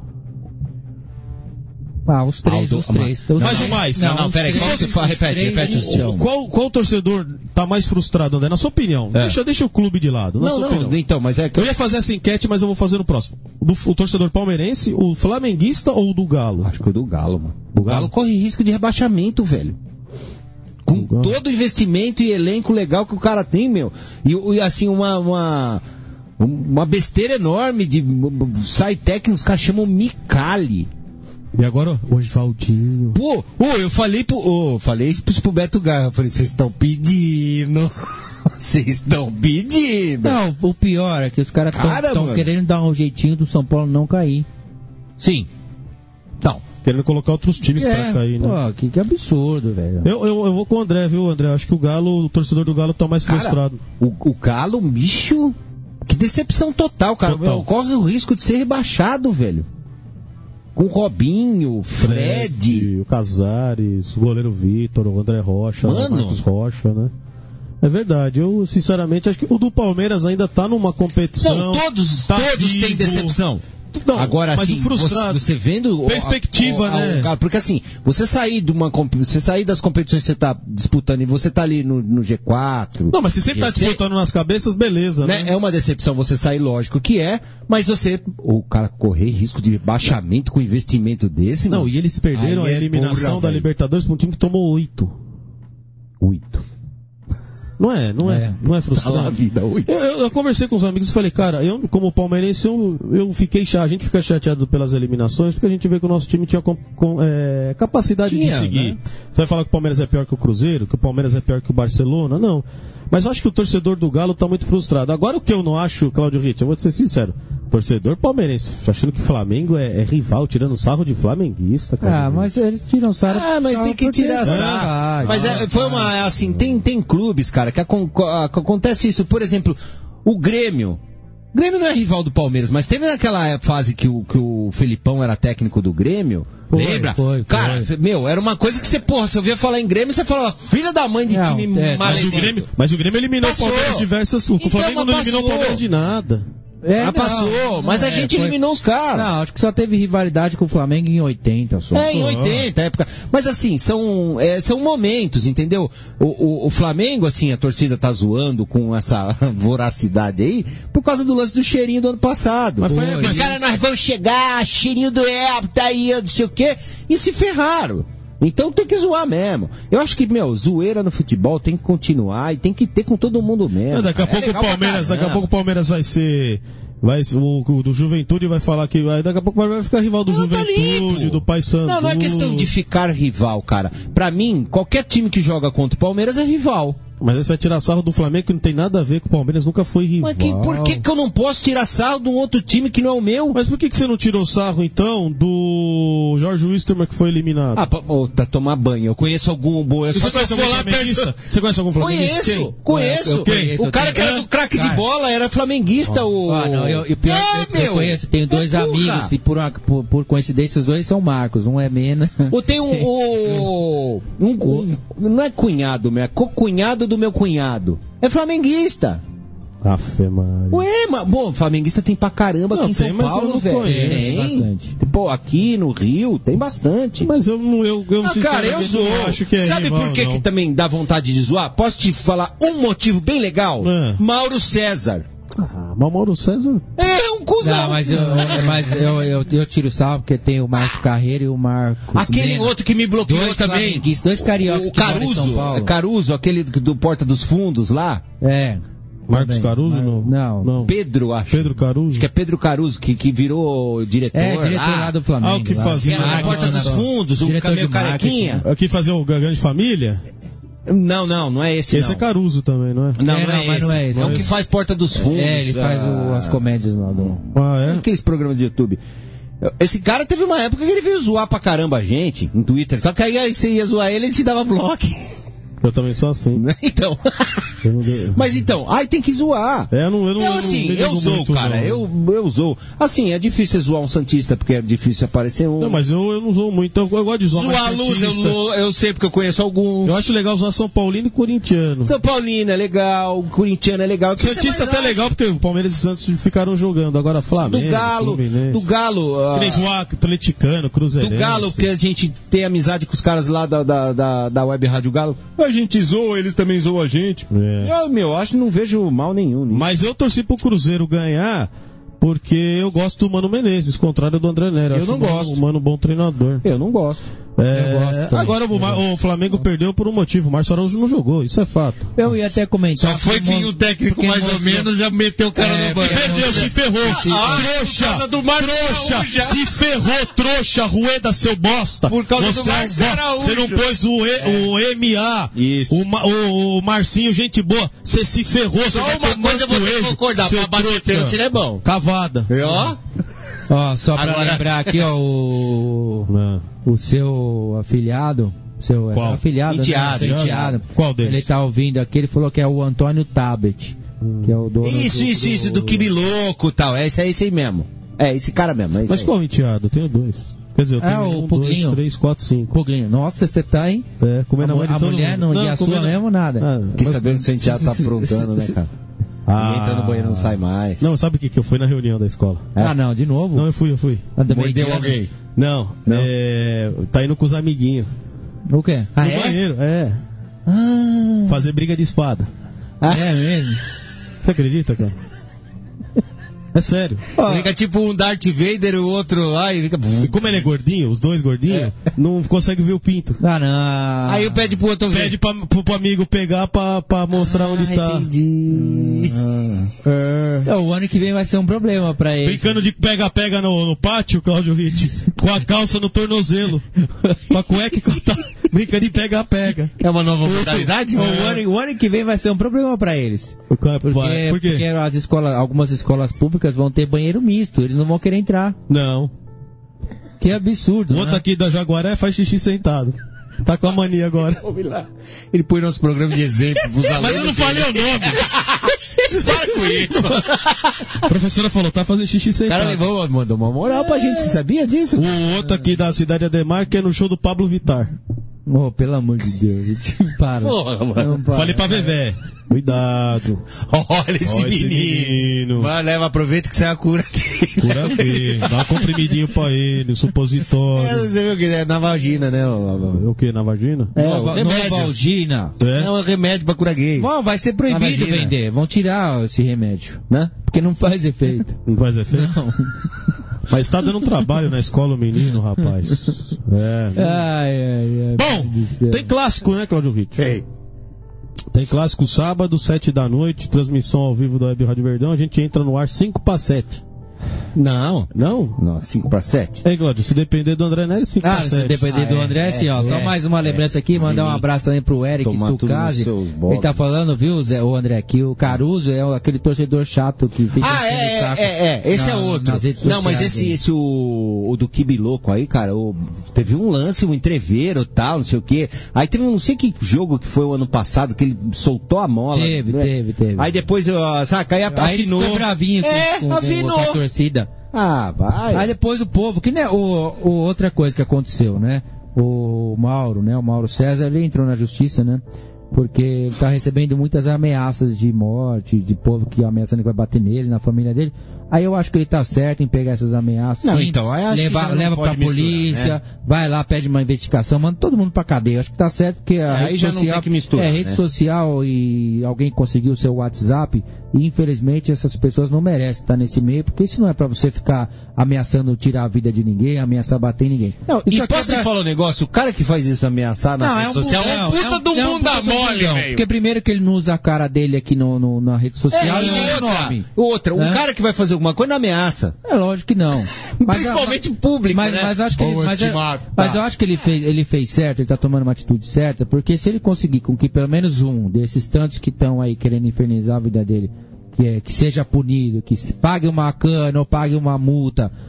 Ah, os três, Aldo, os três. mas- Mais ou mais? Não, não, peraí, qual que você fala? Repete, repete os times. Qual, qual torcedor tá mais frustrado, André? Na sua opinião. É. Deixa, deixa o clube de lado. Na Não, sua não, opinião. então, mas é que... Eu ia fazer essa enquete, mas eu vou fazer no próximo. Do, o torcedor palmeirense, o flamenguista ou o do Galo? Acho que o do Galo, mano. O Galo corre risco de rebaixamento, velho. Com todo o investimento e elenco legal que o cara tem, meu. E, e assim, uma, uma, uma besteira enorme de... Sai técnico, os caras chamam Micali. E agora, hoje Valdinho. Pô, ô, eu falei pro, ô, falei pro, pro Beto Garra, falei, vocês estão pedindo. Vocês estão pedindo. Não, o pior é que os caras Cara, estão mano. querendo dar um jeitinho do São Paulo não cair. Sim. Não. Querendo colocar outros times É, pra cair, né? Pô, que, que absurdo, velho. Eu, eu, eu vou com o André, viu, André? Acho que o Galo, o torcedor do Galo tá mais Cara, frustrado. O, o Galo, bicho, que decepção total, cara. Total. Meu, corre o risco de ser rebaixado, velho. Com o Robinho, Fred. O Casares, o goleiro Vitor, o André Rocha, Mano. o Marcos Rocha, né? É verdade, eu sinceramente acho que o do Palmeiras ainda tá numa competição. Não, todos, tá todos vivo. têm decepção. Não, Agora, mas assim, o frustrado. você, você vendo... o- Perspectiva, a- a- né? o cara, porque assim, você sair, de uma, comp- você sair das competições que você tá disputando e você tá ali no, no G quatro... Não, mas se sempre tá G seis, disputando nas cabeças, beleza, né? né? É uma decepção você sair, lógico que é, mas você... O cara correr risco de baixamento com investimento desse... Não, mano, e eles perderam aí a é eliminação porra, da velho. Libertadores pra um time que tomou oito. Oito. Não é, não é, É. não é Tá lá a frustrante. vida, oito. Eu, eu- eu conversei com os amigos e falei, cara, eu como palmeirense, eu, eu fiquei chateado, a gente fica chateado pelas eliminações, porque a gente vê que o nosso time tinha com- com, é, capacidade Tinha, de seguir. né? Você vai falar que o Palmeiras é pior que o Cruzeiro, que o Palmeiras é pior que o Barcelona? Não. Mas eu acho que o torcedor do Galo tá muito frustrado. Agora o que eu não acho, Cláudio Ritt, eu vou te ser sincero, torcedor palmeirense, achando que Flamengo é, é rival, tirando sarro de flamenguista, cara. Ah, mas eles tiram sarro. Ah, mas tem que porque- tirar sarro. Ah, Mas é, foi uma, assim, tem, tem clubes, cara, que, acon- que acontece isso. Por exemplo, o Grêmio. O Grêmio não é rival do Palmeiras, mas teve naquela fase que o, que o Felipão era técnico do Grêmio. Foi, lembra? foi, foi. Cara, meu, era uma coisa que você, porra, você ouvia falar em Grêmio, você falava, filha da mãe de Não, time é, Mas o, maledento. Grêmio, mas o Grêmio eliminou Passou. o Palmeiras diversas. O Então, Flamengo mas não eliminou o passou. Palmeiras de nada. É, ah, não, passou, mas a é, gente foi- eliminou os caras. Não, acho que só teve rivalidade com o Flamengo em oitenta só. É, em oitenta, época. Mas assim, são, é, são momentos, entendeu? O, o, o Flamengo, assim, a torcida tá zoando com essa voracidade aí por causa do lance do cheirinho do ano passado. Mas foi- Os mas- caras, nós vamos chegar, cheirinho do Elbo, tá aí, não sei o quê, e se ferraram. Então tem que zoar mesmo. Eu acho que, meu, zoeira no futebol tem que continuar e tem que ter com todo mundo mesmo. Não, daqui a cara. pouco É o legal pra Palmeiras, daqui a caramba. pouco o Palmeiras vai ser. Vai, o, o do Juventude vai falar que vai, daqui a pouco vai ficar rival do Não, tá Juventude, limpo. do Paysandu. Não, não é questão de ficar rival, cara. Pra mim, qualquer time que joga contra o Palmeiras é rival. Mas aí você vai tirar sarro do Flamengo que não tem nada a ver com o Palmeiras, nunca foi rival. Mas que, por que, que eu não posso tirar sarro de um outro time que não é o meu? Mas por que, que você não tirou sarro, então, do Jorge Wilstermann que foi eliminado? Ah, pra, oh, tá tomar banho. Eu conheço algum boa. E você conhece algum flamenguista? Você conhece algum flamenguista? Conheço, Quem? conheço. Eu conheço, O eu cara tenho- que era do craque de Cara. bola era flamenguista. O... Ah, não, eu, eu, pior, é, eu, eu meu. conheço, tenho dois É burra. amigos e por, uma- por, por coincidência os dois são Marcos, um é Mena. Ou tem um, o- um, um- não é cunhado, meu, é co-cunhado do meu cunhado. É flamenguista. Afe, Maria. Ué, mas, bom, flamenguista tem pra caramba Não, aqui em tem, São mas eu Paulo, não velho. conheço Tem. bastante. Pô, aqui no Rio tem bastante. Mas eu não, eu, eu Ah, cara, eu sinceramente, sou. não acho que é Sabe rival, por que, não. que também dá vontade de zoar? Posso te falar um motivo bem legal? É. Mauro César. Ah, mas o Mauro César... É um cuzão. Não, mas eu, eu- mas eu, eu, eu tiro salvo porque tem o Márcio Carreira e o Marcos Aquele Mena. outro que me bloqueou Dois também. flamenguistas, dois cariocas O que moram em São Caruso. Paulo. é Caruso, aquele do, do Porta dos Fundos lá. É. Marcos Também. Caruso? Mas- Não. não. não. Pedro, acho. Pedro Caruso? Acho que é Pedro Caruso, que, que virou diretor. É, diretor lá do Flamengo. Ah, o que lá. fazia- Que era na Porta dos Fundos, o Diretor cabelo de marketing. carequinha. Aqui fazer o Grande Família? Não, não, não é esse, Esse não. é Caruso também, não é? Não, É, não, não, é mas esse. não é esse. É o que faz Porta dos Fundos. É, ele faz o- ah, as comédias lá do... Ah, é? Aqueles programas de YouTube. Esse cara teve uma época que ele veio zoar pra caramba a gente, em Twitter. Só que aí, aí você ia zoar ele, ele te dava bloco. Eu também sou assim. Então. Eu não deu- Mas então, ai, tem que zoar. É, eu não, eu não, Eu, eu assim, não me eu ligo zoo, muito, cara. não. Eu, eu zoo. Assim, é difícil zoar um Santista, porque é difícil aparecer um. Não, mas eu, eu não zoo muito. Eu, eu gosto de zoar Zoar a mais luz, eu, Santista. lo- eu sei porque eu conheço alguns. Eu acho legal zoar São Paulino e Corintiano. São Paulino é legal, Corintiano é legal. O que você Santista mais até é acha? legal, porque o Palmeiras e Santos ficaram jogando. Agora Flamengo, Do Galo, Fluminense. do Galo. ah, Que nem zoar Atleticano, Cruzeirense. Do Galo, porque a gente tem amizade com os caras lá da, da, da, da Web Rádio Galo. A gente zoa, eles também zoam a gente. É. Eu, meu, acho que não vejo mal nenhum nisso. Mas eu torci pro Cruzeiro ganhar porque eu gosto do Mano Menezes, contrário do André Nery. Eu acho não o Mano- gosto. O Mano bom treinador. Eu não gosto. É, Eu gosto também. agora o, Mar- o Flamengo perdeu por um motivo. O Márcio Araújo não jogou, isso é fato. Eu ia até comentar. Só foi porque que mo- o técnico porque mais ou mostrou- menos já meteu o cara É, no banco. porque Perdeu, se ferrou. Ah, trouxa, por causa do Márcio trouxa, Araújo. se ferrou, trouxa, Rueda, seu bosta. Por causa Você do é um Márcio bo- Araújo. Você não pôs o, e, o M A, Isso. o, Ma- o, o Marcinho, gente boa. Você se ferrou. Só você vai uma tomar coisa eu vou ter que joelho, concordar, seu pra bater trouxa. pênalti ele é bom. Cavada. E ó, Ó, só pra Agora- lembrar aqui, ó, o, Não. o seu afiliado, seu Qual? afiliado, Enteado, né? Seu enteado. Qual deles? Ele tá ouvindo aqui, ele falou que é o Antônio Tabet, que é o dono isso, do, isso, isso, do Kibi Louco e tal. É esse, é esse aí mesmo. É esse cara mesmo. É esse Mas aí. qual enteado? Eu tenho dois. Quer dizer, eu É, tenho o um, Puglinho. dois, três, quatro, cinco. Puglinho. Nossa, você tá, hein? É, comendo A a mãe de mu- a todo mulher mundo. não- e a sua comendo- mesmo, nada. Ah, Fiquei mas- sabendo que o Santiago tá aprontando, né, cara? Ah. Ele entra no banheiro e não sai mais. Não, sabe o que que eu fui na reunião da escola? Ah, não, de novo? Não, eu fui, eu fui. Ah, também Mordeu de- alguém. Não, Não? É, tá indo com os amiguinhos. O quê? Ah, no é? banheiro, é. Ah, Fazer briga de espada. é mesmo? Você acredita, cara? É sério. Fica tipo um Darth Vader e o outro lá e fica. E como ele é gordinho, os dois gordinhos, não consegue ver o pinto. Ah, não. Aí eu pede pro outro ver. Pede pra, pro, pro amigo pegar pra, pra mostrar onde Ah, tá. entendi. É, o ano que vem vai ser um problema pra ele. Brincando de pega-pega no, no pátio, Cláudio Ritt, com a calça no tornozelo, com a cueca cortada, brincando de pega-pega. É uma nova modalidade? O, ano, o ano que vem vai ser um problema pra eles. Porque, Porque, Por quê? porque as escolas, algumas escolas públicas vão ter banheiro misto, eles não vão querer entrar. Não. Que absurdo, O outro né? aqui da Jaguaré faz xixi sentado. Tá com a mania agora. Ele põe nosso programa de exemplo pros alunos. Mas eu não falei o nome. Para com isso. A professora falou, tá fazendo xixi O sentado. cara levou, mandou uma moral pra gente. Você sabia disso? O outro aqui da cidade Ademar, que é no show do Pablo Vittar. Oh, pelo amor de Deus, gente, para. Porra, mano. Não para. Falei pra Vevé. Cuidado. Olha esse Olha esse menino. menino. Vai, leva, aproveita que você é a cura aqui. Por aqui. Dá um comprimidinho pra ele, um É, supositório. você viu que é na vagina, né? O, O que, na vagina? É, Não, Nova, remédio. Novalgina. É? é um remédio pra curar gay. Bom, vai ser proibido Imagina. vender. Vão tirar esse remédio. Né? Porque não faz efeito. Não faz efeito? Não. Mas tá dando trabalho na escola o menino, rapaz. É. Ai, ai, ai. Bom, meu Deus do céu. tem clássico, né, Cláudio Ritt? Tem clássico sábado, sete da noite, transmissão ao vivo da Web Rádio Verdão. A gente entra no ar cinco para sete. Não. Não? Não, cinco para sete. Ei, Cláudio, se depender do André Nery, cinco Ah, para se sete. depender Ah, do é, André, sim, ó. é, Só é, mais uma lembrança aqui, mandar um abraço também pro Eric Tomar tudo Tucasi. nos seus bolos. Ele tá falando, viu, Zé, o André, que o Caruso é aquele torcedor chato que fica Ah, enchendo o é, saco é, é, esse na- é outro. nas redes Não, mas sociais esse, dele. esse o, o do Kibi Louco aí, cara, o, teve um lance, um entreveiro e tal, não sei o quê. Aí teve um não sei que jogo que foi o ano passado, que ele soltou a mola. Teve, né? teve, teve. Aí depois, ó, saca, aí Aí ele afinou. ficou bravinho com, É, com, com, afinou. com a torcida. Ah, vai. Aí depois o povo, que né, o, o outra coisa que aconteceu, né? O Mauro, né? O Mauro César, ele entrou na justiça, né? Porque ele tá recebendo muitas ameaças de morte, de povo que ameaçando que vai bater nele, na família dele. Aí eu acho que ele tá certo em pegar essas ameaças. Não, sim, então, aí acho que leva, já não leva pode pra misturar, polícia, né? vai lá, pede uma investigação, manda todo mundo pra cadeia. Eu acho que tá certo, porque a É, aí rede já não social. tem que misturar, é, rede né? social e alguém conseguiu o seu WhatsApp, e infelizmente essas pessoas não merecem estar nesse meio, porque isso não é pra você ficar ameaçando tirar a vida de ninguém, ameaçar bater em ninguém. Não, Isso e aqui posso é pra- te falar um negócio? O cara que faz isso ameaçar na Não, rede é um social puta- é um puta não, do é um bunda puta do mole, bundão. velho. Porque primeiro que ele não usa a cara dele aqui no, no- na rede social É, e e nem o outra, nome. outra, um Né? cara que vai fazer alguma coisa não ameaça. É lógico que não. Mas, Principalmente público, mas, né? mas acho que ele, Ou mas, te é- mata. mas eu acho que ele fez, ele fez certo, ele tá tomando uma atitude certa, porque se ele conseguir com que pelo menos um desses tantos que estão aí querendo infernizar a vida dele, que, é, que seja punido, que se pague uma cana ou pague uma multa,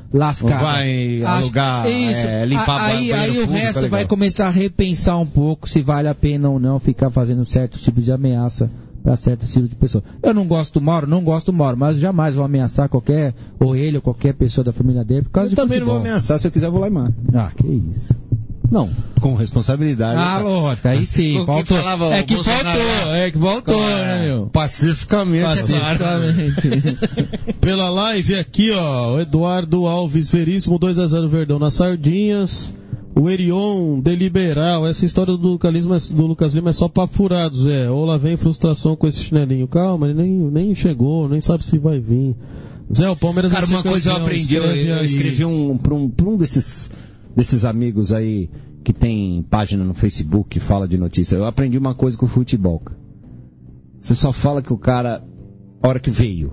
lascada. Vai alugar, Acho, isso. É, limpar aí, banheiro aí o público, resto legal. vai começar a repensar um pouco se vale a pena ou não ficar fazendo certo tipo de ameaça para certo tipo de pessoa. Eu não gosto do Mauro, não gosto do Mauro, mas jamais vou ameaçar qualquer, ou ele ou qualquer pessoa da família dele por causa Eu de também futebol. não vou ameaçar, se eu quiser vou lá e mato. Ah, que isso. Não, com responsabilidade. Ah, lógico, aí sim, faltou. É que faltou, é que faltou, né, meu? Pacificamente, Pacificamente. Pela live aqui, ó, o Eduardo Alves Veríssimo, dois a zero Verdão nas Sardinhas. O Erion Deliberal, essa história do Lucas Lima, do Lucas Lima é só papo furado, Zé. Ou lá vem frustração com esse chinelinho. Calma, ele nem, nem chegou, nem sabe se vai vir. Zé, o Palmeiras Cara, vai ser uma coisa eu campeão, aprendi, eu, eu escrevi um, pra um, pra um desses, desses amigos aí que tem página no Facebook que fala de notícia. Eu aprendi uma coisa com o futebol. Você só fala que o cara, a hora que veio.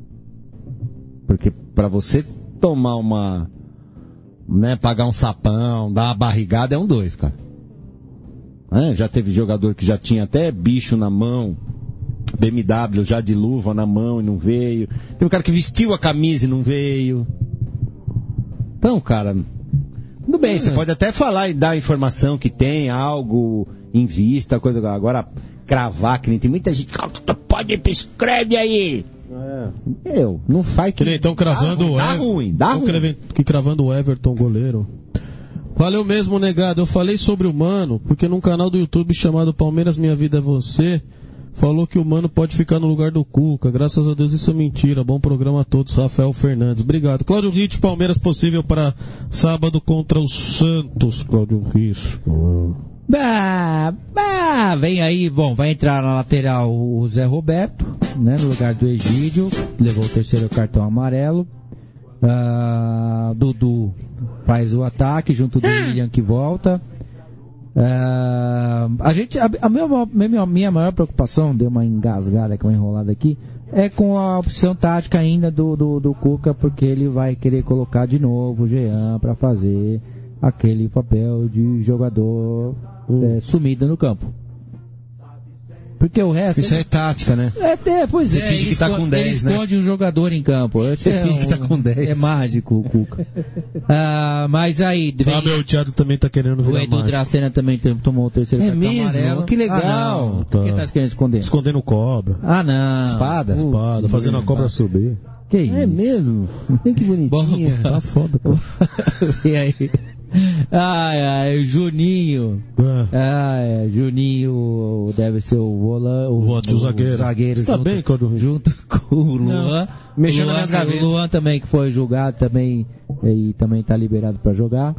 Porque pra você tomar uma... né, pagar um sapão, dar uma barrigada é um dois, cara. É, já teve jogador que já tinha até bicho na mão, B M W já de luva na mão e não veio. Tem um cara que vestiu a camisa e não veio. Então, cara, tudo bem, é. Você pode até falar e dar a informação que tem algo em vista, coisa agora cravar, que nem tem muita gente. Pode, escreve aí. É. Eu, não faz que... Estão cravando dá, o ruim, dá ruim. Estão que cravando o Everton, goleiro. Valeu mesmo, negado. Eu falei sobre o Mano, porque num canal do YouTube chamado Palmeiras Minha Vida é Você, falou que o Mano pode ficar no lugar do Cuca. Graças a Deus isso é mentira. Bom programa a todos, Rafael Fernandes. Obrigado. Cláudio Ritt, Palmeiras possível para sábado contra o Santos. Cláudio Ritt. Bah, bah, vem aí, bom, vai entrar na lateral o Zé Roberto, né, no lugar do Egídio, que levou o terceiro cartão amarelo. Ah, Dudu faz o ataque junto do William que volta. Ah, a gente, a, a, minha, a minha maior preocupação, deu uma engasgada, uma enrolada aqui, é com a opção tática ainda do, do, do Cuca, porque ele vai querer colocar de novo o Jean para fazer aquele papel de jogador é, sumido no campo. Porque o resto... Isso é tática, né? É, é pois Você é. finge Ele, que tá esconde, com dez, ele esconde né? um jogador em campo. Você é finge um, que tá com dez. É mágico o Cuca. Ah, mas aí... Vem, ah, meu Thiago também tá querendo virar o Edu mágico. Dracena também tomou o terceiro É cartão mesmo? amarelo. Que legal. Ah, não. Tá. O que tá querendo esconder? Escondendo cobra. Ah, não. Espada? Putz, Espada, fazendo a cobra subir. Que isso? É mesmo? Que bonitinha. Bom, tá foda, cara. E aí? Ai, ai, Juninho. Ah, é, Juninho deve ser o volante, o, Voto, o, o zagueiro. zagueiro Está junto, bem, quando... junto com o Luan. Mexendo Luan, nas gavetas. O Luan também, que foi julgado também, e também tá liberado para jogar.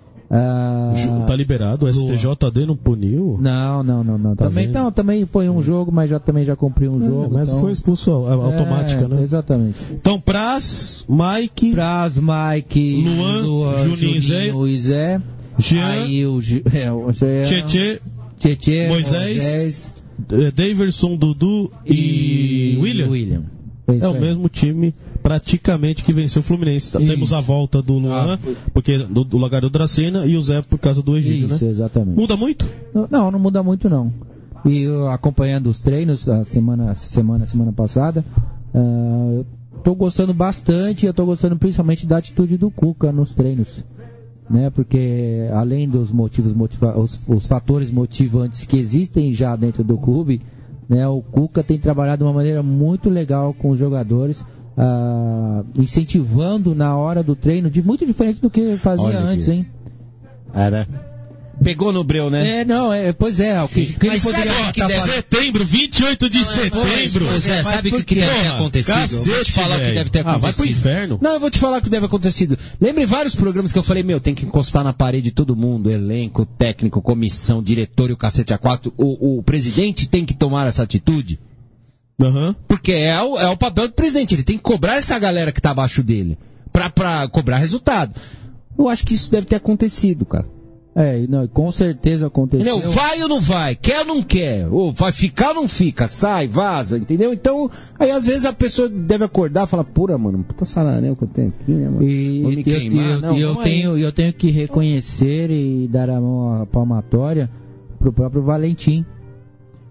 Ah, Tá liberado? O S T J D não puniu? Não, não, não, não. Tá também, vendo? não, também foi um jogo, mas já também já cumpriu um É, jogo. mas então... foi expulsão automática, é, né? Exatamente. Então, Praz, Mike, Praz, Mike, Luan, Luan Juninho, Juninho e Zé. Jean, Aí o, G- é, o Jean, Tietê, Tietê, Moisés, Moisés eh, Daverson, Dudu e, e William. William. É o mesmo time praticamente que venceu o Fluminense. Isso. Temos a volta do Luan, Ah, foi. porque do, do lugar do Dracena, e o Zé por causa do Egídio, Isso, né? exatamente. Muda muito? Não, não, não muda muito não. E eu, acompanhando os treinos a semana, semana, semana passada, ah, eu tô gostando bastante, eu tô gostando principalmente da atitude do Cuca nos treinos. Né, porque além dos motivos motiva- os, os fatores motivantes que existem já dentro do clube, né, o Cuca tem trabalhado de uma maneira muito legal com os jogadores, ah, incentivando na hora do treino, de muito diferente do que fazia Olha antes, aqui. hein? Era. Pegou no breu, né? É, não, é, pois é, o que, que ele Mas sabe poderia o que tá deve- fazendo- Setembro, vinte e oito de setembro. Pois é, Mas sabe o por que, que quê? deve ter Porra, acontecido? Eu vou te cacete, falar o que velho. deve ter Ah, vai pro acontecido. inferno. Não, eu vou te falar o que deve ter acontecido. Lembre vários programas que eu falei, meu, tem que encostar na parede todo mundo, elenco, técnico, comissão, diretor e o cacete A quatro. O, o presidente tem que tomar essa atitude. Uhum. Porque é o, é o papel do presidente, ele tem que cobrar essa galera que tá abaixo dele, pra, pra cobrar resultado. Eu acho que isso deve ter acontecido, cara. É, não, com certeza aconteceu. Entendeu? Vai ou não vai? Quer ou não quer? Ou vai ficar ou não fica? Sai, vaza, entendeu? Então, aí às vezes a pessoa deve acordar e falar, pura, mano, puta salanel que eu tenho aqui, né, mano? E, Vou me e- queimar? e eu, Não, e eu vamos aí. tenho, eu tenho que reconhecer e dar a mão à palmatória pro próprio Valentim.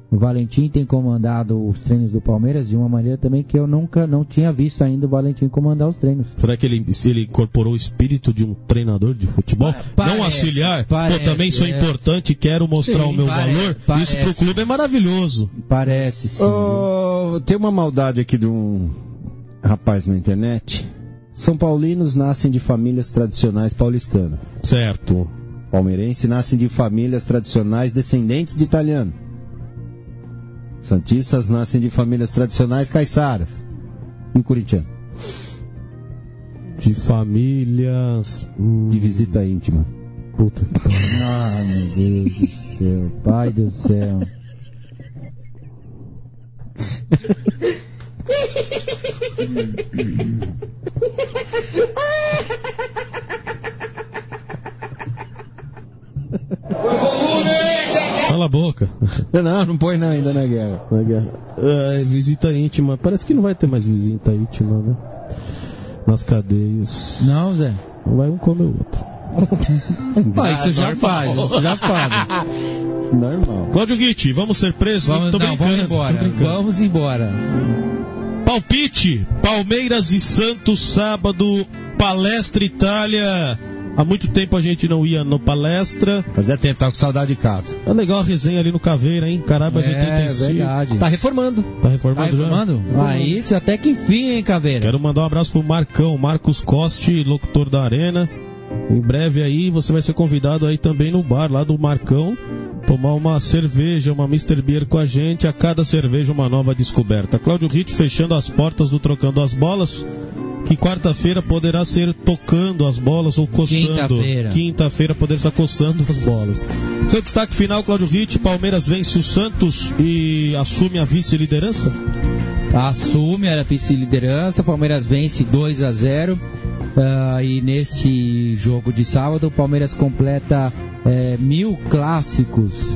O Valentim tem comandado os treinos do Palmeiras de uma maneira também que eu nunca não tinha visto ainda o Valentim comandar os treinos. Será que ele, ele incorporou o espírito de um treinador de futebol? Parece, não auxiliar? parece, Pô, também sou é. importante, quero mostrar Sim, o meu parece, valor. parece. Isso pro clube é maravilhoso. Parece sim. Oh, tem uma maldade aqui de um rapaz na internet. São paulinos nascem de famílias tradicionais paulistanas. Certo. Palmeirense nascem de famílias tradicionais descendentes de italiano. Santistas nascem de famílias tradicionais caiçaras. E o corintiano? De famílias... Hum... De visita íntima. Puta que pariu. Ah, meu Deus do céu. Pai do céu. Cala a boca. Não, não põe não ainda na guerra. Na guerra. É, visita íntima. Parece que não vai ter mais visita íntima, né? Nas cadeias. Não, Zé. Vai um comer o outro. Ah, isso já faz, isso já faz. Normal. Cláudio Ritt, vamos ser presos? Vamos, tô não, brincando, vamos embora. tô brincando. Vamos embora. Palpite, Palmeiras e Santos, sábado, Palestra Itália. Há muito tempo a gente não ia no Palestra. Fazia tempo, tá com saudade de casa. É legal a resenha ali no Caveira, hein? Carabas É, oitenta e cinco. verdade. Tá reformando. Tá reformando, Tá reformando? já? Ah, isso até que enfim, hein, Caveira? Quero mandar um abraço pro Marcão, Marcos Coste, locutor da Arena. Em breve aí você vai ser convidado aí também no bar lá do Marcão, tomar uma cerveja, uma mister Beer com a gente, a cada cerveja uma nova descoberta. Cláudio Ritt fechando as portas do Trocando as Bolas, que quarta-feira poderá ser tocando as bolas ou coçando. Quinta-feira. Quinta-feira poderá estar coçando as bolas. Seu destaque final, Cláudio Ritt, Palmeiras vence o Santos e assume a vice-liderança? Assume a vice-liderança, Palmeiras vence dois a zero. Uh, e neste jogo de sábado, o Palmeiras completa é, mil clássicos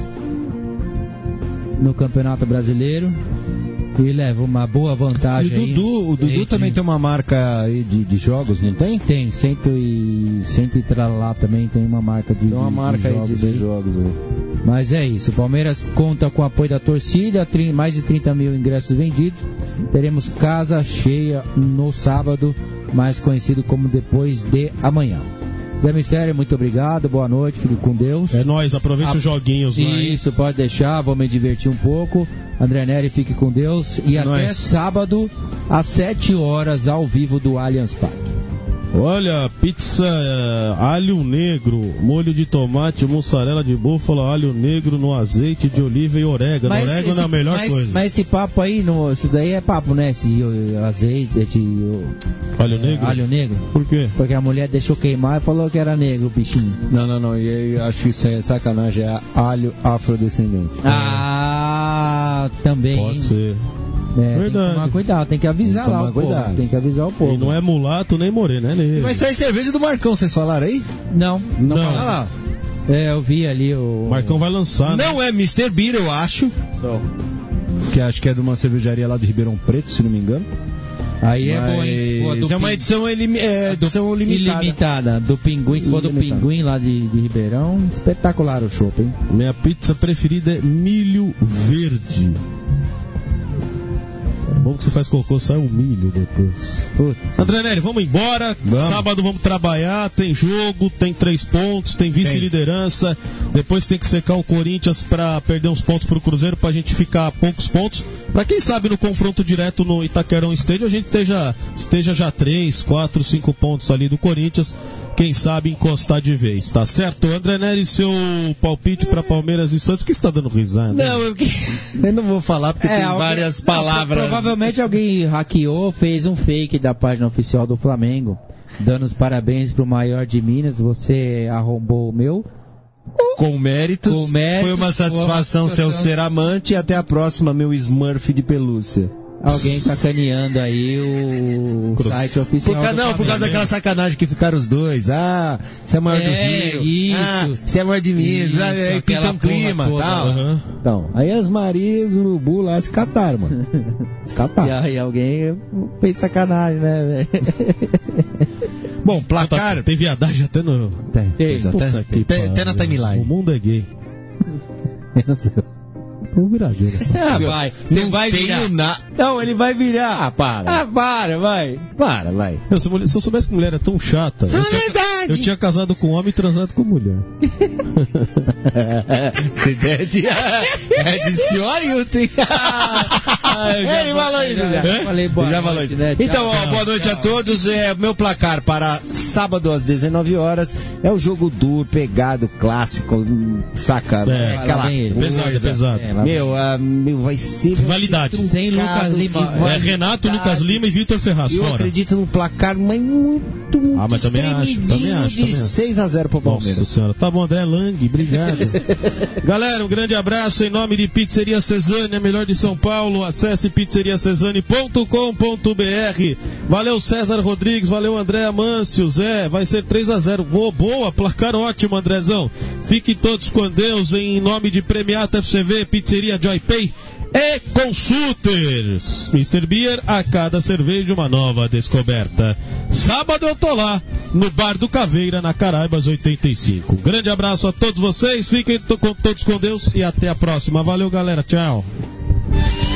no Campeonato Brasileiro e leva uma boa vantagem. E o Dudu, o Dudu entre... também tem uma marca aí de, de jogos, não tem? Tem, cento e, cento e tralá também tem uma marca de, tem uma de, marca de aí jogos. de, Aí. de jogos aí. Mas é isso, o Palmeiras conta com o apoio da torcida, mais de trinta mil ingressos vendidos. Teremos casa cheia no sábado, mais conhecido como depois de amanhã. Zé Mistério, muito obrigado, boa noite, fique com Deus. É nóis, aproveite A... os joguinhos lá. Isso, pode deixar, vou me divertir um pouco. André Neri, fique com Deus. E Nóis. até sábado, às sete horas, ao vivo do Allianz Parque. Olha, pizza uh, alho negro, molho de tomate, mussarela de búfala, alho negro no azeite de oliva e orégano. Mas orégano esse, é a melhor mas, coisa. Mas esse papo aí, no, isso daí é papo, né? Esse uh, azeite, esse, uh, alho negro? Alho negro. Por quê? Porque a mulher deixou queimar e falou que era negro o bichinho. Não, não, não. E eu acho que isso é sacanagem, é alho afrodescendente. Ah, também. Pode ser. É, tem que tomar cuidado, tem que avisar tem que lá o cuidado. povo. Tem que avisar o povo. E não é mulato nem moreno, é negro. Mas sai cerveja do Marcão, vocês falaram aí? Não. Não, Não. fala lá. É, eu vi ali o... O Marcão vai lançar, né? Não é mister Beer, eu acho. Não. Que acho que é de uma cervejaria lá de Ribeirão Preto, se não me engano. Aí é bom, hein? Pô, Mas é uma Pin- edição, elim... é, edição limitada. ilimitada. Do Pinguim, se for do Ilimitada. Pinguim lá de, de Ribeirão, espetacular o chopp, hein? Minha pizza preferida é milho verde. É bom que você faz cocô, sai um milho depois. Putz. André Neri, vamos embora. Vamos. Sábado vamos trabalhar. Tem jogo, tem três pontos, tem vice-liderança. Depois tem que secar o Corinthians pra perder uns pontos pro Cruzeiro, pra gente ficar a poucos pontos. Pra quem sabe no confronto direto no Itaquerão Stadium a gente esteja, esteja já três, quatro, cinco pontos ali do Corinthians. Quem sabe encostar de vez, tá certo? André Neri, seu palpite pra Palmeiras e Santos. Por que você tá dando risada? Não, eu, eu não vou falar porque É, tem alguém- várias Não, palavras. provavelmente alguém hackeou, fez um fake da página oficial do Flamengo, dando os parabéns pro maior de Minas. Você arrombou o meu. Com méritos, Com méritos, foi uma satisfação foi seu uma satisfação. ser amante e até a próxima, meu Smurf de pelúcia. Alguém sacaneando aí o site oficial. Por, ca- do não, por causa Flamengo. daquela sacanagem que ficaram os dois. Ah, você é maior do É, Rio. isso. Ah, você é maior de Minas. Isso, Ah, aí aquela pinta um clima porra toda, tal. Aham. Então, aí as Marias, o Urubu lá se cataram, mano. Se E cataram. aí alguém fez sacanagem, né, velho? Bom, placar. Tem viadagem até no... Tem, Tem. até, Puta que até- até na pariu. timeline. O mundo é gay. Menos eu. Vou virar gelo. Ah, vai. Você vai virar. Na... Não, ele vai virar. Ah, para. Ah, para, vai. Para, vai. Eu, se, eu, se eu soubesse que mulher é tão chata, eu, é tinha, verdade. eu tinha casado com homem e transado com mulher. Essa ideia é de, é de senhor Hilton. Ah, Ele falou isso já. já. Falei boa já noite, falou isso. né? Então, Tchau, ó, boa noite tchau. a todos. É, meu placar para sábado às dezenove horas é o jogo duro, pegado, clássico, saca? É, aquela ele. Pesado, coisa. pesado. É, Meu, ah, meu, vai ser. vai Validade. ser Sem Lucas Lima. É Renato, Lucas Lima e Vitor Ferraz. Eu Fora. acredito num placar, mas muito, muito Ah, mas também acho, também acho, de também acho. seis a zero pro Palmeiras. Nossa senhora, tá bom, André Lang, obrigado. Galera, um grande abraço em nome de Pizzeria Cesane, a melhor de São Paulo. Acesse pizzeria cesane ponto com ponto b r. Valeu César Rodrigues, valeu André Amâncio, Zé, vai ser três a zero. Boa, boa, placar ótimo, Andrezão. Fiquem todos com Deus em nome de Premiata F C V, Pizzeria Joypay e Consulters. mister Beer, a cada cerveja uma nova descoberta. Sábado eu tô lá, no Bar do Caveira, na Caraibas oitenta e cinco. Um grande abraço a todos vocês, fiquem to- com- todos com Deus e até a próxima. Valeu, galera, tchau.